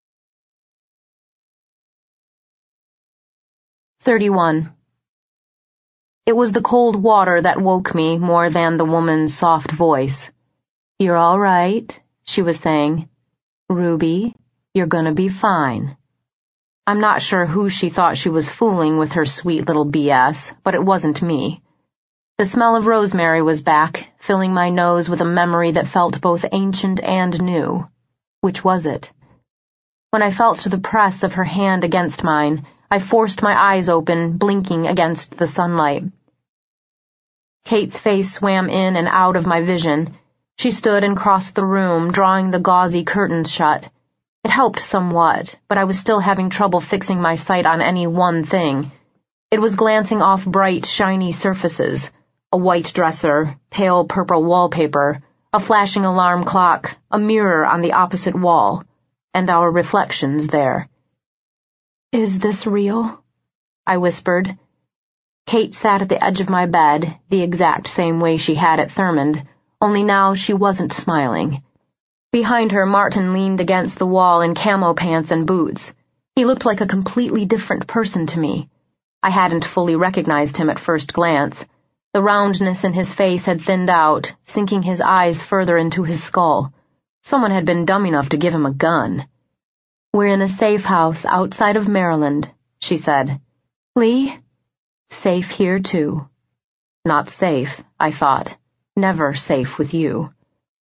31. It was the cold water that woke me more than the woman's soft voice. "You're all right," she was saying. "Ruby, you're gonna be fine." I'm not sure who she thought she was fooling with her sweet little BS, but it wasn't me. The smell of rosemary was back, filling my nose with a memory that felt both ancient and new. Which was it? When I felt the press of her hand against mine, I forced my eyes open, blinking against the sunlight. Kate's face swam in and out of my vision. She stood and crossed the room, drawing the gauzy curtains shut. It helped somewhat, but I was still having trouble fixing my sight on any one thing. It was glancing off bright, shiny surfaces, a white dresser, pale purple wallpaper, a flashing alarm clock, a mirror on the opposite wall, and our reflections there. "Is this real?" I whispered. Kate sat at the edge of my bed, the exact same way she had at Thurmond, only now she wasn't smiling. Behind her, Martin leaned against the wall in camo pants and boots. He looked like a completely different person to me. I hadn't fully recognized him at first glance. The roundness in his face had thinned out, sinking his eyes further into his skull. Someone had been dumb enough to give him a gun. "We're in a safe house outside of Maryland," she said. "Lee?" "Safe here, too." Not safe, I thought. Never safe with you.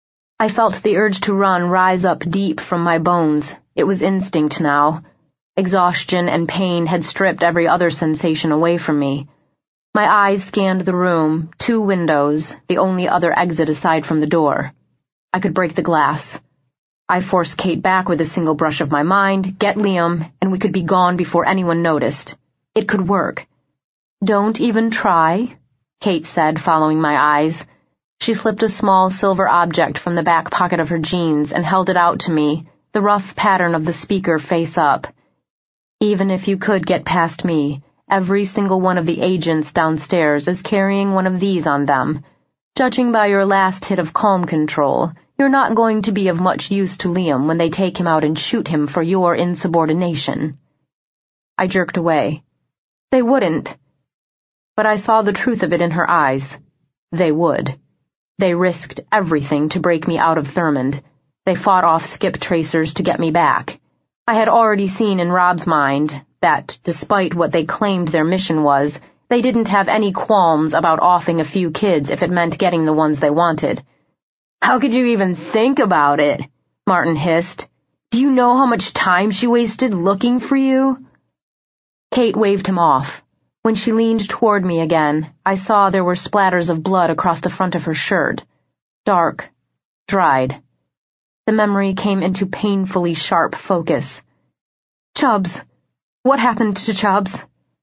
I felt the urge to run rise up deep from my bones. It was instinct now. Exhaustion and pain had stripped every other sensation away from me. My eyes scanned the room, 2 windows, the only other exit aside from the door. I could break the glass. I forced Kate back with a single brush of my mind, get Liam, and we could be gone before anyone noticed. It could work. "Don't even try," Kate said, following my eyes. She slipped a small silver object from the back pocket of her jeans and held it out to me, the rough pattern of the speaker face up. "Even if you could get past me, every single one of the agents downstairs is carrying one of these on them. Judging by your last hit of calm control, you're not going to be of much use to Liam when they take him out and shoot him for your insubordination." I jerked away. They wouldn't. But I saw the truth of it in her eyes. They would. They risked everything to break me out of Thurmond. They fought off skip tracers to get me back. I had already seen in Rob's mind that, despite what they claimed their mission was, they didn't have any qualms about offing a few kids if it meant getting the ones they wanted. "How could you even think about it?" Martin hissed. "Do you know how much time she wasted looking for you?" Kate waved him off. When she leaned toward me again, I saw there were splatters of blood across the front of her shirt. Dark. Dried. The memory came into painfully sharp focus. "Chubbs. What happened to Chubbs?"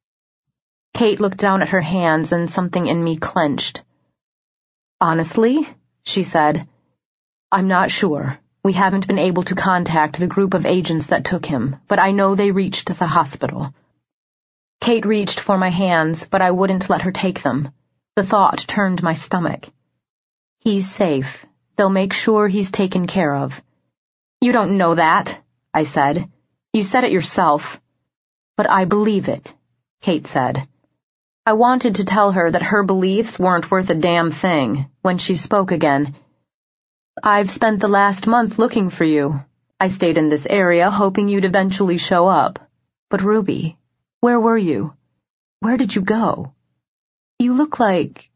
Kate looked down at her hands and something in me clenched. "Honestly," she said, "I'm not sure. We haven't been able to contact the group of agents that took him, but I know they reached the hospital." Kate reached for my hands, but I wouldn't let her take them. The thought turned my stomach. "He's safe. They'll make sure he's taken care of." "You don't know that," I said. "You said it yourself." "But I believe it," Kate said. I wanted to tell her that her beliefs weren't worth a damn thing when she spoke again. "I've spent the last month looking for you. I stayed in this area hoping you'd eventually show up. But Ruby, where were you? Where did you go? You look like...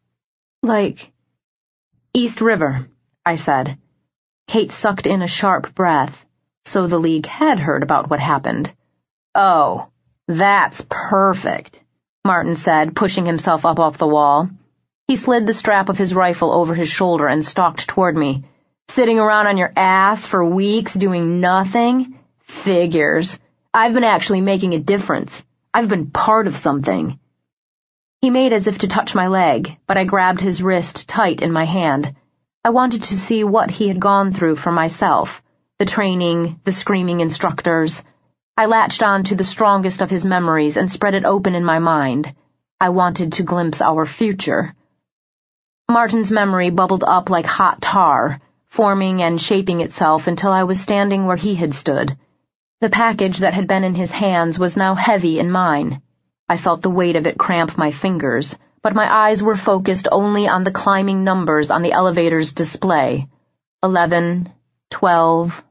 East River," I said. Kate sucked in a sharp breath. So the League had heard about what happened. "Oh, that's perfect," Martin said, pushing himself up off the wall. He slid the strap of his rifle over his shoulder and stalked toward me. "Sitting around on your ass for weeks doing nothing? Figures. I've been actually making a difference. I've been part of something." He made as if to touch my leg, but I grabbed his wrist tight in my hand. I wanted to see what he had gone through for myself. The training, the screaming instructors. I latched on to the strongest of his memories and spread it open in my mind. I wanted to glimpse our future. Martin's memory bubbled up like hot tar, forming and shaping itself until I was standing where he had stood. The package that had been in his hands was now heavy in mine. I felt the weight of it cramp my fingers, but my eyes were focused only on the climbing numbers on the elevator's display. 11, 12,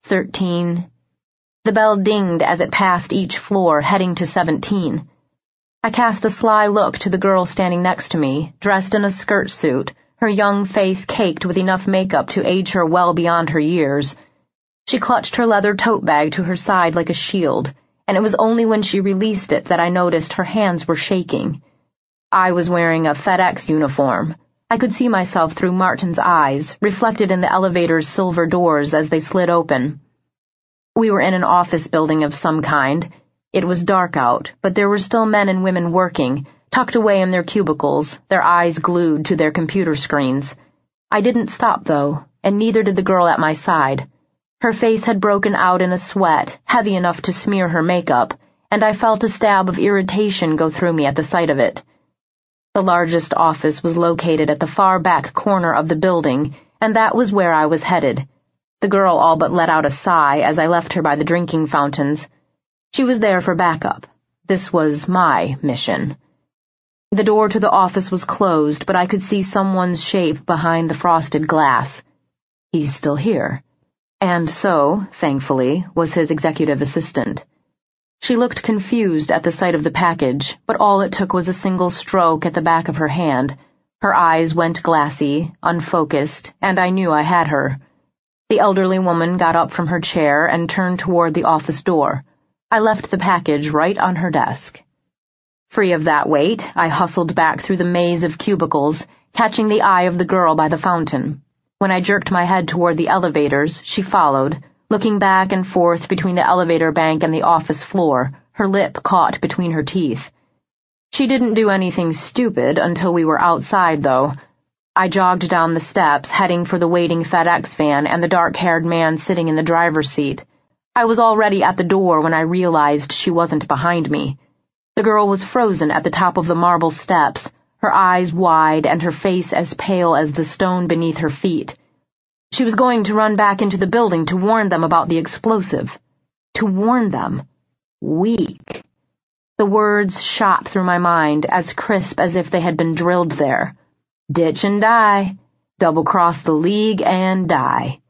13. The bell dinged as it passed each floor, heading to 17. I cast a sly look to the girl standing next to me, dressed in a skirt suit, her young face caked with enough makeup to age her well beyond her years. She clutched her leather tote bag to her side like a shield, and it was only when she released it that I noticed her hands were shaking. I was wearing a FedEx uniform. I could see myself through Martin's eyes, reflected in the elevator's silver doors as they slid open. We were in an office building of some kind. It was dark out, but there were still men and women working, tucked away in their cubicles, their eyes glued to their computer screens. I didn't stop, though, and neither did the girl at my side. Her face had broken out in a sweat, heavy enough to smear her makeup, and I felt a stab of irritation go through me at the sight of it. The largest office was located at the far back corner of the building, and that was where I was headed. The girl all but let out a sigh as I left her by the drinking fountains. She was there for backup. This was my mission. The door to the office was closed, but I could see someone's shape behind the frosted glass. He's still here. And so, thankfully, was his executive assistant. She looked confused at the sight of the package, but all it took was a single stroke at the back of her hand. Her eyes went glassy, unfocused, and I knew I had her. The elderly woman got up from her chair and turned toward the office door. I left the package right on her desk. Free of that weight, I hustled back through the maze of cubicles, catching the eye of the girl by the fountain. When I jerked my head toward the elevators, she followed, looking back and forth between the elevator bank and the office floor, her lip caught between her teeth. She didn't do anything stupid until we were outside, though. I jogged down the steps, heading for the waiting FedEx van and the dark-haired man sitting in the driver's seat. I was already at the door when I realized she wasn't behind me. The girl was frozen at the top of the marble steps, her eyes wide and her face as pale as the stone beneath her feet. She was going to run back into the building to warn them about the explosive. To warn them. Weak. The words shot through my mind, as crisp as if they had been drilled there. Ditch and die. Double-cross the League and die.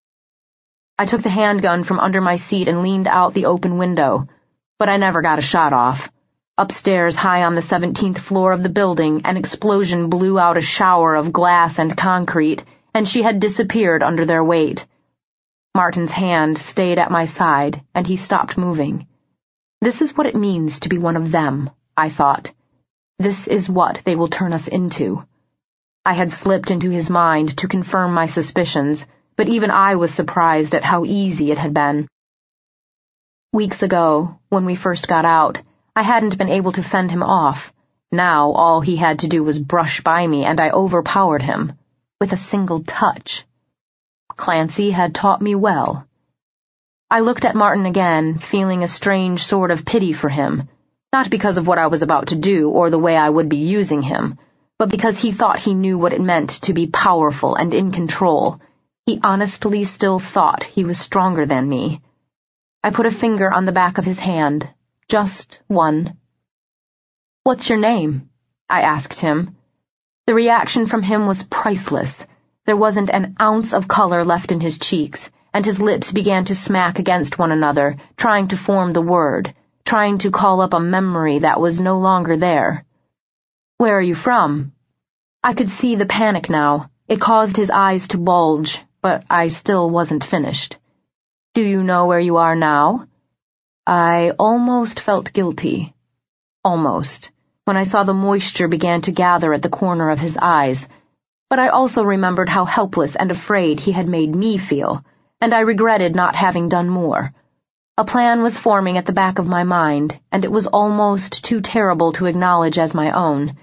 I took the handgun from under my seat and leaned out the open window, but I never got a shot off. Upstairs, high on the 17th floor of the building, an explosion blew out a shower of glass and concrete, and she had disappeared under their weight. Martin's hand stayed at my side, and he stopped moving. This is what it means to be one of them, I thought. This is what they will turn us into. I had slipped into his mind to confirm my suspicions, but even I was surprised at how easy it had been. Weeks ago, when we first got out, I hadn't been able to fend him off. Now all he had to do was brush by me, and I overpowered him. With a single touch. Clancy had taught me well. I looked at Martin again, feeling a strange sort of pity for him, not because of what I was about to do or the way I would be using him, but because he thought he knew what it meant to be powerful and in control. He honestly still thought he was stronger than me. I put a finger on the back of his hand. Just one. "What's your name?" I asked him. The reaction from him was priceless. There wasn't an ounce of color left in his cheeks, and his lips began to smack against one another, trying to form the word, trying to call up a memory that was no longer there. "Where are you from?" I could see the panic now. It caused his eyes to bulge, but I still wasn't finished. "Do you know where you are now?" I almost felt guilty. Almost. When I saw the moisture began to gather at the corner of his eyes, but I also remembered how helpless and afraid he had made me feel, and I regretted not having done more. A plan was forming at the back of my mind, and it was almost too terrible to acknowledge as my own.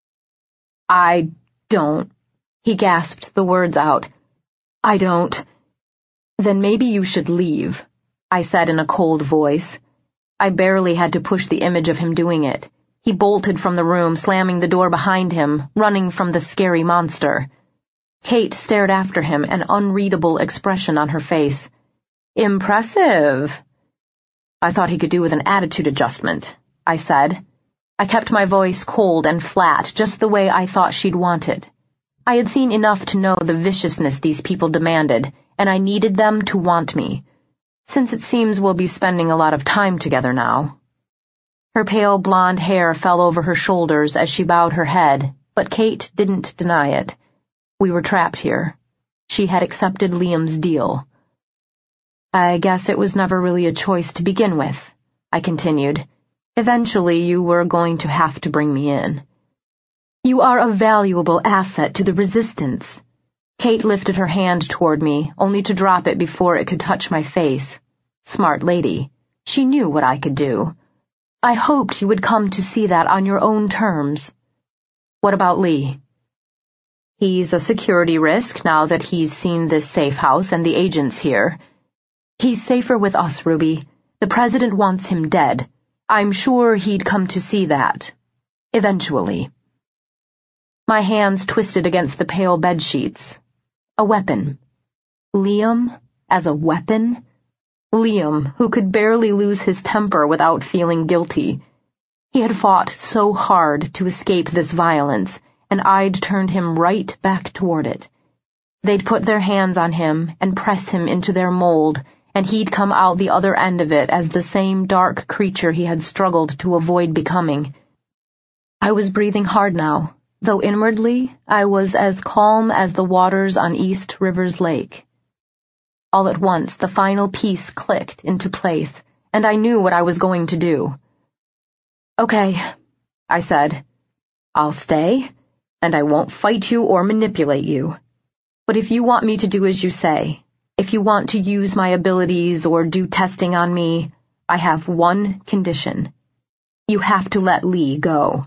"I don't," he gasped the words out. "I don't." "Then maybe you should leave," I said in a cold voice. I barely had to push the image of him doing it. He bolted from the room, slamming the door behind him, running from the scary monster. Kate stared after him, an unreadable expression on her face. "Impressive." "I thought he could do with an attitude adjustment," I said. I kept my voice cold and flat, just the way I thought she'd want it. I had seen enough to know the viciousness these people demanded, and I needed them to want me. Since it seems we'll be spending a lot of time together now. Her pale blonde hair fell over her shoulders as she bowed her head, but Kate didn't deny it. We were trapped here. She had accepted Liam's deal. "I guess it was never really a choice to begin with," I continued. "Eventually you were going to have to bring me in. You are a valuable asset to the Resistance." Kate lifted her hand toward me, only to drop it before it could touch my face. Smart lady. She knew what I could do. "I hoped you would come to see that on your own terms." "What about Lee?" "He's a security risk now that he's seen this safe house and the agents here." "He's safer with us, Ruby. The president wants him dead. I'm sure he'd come to see that. Eventually." My hands twisted against the pale bedsheets. A weapon. Liam as a weapon? Liam, who could barely lose his temper without feeling guilty. He had fought so hard to escape this violence, and I'd turned him right back toward it. They'd put their hands on him and press him into their mold, and he'd come out the other end of it as the same dark creature he had struggled to avoid becoming. I was breathing hard now, though inwardly I was as calm as the waters on East Rivers Lake. All at once, the final piece clicked into place, and I knew what I was going to do. "Okay," I said. "I'll stay, and I won't fight you or manipulate you. But if you want me to do as you say, if you want to use my abilities or do testing on me, I have one condition. You have to let Lee go."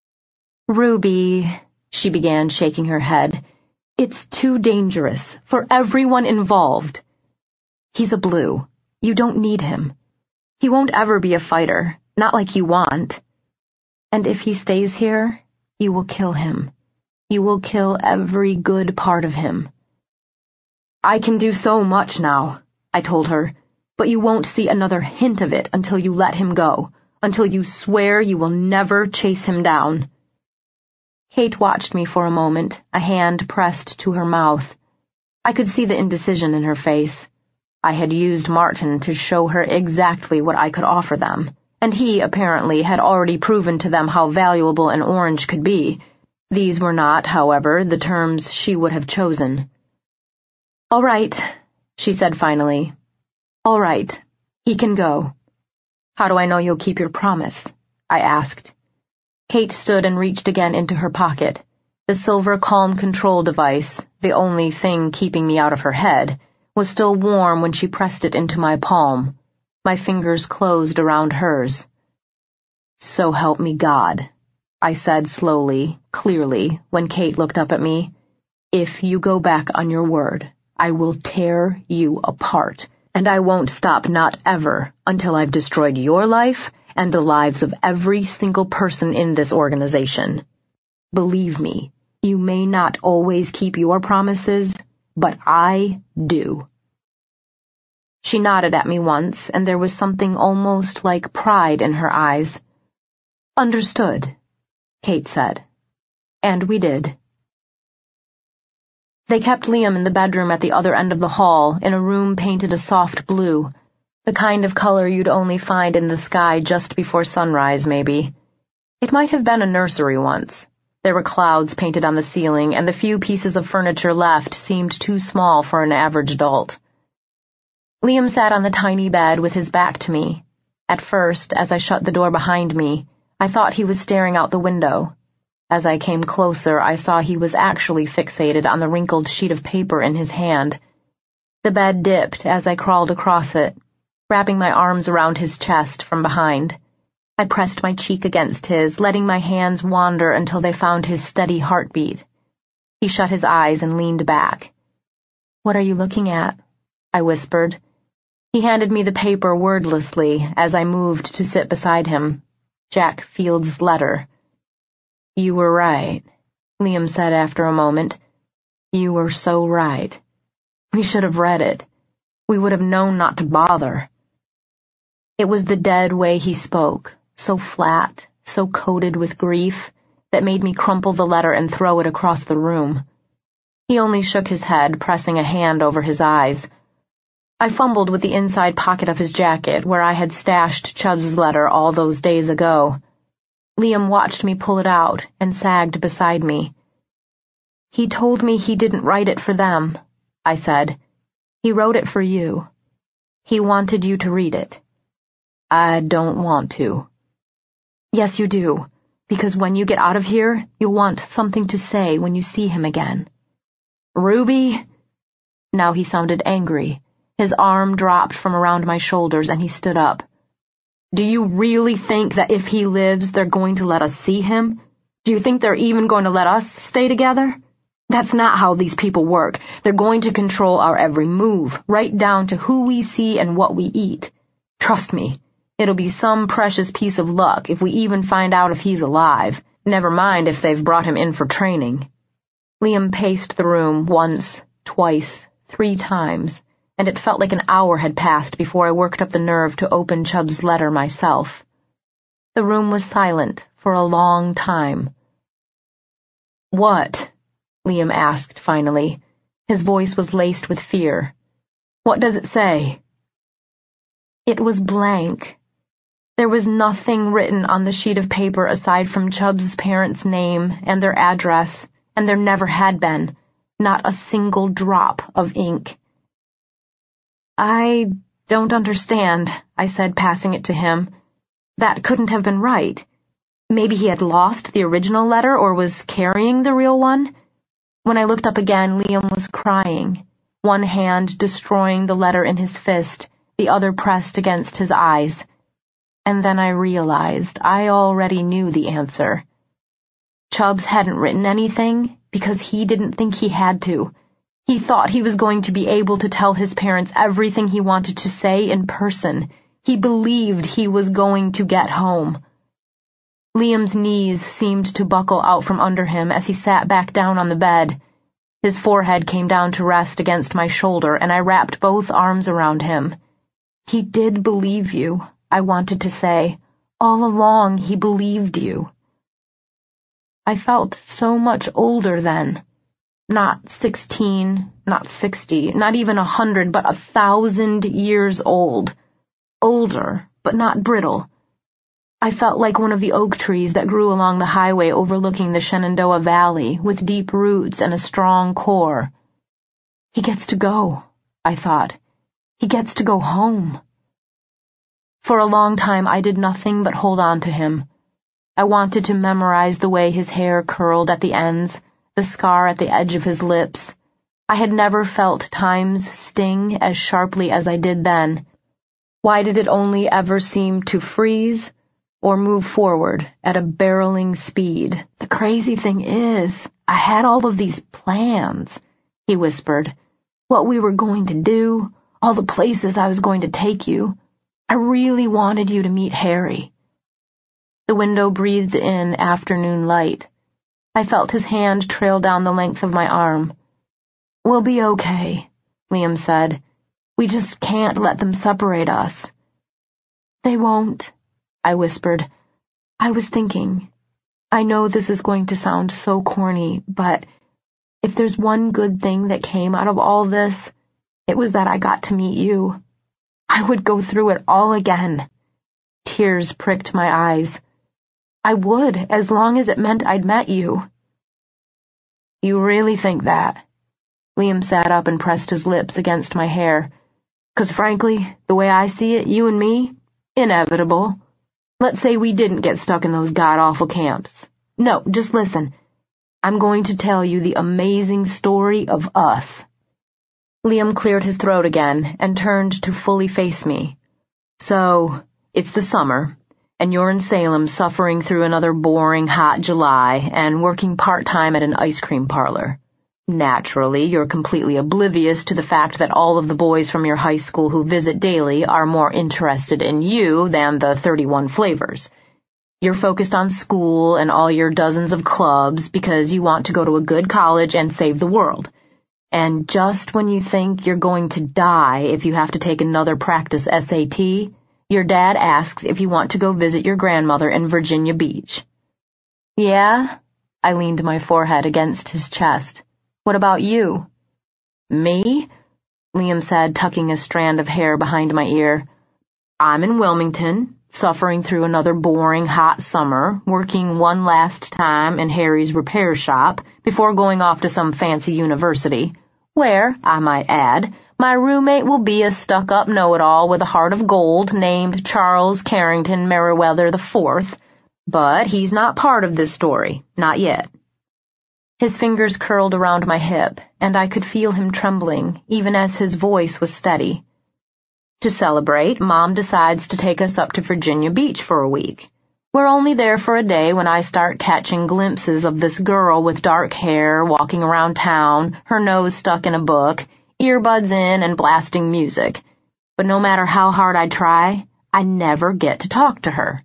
"Ruby," she began, shaking her head, "it's too dangerous for everyone involved. He's a blue. You don't need him. He won't ever be a fighter, not like you want. And if he stays here, you will kill him. You will kill every good part of him." "I can do so much now," I told her, "but you won't see another hint of it until you let him go, until you swear you will never chase him down." Kate watched me for a moment, a hand pressed to her mouth. I could see the indecision in her face. I had used Martin to show her exactly what I could offer them, and he, apparently, had already proven to them how valuable an orange could be. These were not, however, the terms she would have chosen. "All right," she said finally. "All right. He can go." "How do I know you'll keep your promise?" I asked. Kate stood and reached again into her pocket. The silver calm control device, the only thing keeping me out of her head, was still warm when she pressed it into my palm. My fingers closed around hers. "So help me God," I said slowly, clearly, when Kate looked up at me. "If you go back on your word, I will tear you apart, and I won't stop, not ever, until I've destroyed your life and the lives of every single person in this organization. Believe me, you may not always keep your promises, but I do." She nodded at me once, and there was something almost like pride in her eyes. "Understood," Kate said. And we did. They kept Liam in the bedroom at the other end of the hall, in a room painted a soft blue, the kind of color you'd only find in the sky just before sunrise, maybe. It might have been a nursery once. There were clouds painted on the ceiling, and the few pieces of furniture left seemed too small for an average adult. Liam sat on the tiny bed with his back to me. At first, as I shut the door behind me, I thought he was staring out the window. As I came closer, I saw he was actually fixated on the wrinkled sheet of paper in his hand. The bed dipped as I crawled across it, wrapping my arms around his chest from behind. I pressed my cheek against his, letting my hands wander until they found his steady heartbeat. He shut his eyes and leaned back. "What are you looking at?" I whispered. He handed me the paper wordlessly as I moved to sit beside him. Jack Field's letter. "You were right," Liam said after a moment. "You were so right. We should have read it. We would have known not to bother." It was the dead way he spoke, so flat, so coated with grief, that made me crumple the letter and throw it across the room. He only shook his head, pressing a hand over his eyes. I fumbled with the inside pocket of his jacket, where I had stashed Chubb's letter all those days ago. Liam watched me pull it out and sagged beside me. "He told me he didn't write it for them," I said. "He wrote it for you. He wanted you to read it." "I don't want to." "Yes, you do, because when you get out of here, you'll want something to say when you see him again." "Ruby?" Now he sounded angry. His arm dropped from around my shoulders and he stood up. "Do you really think that if he lives, they're going to let us see him? Do you think they're even going to let us stay together? That's not how these people work. They're going to control our every move, right down to who we see and what we eat. Trust me, it'll be some precious piece of luck if we even find out if he's alive, never mind if they've brought him in for training." Liam paced the room once, twice, 3 times, and it felt like an hour had passed before I worked up the nerve to open Chubb's letter myself. The room was silent for a long time. "What?" Liam asked finally. His voice was laced with fear. "What does it say?" It was blank. There was nothing written on the sheet of paper aside from Chubb's parents' name and their address, and there never had been, not a single drop of ink. I don't understand, I said, passing it to him. That couldn't have been right. Maybe he had lost the original letter or was carrying the real one. When I looked up again, Liam was crying, one hand destroying the letter in his fist, the other pressed against his eyes. And then I realized I already knew the answer. Chubbs hadn't written anything because he didn't think he had to. He thought he was going to be able to tell his parents everything he wanted to say in person. He believed he was going to get home. Liam's knees seemed to buckle out from under him as he sat back down on the bed. His forehead came down to rest against my shoulder, and I wrapped both arms around him. He did believe you, I wanted to say. All along he believed you. I felt so much older then. Not 16, not 60, not even 100, but 1,000 years old. Older, but not brittle. I felt like one of the oak trees that grew along the highway overlooking the Shenandoah Valley, with deep roots and a strong core. He gets to go, I thought. He gets to go home. For a long time I did nothing but hold on to him. I wanted to memorize the way his hair curled at the ends, the scar at the edge of his lips. I had never felt time's sting as sharply as I did then. Why did it only ever seem to freeze or move forward at a barreling speed? The crazy thing is, I had all of these plans, he whispered. What we were going to do, all the places I was going to take you. I really wanted you to meet Harry. The window breathed in afternoon light. I felt his hand trail down the length of my arm. We'll be okay, Liam said. We just can't let them separate us. They won't, I whispered. I was thinking. I know this is going to sound so corny, but if there's one good thing that came out of all this, it was that I got to meet you. I would go through it all again. Tears pricked my eyes. I would, as long as it meant I'd met you. You really think that? Liam sat up and pressed his lips against my hair. 'Cause frankly, the way I see it, you and me, inevitable. Let's say we didn't get stuck in those god-awful camps. No, just listen. I'm going to tell you the amazing story of us. Liam cleared his throat again and turned to fully face me. So, it's the summer, and you're in Salem suffering through another boring hot July and working part-time at an ice cream parlor. Naturally, you're completely oblivious to the fact that all of the boys from your high school who visit daily are more interested in you than the 31 flavors. You're focused on school and all your dozens of clubs because you want to go to a good college and save the world. And just when you think you're going to die if you have to take another practice SAT, your dad asks if you want to go visit your grandmother in Virginia Beach. Yeah? I leaned my forehead against his chest. What about you? Me? Liam said, tucking a strand of hair behind my ear. I'm in Wilmington, suffering through another boring hot summer, working one last time in Harry's repair shop before going off to some fancy university, where, I might add, my roommate will be a stuck-up know-it-all with a heart of gold named Charles Carrington Merriweather IV, but he's not part of this story, not yet. His fingers curled around my hip, and I could feel him trembling, even as his voice was steady. To celebrate, Mom decides to take us up to Virginia Beach for a week. We're only there for a day when I start catching glimpses of this girl with dark hair walking around town, her nose stuck in a book, earbuds in and blasting music. But no matter how hard I try, I never get to talk to her.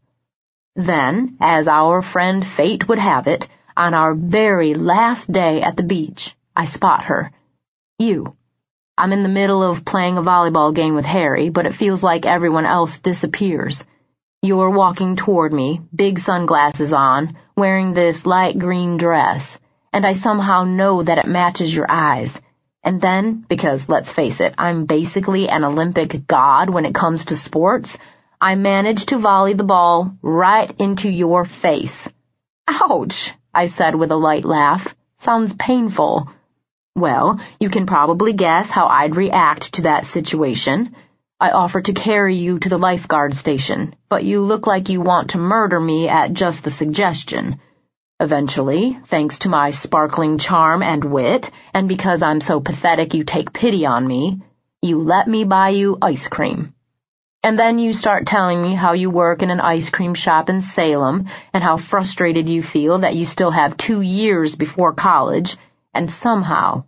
Then, as our friend fate would have it, on our very last day at the beach, I spot her. You. I'm in the middle of playing a volleyball game with Harry, but it feels like everyone else disappears. You're walking toward me, big sunglasses on, wearing this light green dress, and I somehow know that it matches your eyes. And then, because let's face it, I'm basically an Olympic god when it comes to sports, I manage to volley the ball right into your face. Ouch! I said with a light laugh. Sounds painful. Well, you can probably guess how I'd react to that situation. I offer to carry you to the lifeguard station, but you look like you want to murder me at just the suggestion. Eventually, thanks to my sparkling charm and wit, and because I'm so pathetic you take pity on me, you let me buy you ice cream. And then you start telling me how you work in an ice cream shop in Salem, and how frustrated you feel that you still have 2 years before college, and somehow,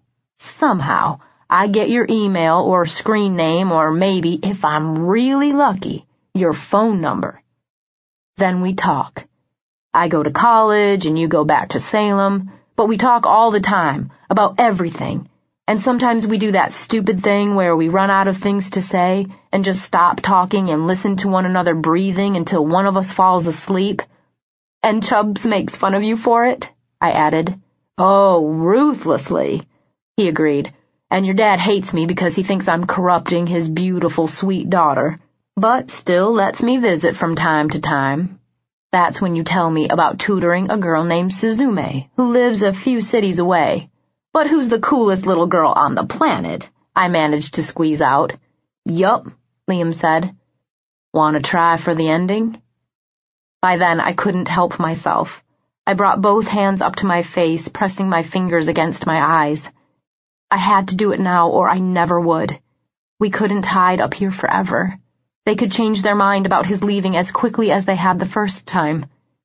I get your email or screen name or maybe, if I'm really lucky, your phone number. Then we talk. I go to college and you go back to Salem, but we talk all the time, about everything. And sometimes we do that stupid thing where we run out of things to say and just stop talking and listen to one another breathing until one of us falls asleep. And Chubbs makes fun of you for it, I added. Oh, ruthlessly, he agreed. And your dad hates me because he thinks I'm corrupting his beautiful, sweet daughter, but still lets me visit from time to time. That's when you tell me about tutoring a girl named Suzume, who lives a few cities away. But who's the coolest little girl on the planet? I managed to squeeze out. Yup, Liam said. Want to try for the ending? By then, I couldn't help myself. I brought both hands up to my face, pressing my fingers against my eyes. I had to do it now, or I never would. We couldn't hide up here forever. They could change their mind about his leaving as quickly as they had the first time.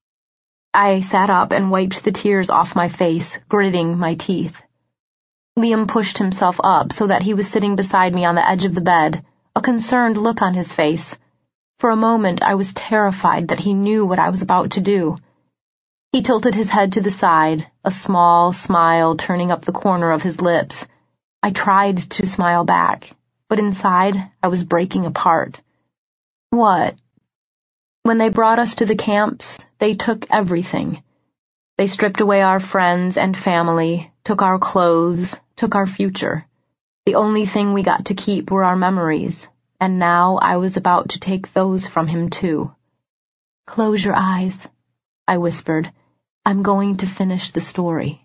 I sat up and wiped the tears off my face, gritting my teeth. Liam pushed himself up so that he was sitting beside me on the edge of the bed, a concerned look on his face. For a moment I was terrified that he knew what I was about to do. He tilted his head to the side, a small smile turning up the corner of his lips. I tried to smile back, but inside I was breaking apart. What? When they brought us to the camps, they took everything. They stripped away our friends and family, took our clothes, took our future. The only thing we got to keep were our memories, and now I was about to take those from him too. Close your eyes, I whispered. I'm going to finish the story.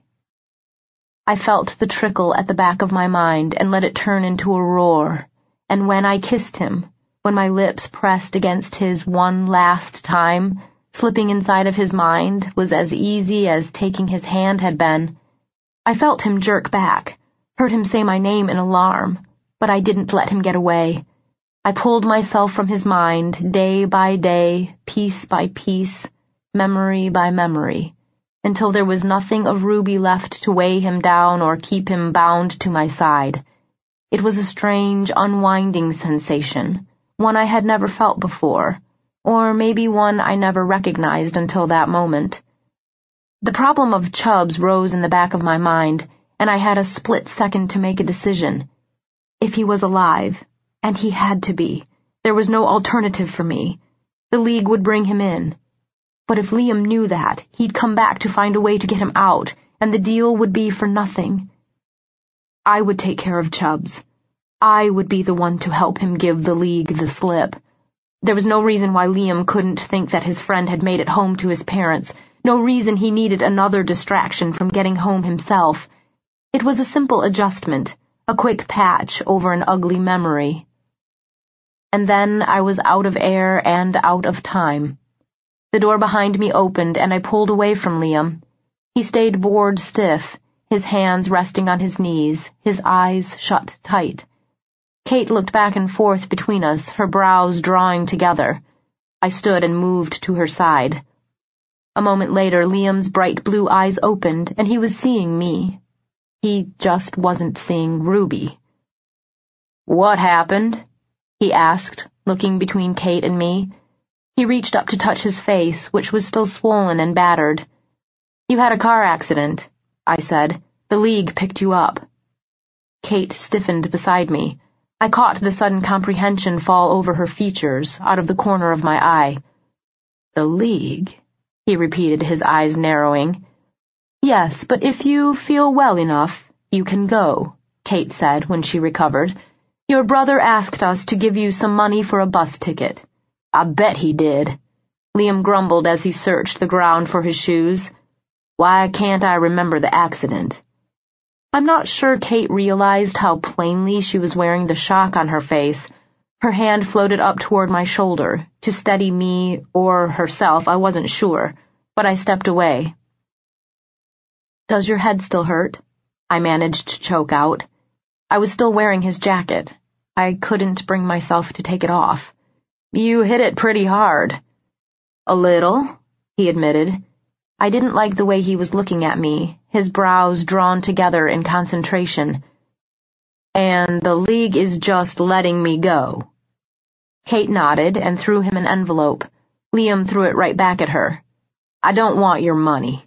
I felt the trickle at the back of my mind and let it turn into a roar, and when I kissed him, when my lips pressed against his one last time, slipping inside of his mind was as easy as taking his hand had been. I felt him jerk back, heard him say my name in alarm, but I didn't let him get away. I pulled myself from his mind, day by day, piece by piece, memory by memory, until there was nothing of Ruby left to weigh him down or keep him bound to my side. It was a strange, unwinding sensation, one I had never felt before, or maybe one I never recognized until that moment. The problem of Chubbs rose in the back of my mind, and I had a split second to make a decision. If he was alive, and he had to be, there was no alternative for me. The League would bring him in. But if Liam knew that, he'd come back to find a way to get him out, and the deal would be for nothing. I would take care of Chubbs. I would be the one to help him give the League the slip. There was no reason why Liam couldn't think that his friend had made it home to his parents, no reason he needed another distraction from getting home himself. It was a simple adjustment, a quick patch over an ugly memory. And then I was out of air and out of time. The door behind me opened and I pulled away from Liam. He stayed bored stiff, his hands resting on his knees, his eyes shut tight. Kate looked back and forth between us, her brows drawing together. I stood and moved to her side. A moment later, Liam's bright blue eyes opened, and he was seeing me. He just wasn't seeing Ruby. "What happened?" he asked, looking between Kate and me. He reached up to touch his face, which was still swollen and battered. "You had a car accident," I said. "The League picked you up." Kate stiffened beside me. I caught the sudden comprehension fall over her features, out of the corner of my eye. "The League?" he repeated, his eyes narrowing. "Yes, but if you feel well enough, you can go," Kate said when she recovered. "Your brother asked us to give you some money for a bus ticket." "I bet he did," Liam grumbled as he searched the ground for his shoes. "Why can't I remember the accident?" I'm not sure Kate realized how plainly she was wearing the shock on her face. Her hand floated up toward my shoulder, to steady me or herself, I wasn't sure, but I stepped away. "Does your head still hurt?" I managed to choke out. I was still wearing his jacket. I couldn't bring myself to take it off. "You hit it pretty hard." "A little," he admitted. I didn't like the way he was looking at me, his brows drawn together in concentration. "And the League is just letting me go." Kate nodded and threw him an envelope. Liam threw it right back at her. "I don't want your money."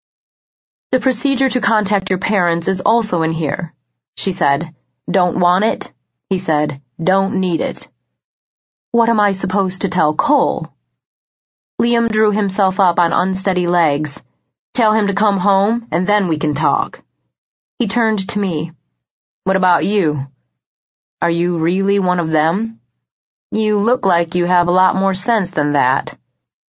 "The procedure to contact your parents is also in here," she said. "Don't want it?" he said. "Don't need it." "What am I supposed to tell Cole?" Liam drew himself up on unsteady legs. "Tell him to come home, and then we can talk." He turned to me. "What about you? Are you really one of them? You look like you have a lot more sense than that."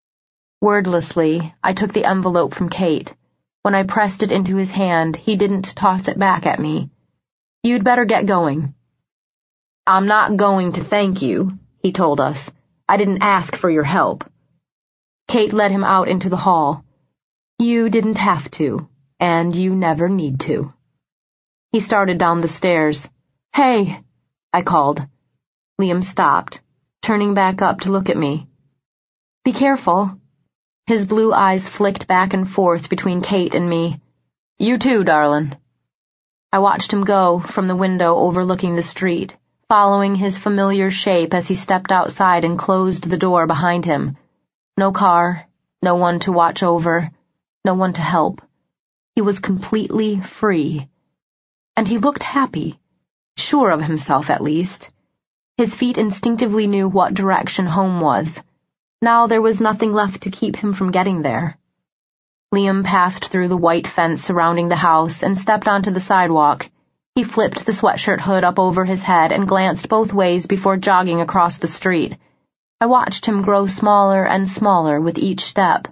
Wordlessly, I took the envelope from Kate. When I pressed it into his hand, he didn't toss it back at me. "You'd better get going." "I'm not going to thank you," he told us. "I didn't ask for your help." Kate led him out into the hall. "You didn't have to, and you never need to." He started down the stairs. "Hey," I called. Liam stopped, turning back up to look at me. "Be careful." His blue eyes flicked back and forth between Kate and me. "You too, darlin'." I watched him go from the window overlooking the street, following his familiar shape as he stepped outside and closed the door behind him. No car, no one to watch over, no one to help. He was completely free. And he looked happy, sure of himself at least. His feet instinctively knew what direction home was. Now there was nothing left to keep him from getting there. Liam passed through the white fence surrounding the house and stepped onto the sidewalk. He flipped the sweatshirt hood up over his head and glanced both ways before jogging across the street. I watched him grow smaller and smaller with each step.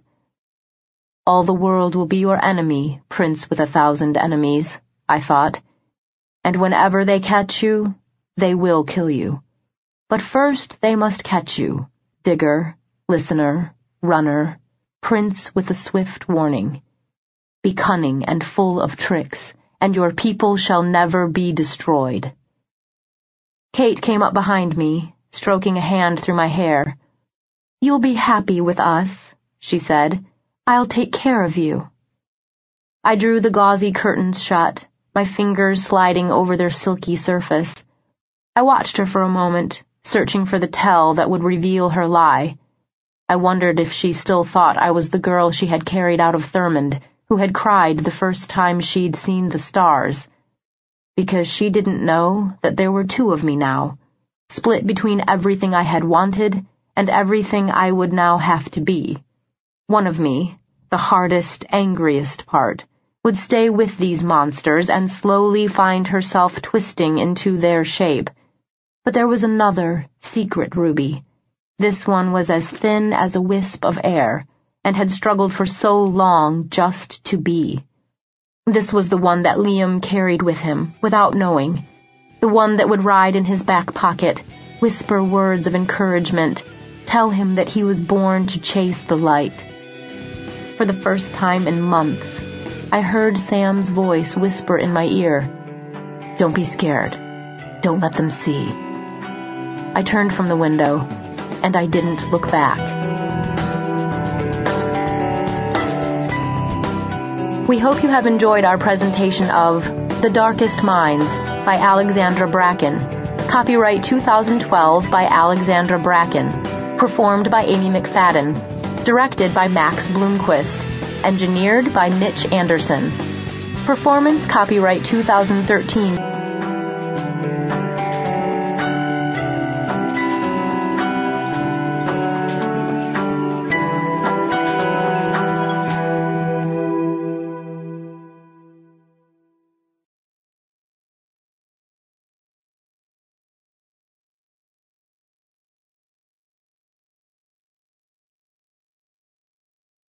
"All the world will be your enemy, Prince with 1,000 enemies," I thought. "And whenever they catch you, they will kill you. But first they must catch you, digger, listener, runner, prince with a swift warning. Be cunning and full of tricks, and your people shall never be destroyed." Kate came up behind me, stroking a hand through my hair. "You'll be happy with us," she said. "I'll take care of you." I drew the gauzy curtains shut, my fingers sliding over their silky surface. I watched her for a moment, searching for the tell that would reveal her lie. I wondered if she still thought I was the girl she had carried out of Thurmond, who had cried the first time she'd seen the stars. Because she didn't know that there were two of me now, split between everything I had wanted and everything I would now have to be. One of me, the hardest, angriest part, would stay with these monsters and slowly find herself twisting into their shape. But there was another, secret Ruby. This one was as thin as a wisp of air, and had struggled for so long just to be. This was the one that Liam carried with him, without knowing. The one that would ride in his back pocket, whisper words of encouragement, tell him that he was born to chase the light. For the first time in months, I heard Sam's voice whisper in my ear, "Don't be scared. Don't let them see." I turned from the window, and I didn't look back. We hope you have enjoyed our presentation of The Darkest Minds by Alexandra Bracken. Copyright 2012 by Alexandra Bracken. Performed by Amy McFadden. Directed by Max Bloomquist. Engineered by Mitch Anderson. Performance copyright 2013.